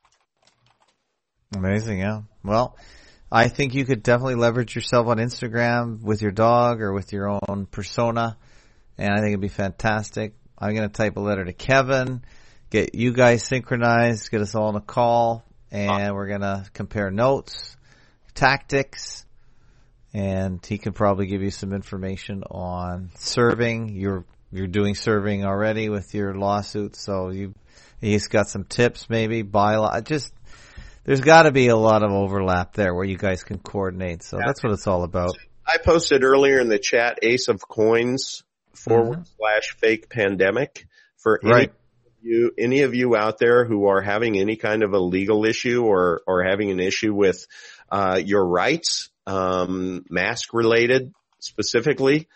Amazing, yeah. Well, I think you could definitely leverage yourself on Instagram with your dog or with your own persona, and I think it'd be fantastic. I'm going to type a letter to Kevin, get you guys synchronized, get us all on a call, and we're going to compare notes, tactics, and he can probably give you some information on serving. You're doing serving already with your lawsuit, so he's got some tips, maybe bylaw. There's got to be a lot of overlap there where you guys can coordinate. So that's what it's all about. I posted earlier in the chat, Ace of Coins /fake pandemic for any of you out there who are having any kind of a legal issue or having an issue with your rights, mask related specifically.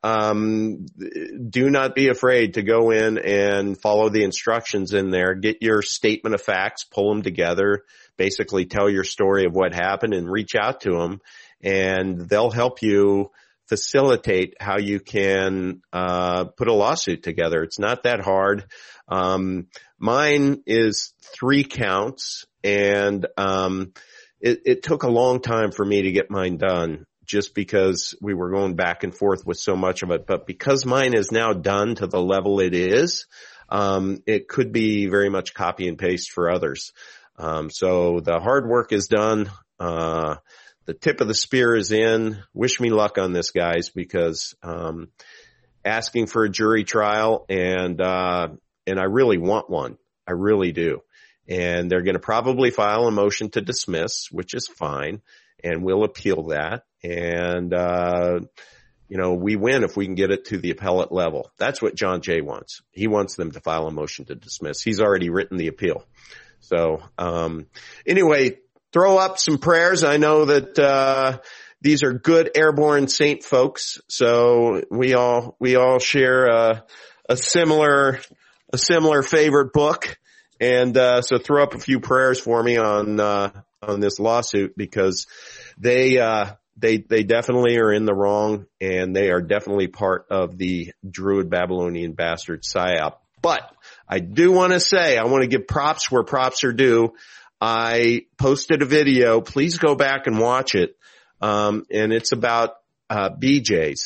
Do not be afraid to go in and follow the instructions in there. Get your statement of facts, pull them together, basically tell your story of what happened and reach out to them, and they'll help you facilitate how you can put a lawsuit together. It's not that hard. Mine is 3 counts, and it took a long time for me to get mine done, just because we were going back and forth with so much of it. But because mine is now done to the level it is, it could be very much copy and paste for others. So the hard work is done. The tip of the spear is in. Wish me luck on this, guys, because asking for a jury trial, and I really want one. I really do. And they're going to probably file a motion to dismiss, which is fine, and we'll appeal that. And we win if we can get it to the appellate level. That's what John Jay wants. He wants them to file a motion to dismiss. He's already written the appeal. So anyway, throw up some prayers. I know that these are good airborne saint folks, so we all share a similar favorite book, and so throw up a few prayers for me on this lawsuit, because they definitely are in the wrong, and they are definitely part of the Druid Babylonian bastard psyop. But I do want to say, I want to give props where props are due. I posted a video. Please go back and watch it. And it's about BJ's.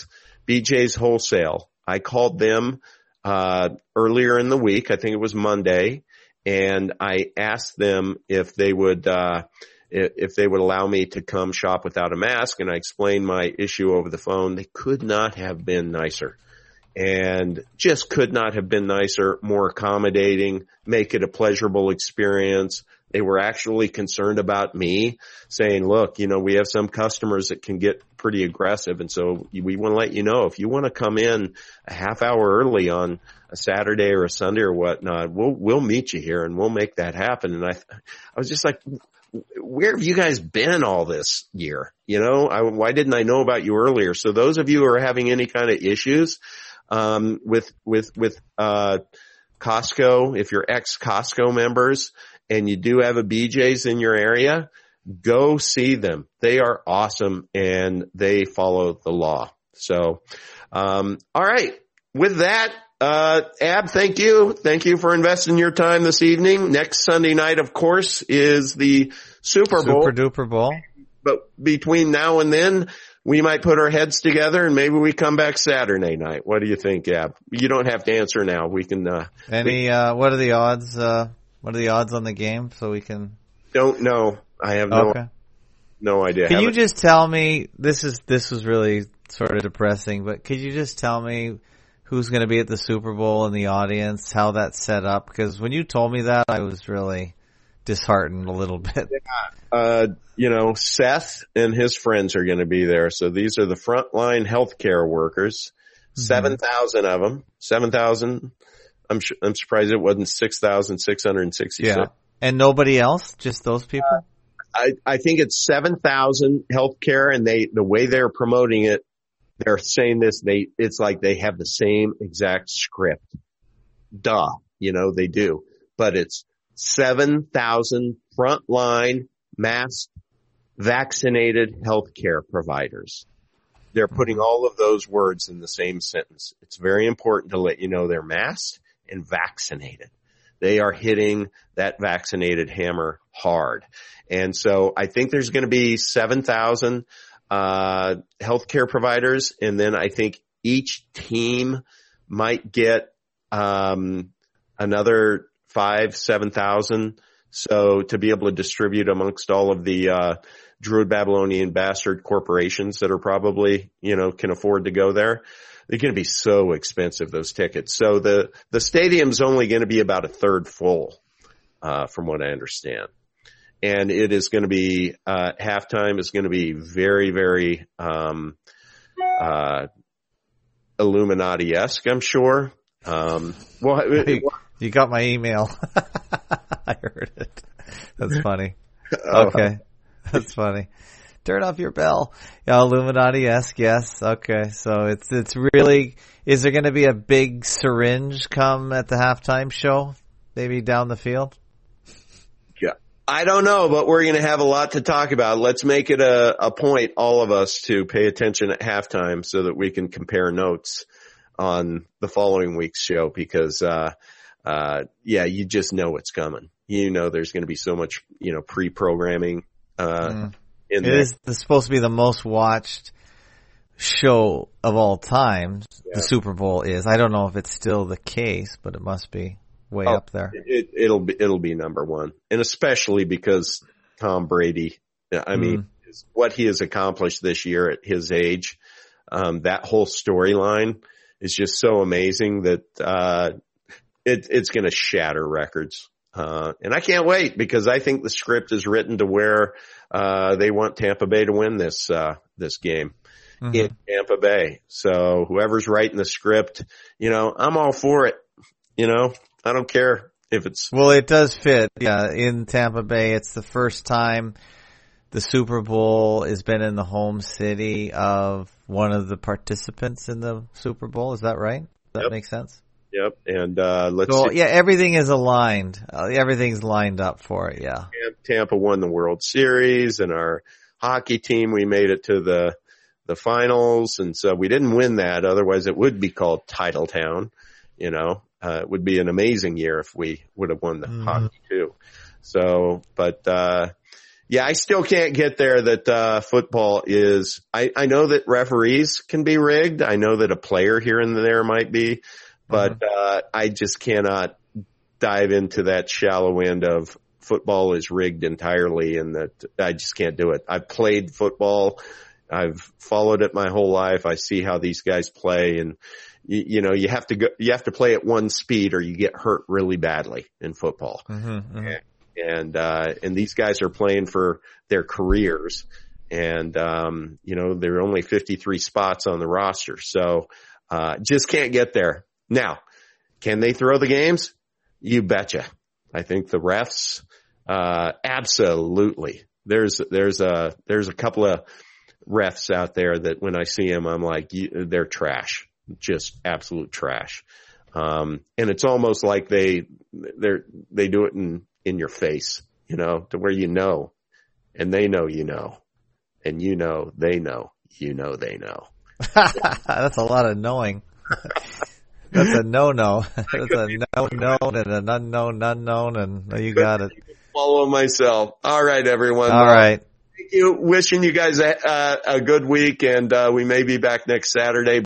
BJ's Wholesale. I called them earlier in the week. I think it was Monday, and I asked them if they would allow me to come shop without a mask, and I explained my issue over the phone. They could not have been nicer, and just could not have been nicer, more accommodating, make it a pleasurable experience. They were actually concerned about me, saying, look, we have some customers that can get pretty aggressive, and so we want to let you know, if you want to come in a half hour early on a Saturday or a Sunday or whatnot, we'll meet you here and we'll make that happen. And I was just like, where have you guys been all this year? Why didn't I know about you earlier? So those of you who are having any kind of issues with Costco, if you're ex-Costco members and you do have a BJ's in your area, go see them. They are awesome and they follow the law. So, all right. With that, Ab, thank you. Thank you for investing your time this evening. Next Sunday night, of course, is the Super Bowl. Super duper bowl. But between now and then, we might put our heads together and maybe we come back Saturday night. What do you think, Ab? You don't have to answer now. We can, what are the odds? What are the odds on the game so we can? Don't know. I have no idea. Can you just tell me, this was really sort of depressing, but could you just tell me who's going to be at the Super Bowl in the audience, how that's set up? Because when you told me that, I was really disheartened a little bit. Yeah. Seth and his friends are going to be there. So these are the frontline healthcare workers, 7,000 of them, 7,000. I'm surprised it wasn't 6,666. Yeah. And nobody else? Just those people? I think it's 7,000 healthcare, and the way they're promoting it, they're saying this, it's like they have the same exact script. Duh. They do. But it's 7,000 frontline masked, vaccinated healthcare providers. They're putting all of those words in the same sentence. It's very important to let you know they're masked and vaccinated. They are hitting that vaccinated hammer hard. And so I think there's going to be 7,000 healthcare providers, and then I think each team might get another 7,000. So to be able to distribute amongst all of the Druid Babylonian bastard corporations that are probably, can afford to go there. They're going to be so expensive, those tickets. So the stadium's only going to be about a third full, from what I understand. And it is going to be, halftime is going to be very, very, Illuminati-esque, I'm sure. You got my email. I heard it. That's funny. Okay. That's funny. Turn off your bell. Yeah, Illuminati-esque, yes. Okay. So it's really, is there going to be a big syringe come at the halftime show? Maybe down the field? Yeah. I don't know, but we're going to have a lot to talk about. Let's make it a point, all of us, to pay attention at halftime so that we can compare notes on the following week's show because, you just know it's coming. There's going to be so much, pre-programming, It is supposed to be the most watched show of all time. Yeah. The Super Bowl is. I don't know if it's still the case, but it must be way up there. It'll be number one, and especially because Tom Brady. I mean, what he has accomplished this year at his age, that whole storyline is just so amazing that it's going to shatter records. And I can't wait because I think the script is written to where they want Tampa Bay to win this game in Tampa Bay. So whoever's writing the script, I'm all for it. I don't care if it's. Well, it does fit. Yeah. In Tampa Bay, it's the first time the Super Bowl has been in the home city of one of the participants in the Super Bowl. Is that right? Does that make sense? Yep. And, everything is aligned. Everything's lined up for it. Yeah. Tampa won the World Series, and our hockey team, we made it to the finals. And so we didn't win that. Otherwise it would be called Titletown. It would be an amazing year if we would have won the hockey too. So, but, Yeah, I still can't get there that football is. I know that referees can be rigged. I know that a player here and there might be, but I just cannot dive into that shallow end of football is rigged entirely, and that I just can't do it. I've played football. I've followed it my whole life. I see how these guys play, and you know, you have to play at one speed or you get hurt really badly in football. And these guys are playing for their careers, and you know, there are only 53 spots on the roster, so just can't get there. Now, can they throw the games? You betcha. I think the refs, absolutely. There's a couple of refs out there that when I see them, I'm like, they're trash, just absolute trash. And it's almost like they do it in your face, you know, to where you know, and they know, you know, and you know, they know, you know, they know. That's a lot of knowing. That's a no-no. That's a no-known and an unknown, and you got it. Follow myself. All right, everyone. All right. Thank you. Wishing you guys a good week, and we may be back next Saturday.